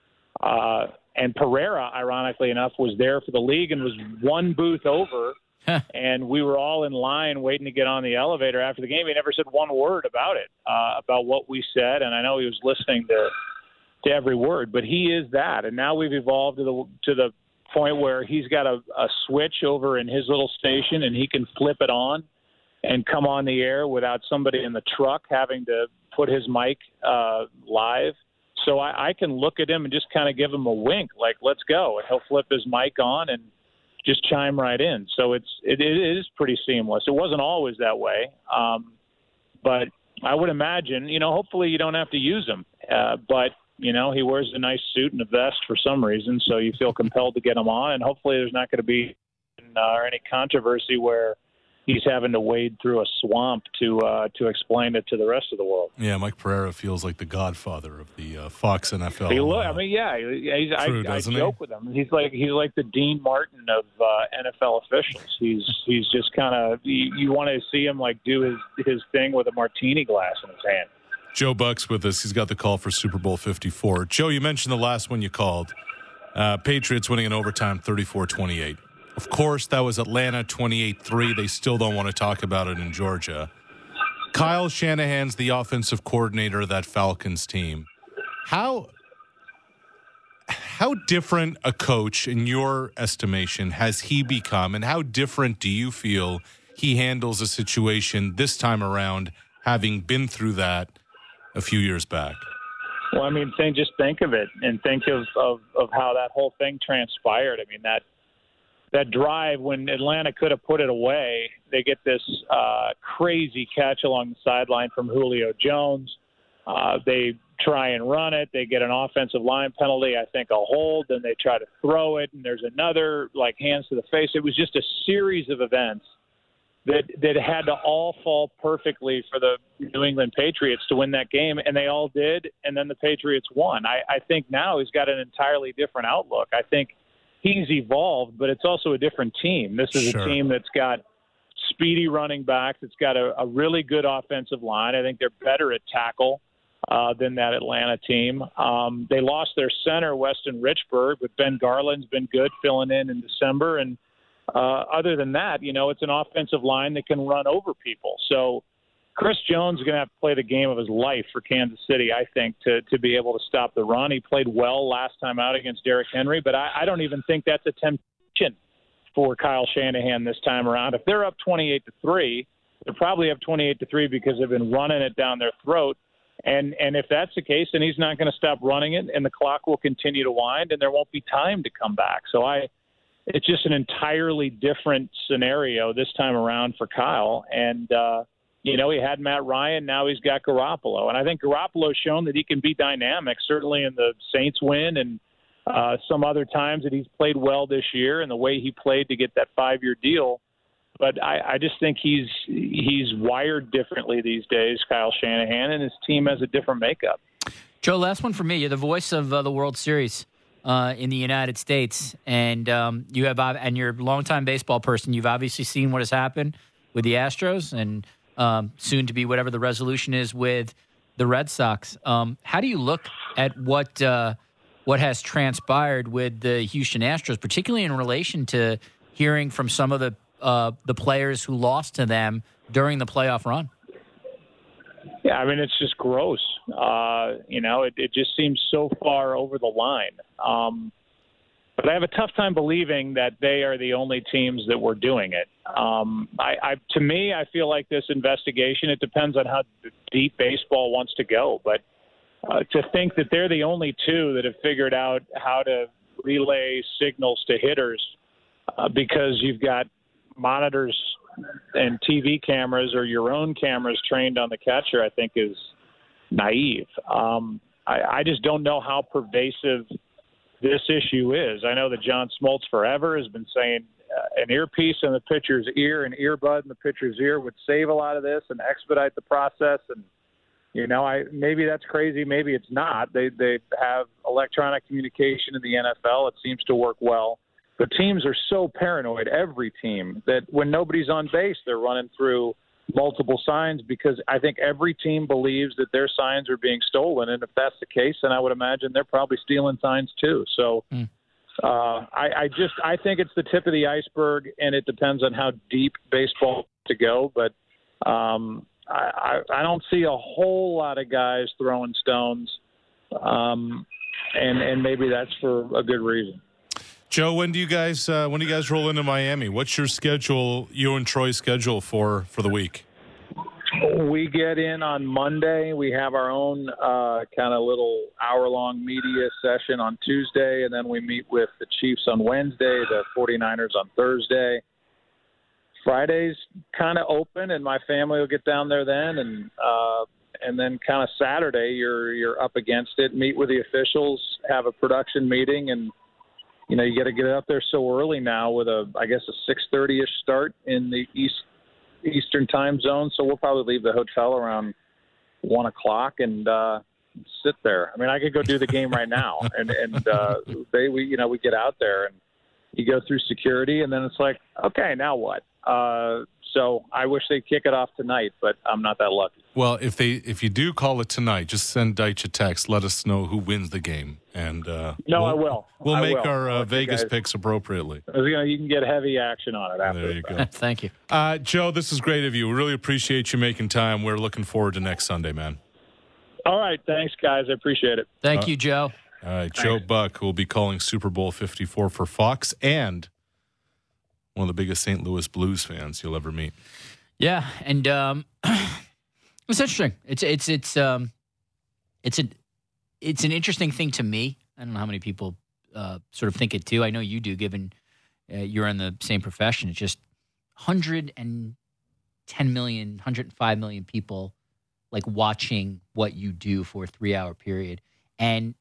Uh, and Pereira, ironically enough, was there for the league and was one booth over. And we were all in line waiting to get on the elevator after the game. He never said one word about it, uh, about what we said. And I know he was listening to to every word, but he is that. And now we've evolved to the to the point where he's got a, a switch over in his little station, and he can flip it on and come on the air without somebody in the truck having to put his mic uh, live. So I, I can look at him and just kind of give him a wink, like, let's go. And he'll flip his mic on and just chime right in. So it's it, it is pretty seamless. It wasn't always that way, um, but I would imagine, you know, hopefully you don't have to use him. Uh, but you know, he wears a nice suit and a vest for some reason, so you feel compelled to get him on. And hopefully there's not going to be uh, any controversy where he's having to wade through a swamp to uh, to explain it to the rest of the world. Yeah, Mike Pereira feels like the godfather of the uh, Fox N F L. He look, I mean, yeah, he's, True, I, I doesn't joke he? with him. He's like he's like the Dean Martin of uh, N F L officials. He's he's just kind of you, you want to see him like do his his thing with a martini glass in his hand. Joe Buck's with us. He's got the call for Super Bowl fifty-four. Joe, you mentioned the last one you called. Uh, Patriots winning in overtime thirty-four twenty-eight. Of course, that was Atlanta twenty-eight three. They still don't want to talk about it in Georgia. Kyle Shanahan's the offensive coordinator of that Falcons team. How how different a coach, in your estimation, has he become, and how different do you feel he handles a situation this time around, having been through that a few years back? Well, I mean, think, just think of it and think of, of, of how that whole thing transpired. I mean, that that drive when Atlanta could have put it away, they get this uh, crazy catch along the sideline from Julio Jones. Uh, they try and run it. They get an offensive line penalty, I think a hold, then they try to throw it, and there's another, like, hands to the face. It was just a series of events that that had to all fall perfectly for the New England Patriots to win that game, and they all did, and then the Patriots won. I, I think now he's got an entirely different outlook. I think he's evolved, but it's also a different team. This is Sure. a team that's got speedy running backs. It's got a, a really good offensive line. I think they're better at tackle uh, than that Atlanta team. Um, they lost their center, Weston Richburg, but Ben Garland's been good filling in in December. And uh, other than that, you know, it's an offensive line that can run over people. So Chris Jones is going to have to play the game of his life for Kansas City, I think, to, to be able to stop the run. He played well last time out against Derrick Henry, but I, I don't even think that's a temptation for Kyle Shanahan this time around. If they're up twenty-eight to three, they're probably up twenty-eight to three because they've been running it down their throat. And and if that's the case, then he's not going to stop running it, and the clock will continue to wind, and there won't be time to come back. So I, it's just an entirely different scenario this time around for Kyle. And, uh, you know, he had Matt Ryan. Now he's got Garoppolo. And I think Garoppolo's shown that he can be dynamic, certainly in the Saints win and uh, some other times that he's played well this year and the way he played to get that five-year deal. But I, I just think he's he's wired differently these days, Kyle Shanahan, and his team has a different makeup. Joe, last one for me. You're the voice of uh, the World Series uh, in the United States, and um, you have and you're a longtime baseball person. You've obviously seen what has happened with the Astros, and um, soon to be whatever the resolution is with the Red Sox. Um, how do you look at what uh, what has transpired with the Houston Astros, particularly in relation to hearing from some of the uh, the players who lost to them during the playoff run? Yeah, I mean, it's just gross. Uh, you know, it, it just seems so far over the line. Um, but I have a tough time believing that they are the only teams that were doing it. Um, I, I, to me, I feel like this investigation, it depends on how deep baseball wants to go. But uh, to think that they're the only two that have figured out how to relay signals to hitters uh, because you've got monitors and T V cameras or your own cameras trained on the catcher, I think is naive. Um, I, I just don't know how pervasive this issue is. I know that John Smoltz forever has been saying uh, an earpiece in the pitcher's ear, an earbud in the pitcher's ear would save a lot of this and expedite the process. And, you know, I maybe that's crazy. Maybe it's not. They, they have electronic communication in the N F L. It seems to work well. But teams are so paranoid, every team, that when nobody's on base, they're running through multiple signs because I think every team believes that their signs are being stolen. And if that's the case, then I would imagine they're probably stealing signs too. So mm. uh, I, I just I think it's the tip of the iceberg, and it depends on how deep baseball to go. But um, I, I, I don't see a whole lot of guys throwing stones, um, and and maybe that's for a good reason. Joe, when do you guys uh, when do you guys roll into Miami? What's your schedule, you and Troy's schedule for, for the week? We get in on Monday. We have our own uh, kind of little hour-long media session on Tuesday, and then we meet with the Chiefs on Wednesday, the 49ers on Thursday. Friday's kind of open, and my family will get down there then, and uh, and then kind of Saturday you're you're up against it. Meet with the officials, have a production meeting, and you know, you got to get up there so early now with a, I guess, a six thirty-ish start in the East Eastern time zone. So we'll probably leave the hotel around one o'clock and uh, sit there. I mean, I could go do the game right now, and and uh, they, we, you know, we get out there and you go through security, and then it's like, okay, now what? Uh, so I wish they'd kick it off tonight, but I'm not that lucky. Well, if they if you do call it tonight, just send Deitch a text. Let us know who wins the game, and uh, no, we'll, I will. We'll I make will. our uh, Vegas guys, picks appropriately. You know, you can get heavy action on it after. There you go. Thank you, uh, Joe. This is great of you. We really appreciate you making time. We're looking forward to next Sunday, man. All right, thanks, guys. I appreciate it. Thank uh, you, Joe. All right, Joe Buck, who will be calling Super Bowl fifty-four for Fox, and one of the biggest Saint Louis Blues fans you'll ever meet. Yeah, and um, it's interesting. It's it's it's um, it's an it's an interesting thing to me. I don't know how many people uh, sort of think it too. I know you do, given uh, you're in the same profession. It's just one hundred ten million, one hundred five million people like watching what you do for a three-hour period, and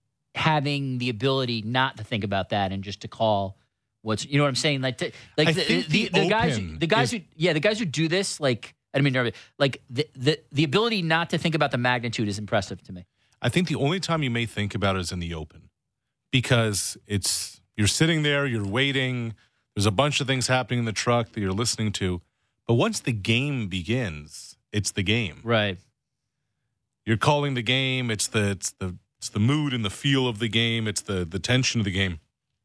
having the ability not to think about that and just to call. What's you know what I'm saying? Like, to, like the, the, the, the guys, the guys is, who, yeah, the guys who do this, like, I mean, like the, the the ability not to think about the magnitude is impressive to me. I think the only time you may think about it is in the open, because it's you're sitting there, you're waiting. There's a bunch of things happening in the truck that you're listening to, but once the game begins, it's the game. Right. You're calling the game. It's the it's the it's the mood and the feel of the game. It's the the tension of the game.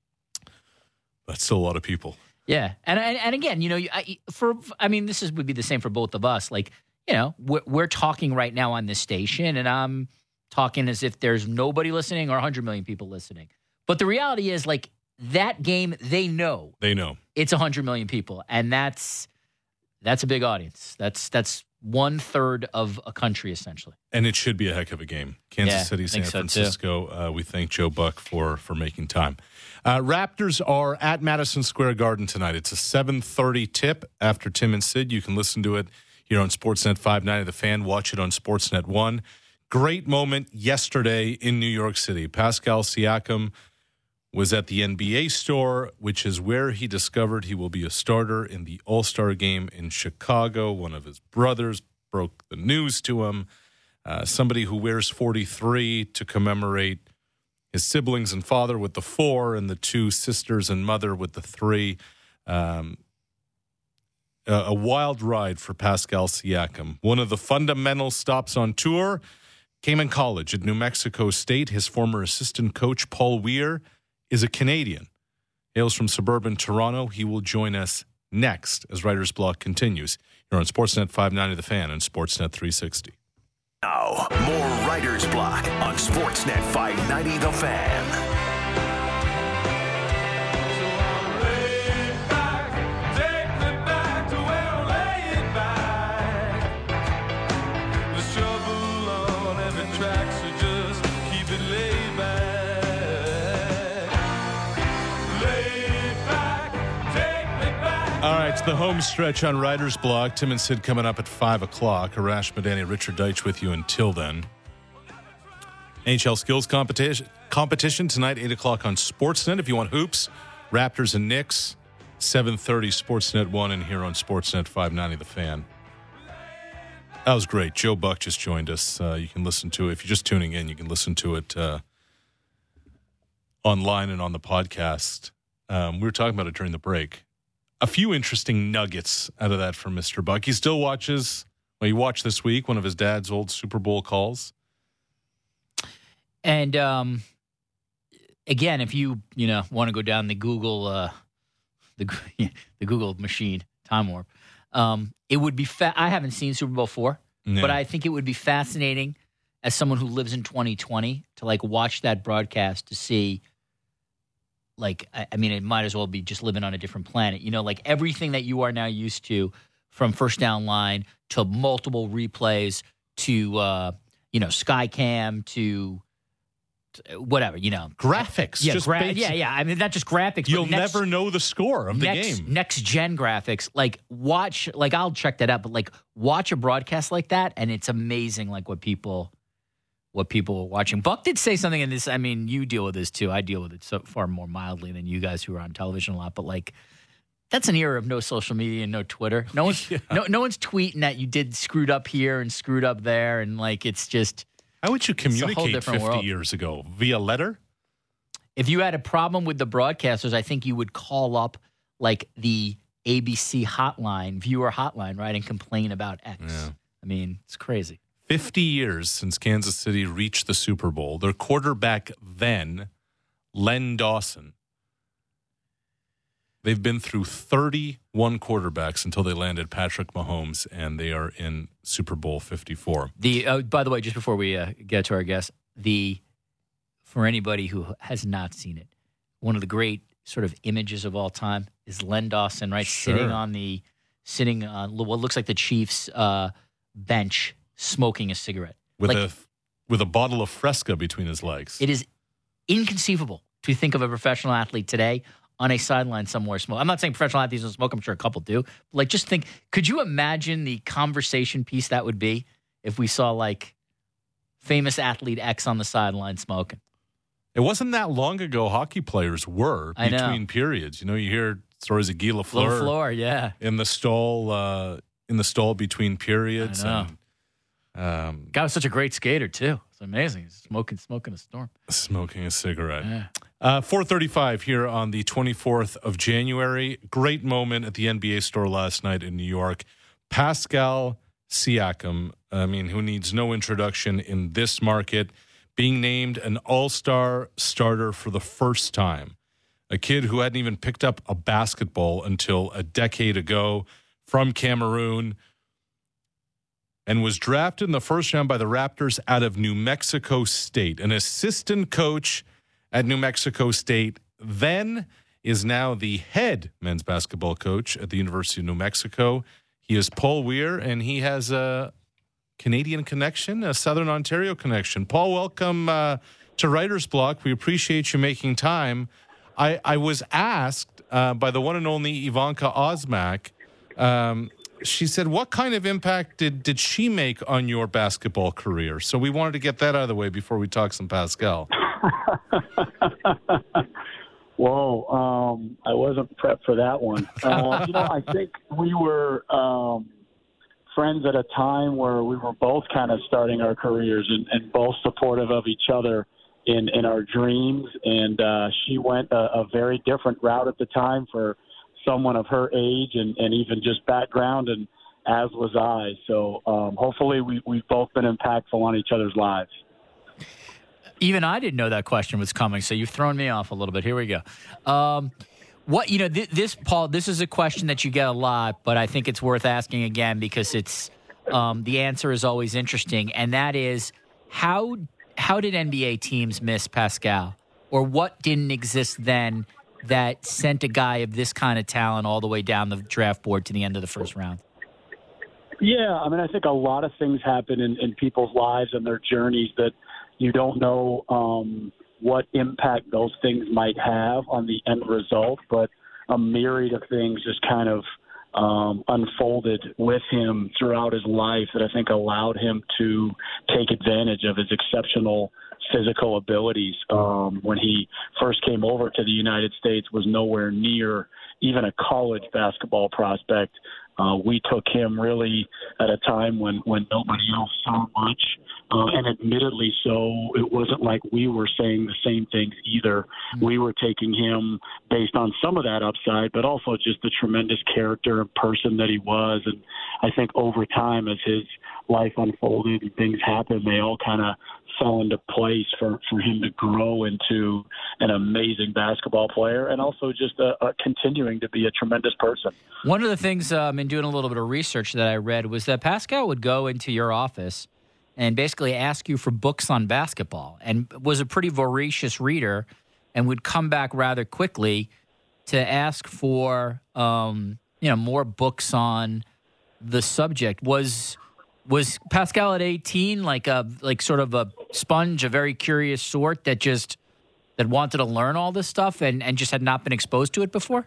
That's still a lot of people. Yeah, and and, and again, you know, I, for I mean, this is would be the same for both of us. Like, you know, we're, we're talking right now on this station, and I'm talking as if there's nobody listening or one hundred million people listening. But the reality is, like, that game, they know, they know it's one hundred million people, and that's that's a big audience. That's that's one third of a country essentially. And it should be a heck of a game. Kansas yeah, City, San so Francisco. Uh, we thank Joe Buck for for making time. Uh, Raptors are at Madison Square Garden tonight. It's a seven thirty tip after Tim and Sid. You can listen to it here on Sportsnet five ninety The Fan. Watch it on Sportsnet one. Great moment yesterday in New York City. Pascal Siakam was at the N B A store, which is where he discovered he will be a starter in the All-Star game in Chicago. One of his brothers broke the news to him. Uh, somebody who wears forty-three to commemorate his siblings and father with the four and the two sisters and mother with the three. Um, a, a wild ride for Pascal Siakam. One of the fundamental stops on tour came in college at New Mexico State. His former assistant coach, Paul Weir, is a Canadian. Hails from suburban Toronto. He will join us next as Writer's Block continues here on Sportsnet five ninety The Fan and Sportsnet three sixty. Now, more Writer's Block on Sportsnet five ninety The Fan. All right, it's the home stretch on Writer's Block. Tim and Sid coming up at five o'clock. Arash Madani, Richard Deitch with you until then. N H L skills competition competition tonight, eight o'clock on Sportsnet. If you want hoops, Raptors and Knicks, seven thirty Sportsnet one and here on Sportsnet five ninety The Fan. That was great. Joe Buck just joined us. Uh, you can listen to it. If you're just tuning in, you can listen to it uh, online and on the podcast. Um, we were talking about it during the break. A few interesting nuggets out of that from Mister Buck. He still watches, well, he watched this week one of his dad's old Super Bowl calls. And um, again, if you you know want to go down the Google uh, the the Google machine time warp, um, it would be. Fa- I haven't seen Super Bowl four, Yeah. but I think it would be fascinating as someone who lives in twenty twenty to like watch that broadcast to see. Like, I I mean, it might as well be just living on a different planet. You know, like everything that you are now used to, from first down line to multiple replays to, uh, you know, Skycam to, to whatever, you know. Graphics. Yeah, just gra- basic- yeah, yeah. I mean, not just graphics. You'll but next, never know the score of the next, game. Next gen graphics. Like, watch, like, I'll check that out, but like, watch a broadcast like that, and it's amazing, like, what people. What people are watching. Buck did say something in this. I mean, you deal with this too. I deal with it so far more mildly than you guys who are on television a lot. But like, that's an era of no social media and no Twitter. No one's Yeah. no no one's tweeting that you did screwed up here and screwed up there, and like it's just. How would you It's a whole communicate different fifty world. years ago? Via letter? If you had a problem with the broadcasters, I think you would call up like the A B C hotline, viewer hotline, right, and complain about X. Yeah. I mean, it's crazy. fifty years since Kansas City reached the Super Bowl. Their quarterback then, Len Dawson. They've been through thirty-one quarterbacks until they landed Patrick Mahomes, and they are in Super Bowl fifty-four. The uh, by the way, just before we uh, get to our guest, the for anybody who has not seen it, one of the great sort of images of all time is Len Dawson, right, Sure. sitting on the sitting on what looks like the Chiefs' uh, bench, smoking a cigarette. With Like, a with a bottle of Fresca between his legs. it is inconceivable to think of a professional athlete today on a sideline somewhere smoke. I'm not saying professional athletes don't smoke. I'm sure a couple do. But like, just think, could you imagine the conversation piece that would be if we saw like famous athlete X on the sideline smoking? It wasn't that long ago hockey players were I know. between periods. You know, you hear stories of Guy Floor, Lafleur floor, yeah. in the stall uh, in the stall between periods. I know. And, um, Guy was such a great skater too. It's amazing. He's smoking, smoking a storm. smoking a cigarette. Yeah. Uh, four thirty-five here on the twenty-fourth of January. Great moment at the N B A store last night in New York. Pascal Siakam, I mean, who needs no introduction in this market, being named an all-star starter for the first time. A kid who hadn't even picked up a basketball until a decade ago from Cameroon and was drafted in the first round by the Raptors out of New Mexico State. An assistant coach at New Mexico State, then is now the head men's basketball coach at the University of New Mexico. He is Paul Weir, and he has a Canadian connection, a Southern Ontario connection. Paul, welcome uh, to Writer's Block. We appreciate you making time. I, I was asked uh, by the one and only Ivanka Osmak, um, she said, what kind of impact did, did she make on your basketball career? So we wanted to get that out of the way before we talk some Pascal. Whoa, um, I wasn't prepped for that one. Uh, you know, I think we were um, friends at a time where we were both kind of starting our careers and, and both supportive of each other in, in our dreams. And uh, she went a, a very different route at the time for someone of her age and, and even just background, and as was I. So um, hopefully we, we've both been impactful on each other's lives. Even I didn't know that question was coming, so you've thrown me off a little bit. Here we go. Um, what you know, th- this Paul, this is a question that you get a lot, but I think it's worth asking again because it's um, the answer is always interesting, and that is how how did N B A teams miss Pascal, or what didn't exist then that sent a guy of this kind of talent all the way down the draft board to the end of the first round? Yeah, I mean, I think a lot of things happen in, in people's lives and their journeys that you don't know um, what impact those things might have on the end result, but a myriad of things just kind of um, unfolded with him throughout his life that I think allowed him to take advantage of his exceptional physical abilities. Um, when he first came over to the United States, was nowhere near even a college basketball prospect. Uh, we took him really at a time when, when nobody else saw much. Uh, and admittedly so, it wasn't like we were saying the same things either. We were taking him based on some of that upside, but also just the tremendous character and person that he was. And I think over time, as his life unfolded and things happened, they all kind of fell into place for, for him to grow into an amazing basketball player and also just a, a continuing to be a tremendous person. One of the things um, in doing a little bit of research that I read was that Pascal would go into your office and basically ask you for books on basketball and was a pretty voracious reader and would come back rather quickly to ask for um, you know more books on the subject. Was was Pascal at eighteen like a like sort of a sponge, a very curious sort that just that wanted to learn all this stuff and, and just had not been exposed to it before?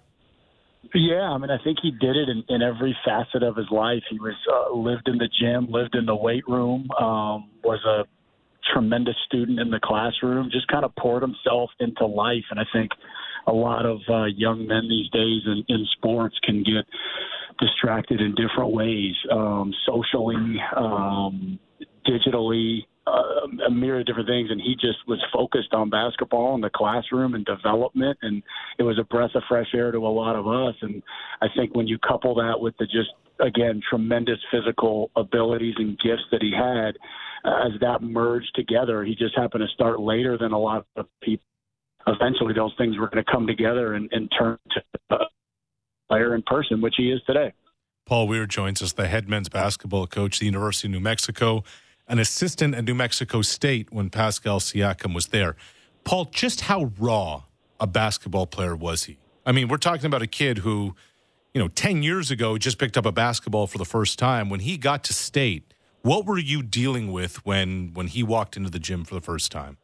Yeah, I mean, I think he did it in, in every facet of his life. He was uh, lived in the gym, lived in the weight room, um, was a tremendous student in the classroom, just kind of poured himself into life. And I think a lot of uh, young men these days in, in sports can get distracted in different ways, um, socially, um, digitally, uh, a myriad of different things. And he just was focused on basketball in the classroom and development. And it was a breath of fresh air to a lot of us. And I think when you couple that with the just, again, tremendous physical abilities and gifts that he had, uh, as that merged together, he just happened to start later than a lot of people. Eventually those things were going to come together and, and turn to a player in person, which he is today. Paul Weir joins us, the head men's basketball coach at the University of New Mexico, an assistant at New Mexico State when Pascal Siakam was there. Paul, just how raw a basketball player was he? I mean, we're talking about a kid who, you know, ten years ago just picked up a basketball for the first time. When he got to State, what were you dealing with when, when he walked into the gym for the first time?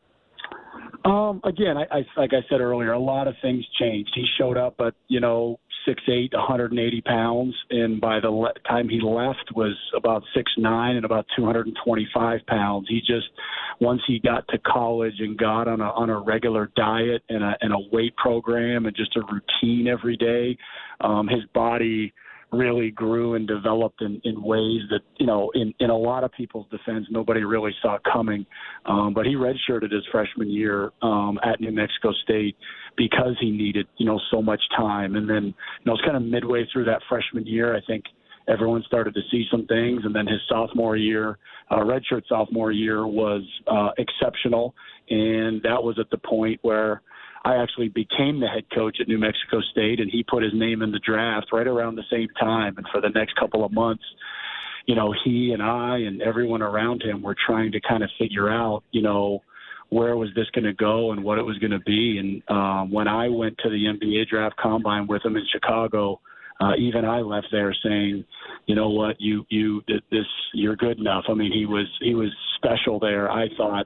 Um, again, I, I, like I said earlier, a lot of things changed. He showed up at, you know, six eight, one hundred eighty pounds, and by the le- time he left was about six nine and about two hundred twenty-five pounds. He just, once he got to college and got on a on a regular diet and a, and a weight program and just a routine every day, um, his body really grew and developed in, in ways that, you know, in, in a lot of people's defense, nobody really saw coming. Um, but he redshirted his freshman year um, at New Mexico State because he needed, you know, so much time. And then, you know, it's kind of midway through that freshman year, I think everyone started to see some things. And then his sophomore year, uh, redshirt sophomore year was uh, exceptional. And that was at the point where I actually became the head coach at New Mexico State, and he put his name in the draft right around the same time. And for the next couple of months, you know, he and I and everyone around him were trying to kind of figure out, you know, where was this going to go and what it was going to be. And um, when I went to the N B A draft combine with him in Chicago, uh, even I left there saying, you know what, you, you, this, you're good enough. I mean, he was, he was special there, I thought,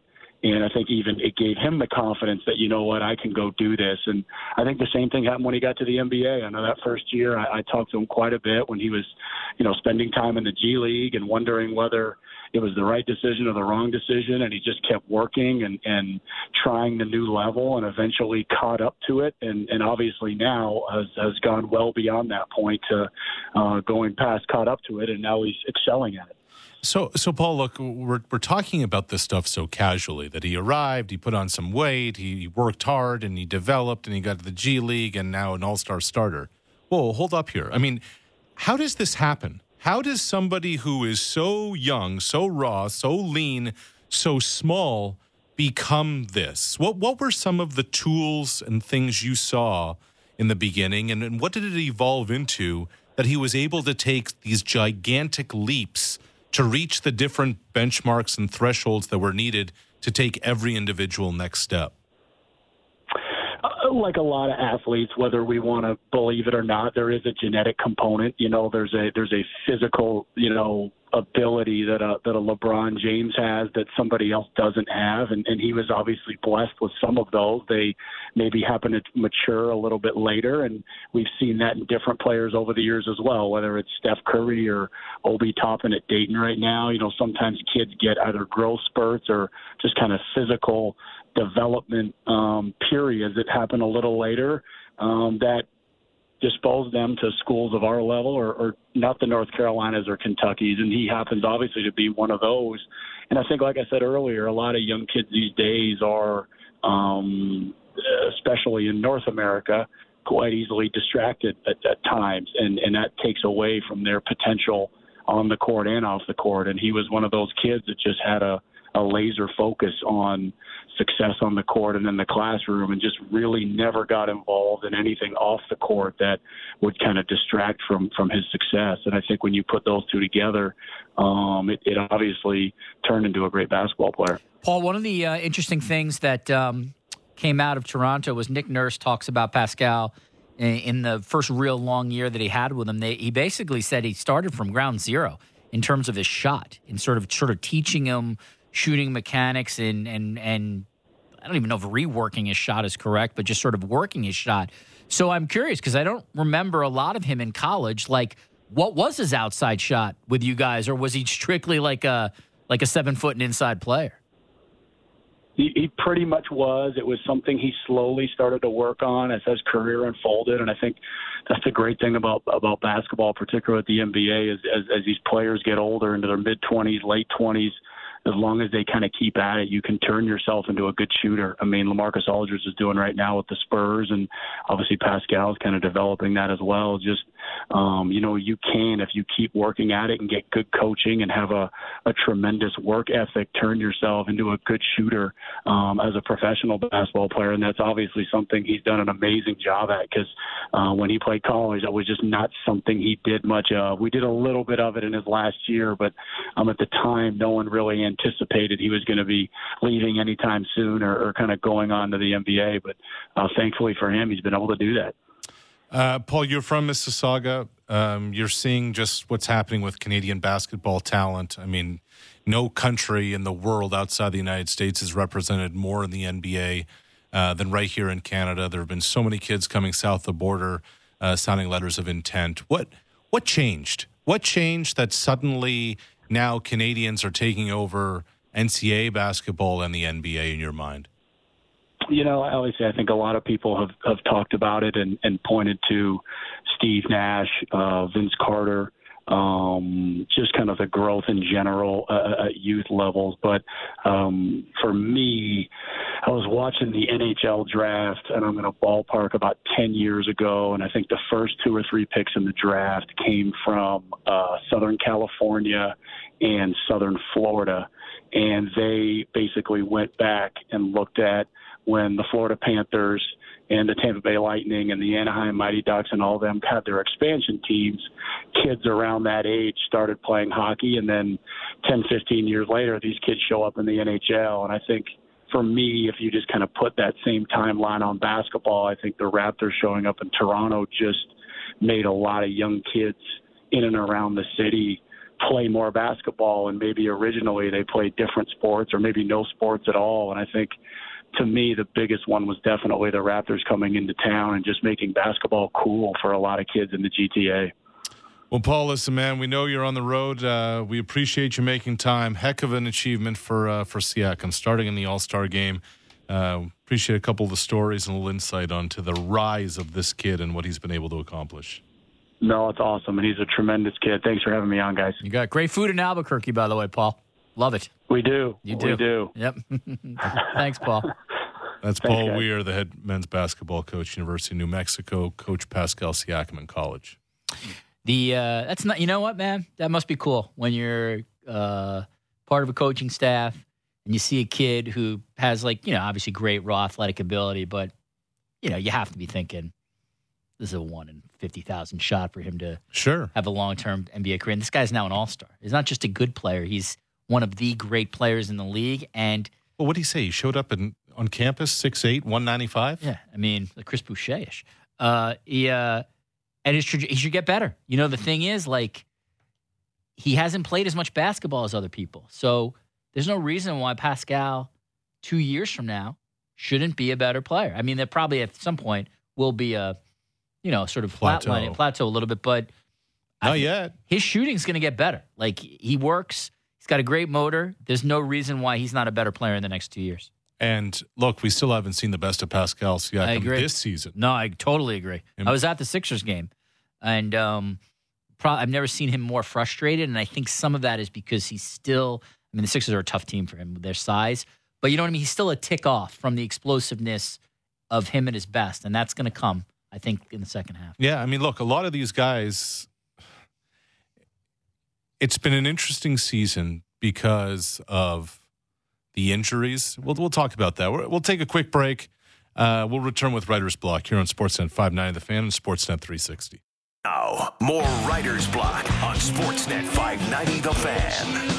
And I think even it gave him the confidence that, you know what, I can go do this. And I think the same thing happened when he got to the N B A. I know that first year I, I talked to him quite a bit when he was, you know, spending time in the G League and wondering whether it was the right decision or the wrong decision. And he just kept working and, and trying the new level and eventually caught up to it. And, and obviously now has, has gone well beyond that point to uh, going past caught up to it. And now he's excelling at it. So, so Paul, look, we're we're talking about this stuff so casually that he arrived, he put on some weight, he worked hard, and he developed, and he got to the G League, and now an all-star starter. Whoa, hold up here. I mean, how does this happen? How does somebody who is so young, so raw, so lean, so small become this? What what were some of the tools and things you saw in the beginning, and, and what did it evolve into that he was able to take these gigantic leaps to reach the different benchmarks and thresholds that were needed to take every individual next step? Like a lot of athletes, whether we want to believe it or not, there is a genetic component. You know, there's a there's a physical, you know, ability that a that a LeBron James has that somebody else doesn't have, and, and he was obviously blessed with some of those. They maybe happen to mature a little bit later, and we've seen that in different players over the years as well, whether it's Steph Curry or Obi Toppin at Dayton right now. You know, sometimes kids get either growth spurts or just kind of physical development um, periods that happen a little later um, that dispose them to schools of our level or, or not the North Carolinas or Kentuckys, and he happens obviously to be one of those. And I think, like I said earlier, a lot of young kids these days are, um, especially in North America, quite easily distracted at, at times, and, and that takes away from their potential on the court and off the court. And he was one of those kids that just had a, a laser focus on success on the court and in the classroom, and just really never got involved in anything off the court that would kind of distract from, from his success. And I think when you put those two together, um, it, it obviously turned into a great basketball player. Paul, one of the uh, interesting things that um, came out of Toronto was Nick Nurse talks about Pascal in, in the first real long year that he had with him. They, he basically said he started from ground zero in terms of his shot and sort of sort of teaching him shooting mechanics and, and, and I don't even know if reworking his shot is correct, but just sort of working his shot. So I'm curious because I don't remember a lot of him in college. Like, what was his outside shot with you guys, or was he strictly like a like a seven foot and inside player? He, he pretty much was. It was something he slowly started to work on as his career unfolded, and I think that's the great thing about about basketball, particularly at the N B A, is as, as these players get older into their mid twenties, late twenties. As long as they kind of keep at it, you can turn yourself into a good shooter. I mean, LaMarcus Aldridge is doing right now with the Spurs, and obviously Pascal's kind of developing that as well. Just, um, you know, you can, if you keep working at it and get good coaching and have a, a tremendous work ethic, turn yourself into a good shooter um, as a professional basketball player. And that's obviously something he's done an amazing job at, because uh, when he played college, that was just not something he did much of. We did a little bit of it in his last year, but um, at the time, no one really anticipated he was going to be leaving anytime soon or, or kind of going on to the N B A. But uh, thankfully for him, he's been able to do that. Uh, Paul, you're from Mississauga. Um, you're seeing just what's happening with Canadian basketball talent. I mean, no country in the world outside the United States is represented more in the N B A uh, than right here in Canada. There have been so many kids coming south the border, uh, signing letters of intent. What what changed? What changed that suddenly now Canadians are taking over N C A A basketball and the N B A in your mind? You know, obviously, I think a lot of people have, have talked about it and, and pointed to Steve Nash, uh, Vince Carter, um, just kind of the growth in general uh, at youth levels. But um, for me, I was watching the N H L draft, and I'm going to ballpark about ten years ago, and I think the first two or three picks in the draft came from uh, Southern California and Southern Florida. And they basically went back and looked at when the Florida Panthers and the Tampa Bay Lightning and the Anaheim Mighty Ducks and all of them had their expansion teams, kids around that age started playing hockey. And then ten, fifteen years later, these kids show up in the N H L. And I think for me, if you just kind of put that same timeline on basketball, I think the Raptors showing up in Toronto just made a lot of young kids in and around the city play more basketball, and maybe originally they played different sports or maybe no sports at all. And I think, to me, the biggest one was definitely the Raptors coming into town and just making basketball cool for a lot of kids in the G T A. Well, Paul, listen, man, we know you're on the road. Uh, we appreciate you making time. Heck of an achievement for uh, for Siakam, starting in the All-Star game. Uh, appreciate a couple of the stories and a little insight onto the rise of this kid and what he's been able to accomplish. No, it's awesome, and he's a tremendous kid. Thanks for having me on, guys. You got great food in Albuquerque, by the way, Paul. Love it. We do. You do. We do. Yep. Thanks, Paul. That's Thanks, Paul guys. Weir, the head men's basketball coach, University of New Mexico, Coach Pascal Siakam in college. The uh, that's not. You know what, man? That must be cool when you're uh, part of a coaching staff and you see a kid who has, like, you know, obviously great raw athletic ability, but you know, you have to be thinking this is a one in fifty thousand shot for him to sure have a long term N B A career. And this guy's now an all star. He's not just a good player; he's one of the great players in the league. And well, what did he say? He showed up in, on campus, six eight, one ninety-five? Yeah, I mean, like Chris Boucher-ish. Uh, he, uh, and his, he should get better. You know, the thing is, like, he hasn't played as much basketball as other people. So there's no reason why Pascal, two years from now, shouldn't be a better player. I mean, there probably at some point will be a, you know, sort of Plateau. flatline, plateau a little bit, but Not I, yet. His shooting's going to get better. Like, he works. He's got a great motor. There's no reason why he's not a better player in the next two years. And look, we still haven't seen the best of Pascal I Siakam agree. this season. No, I totally agree. Him- I was at the Sixers game, and um, pro- I've never seen him more frustrated, and I think some of that is because he's still – I mean, the Sixers are a tough team for him with their size, but you know what I mean? He's still a tick off from the explosiveness of him at his best, and that's going to come, I think, in the second half. Yeah, I mean, look, a lot of these guys, it's been an interesting season because of the injuries. We'll, we'll talk about that. We'll, we'll take a quick break. Uh, we'll return with Writer's Block here on Sportsnet five ninety The Fan and Sportsnet three sixty. Now, more Writer's Block on Sportsnet five ninety The Fan.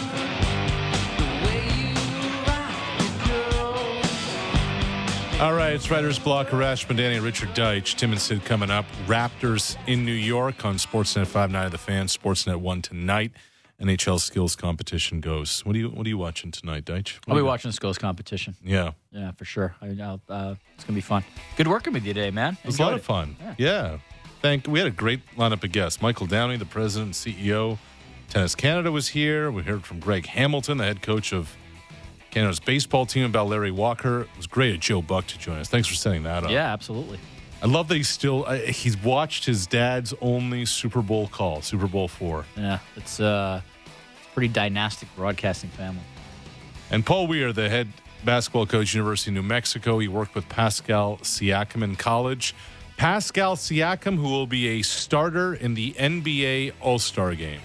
All right, it's Writer's Block. Arash Madani, Richard Deitch, Tim and Sid coming up. Raptors in New York on Sportsnet five ninety The Fan, Sportsnet one tonight. N H L skills competition goes. What are you What are you watching tonight, Deitch? What I'll be do you- watching the skills competition. Yeah. Yeah, for sure. I, I'll, uh, it's going to be fun. Good working with you today, man. It was a lot Enjoyed of fun. Yeah. Thank. We had a great lineup of guests. Michael Downey, the president and C E O. Tennis Canada was here. We heard from Greg Hamilton, the head coach of Canada's baseball team, about Larry Walker. It was great of Joe Buck to join us. Thanks for setting that up. Yeah, absolutely. I love that he's still, uh, he's watched his dad's only Super Bowl call, Super Bowl four. Yeah, it's, uh, it's a pretty dynastic broadcasting family. And Paul Weir, the head basketball coach, University of New Mexico. He worked with Pascal Siakam in college. Pascal Siakam, who will be a starter in the N B A All-Star Game.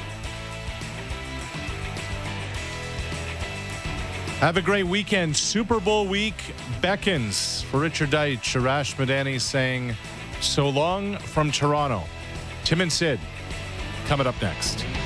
Have a great weekend. Super Bowl week beckons. For Richard Deitch, Arash Madani saying so long from Toronto. Tim and Sid coming up next.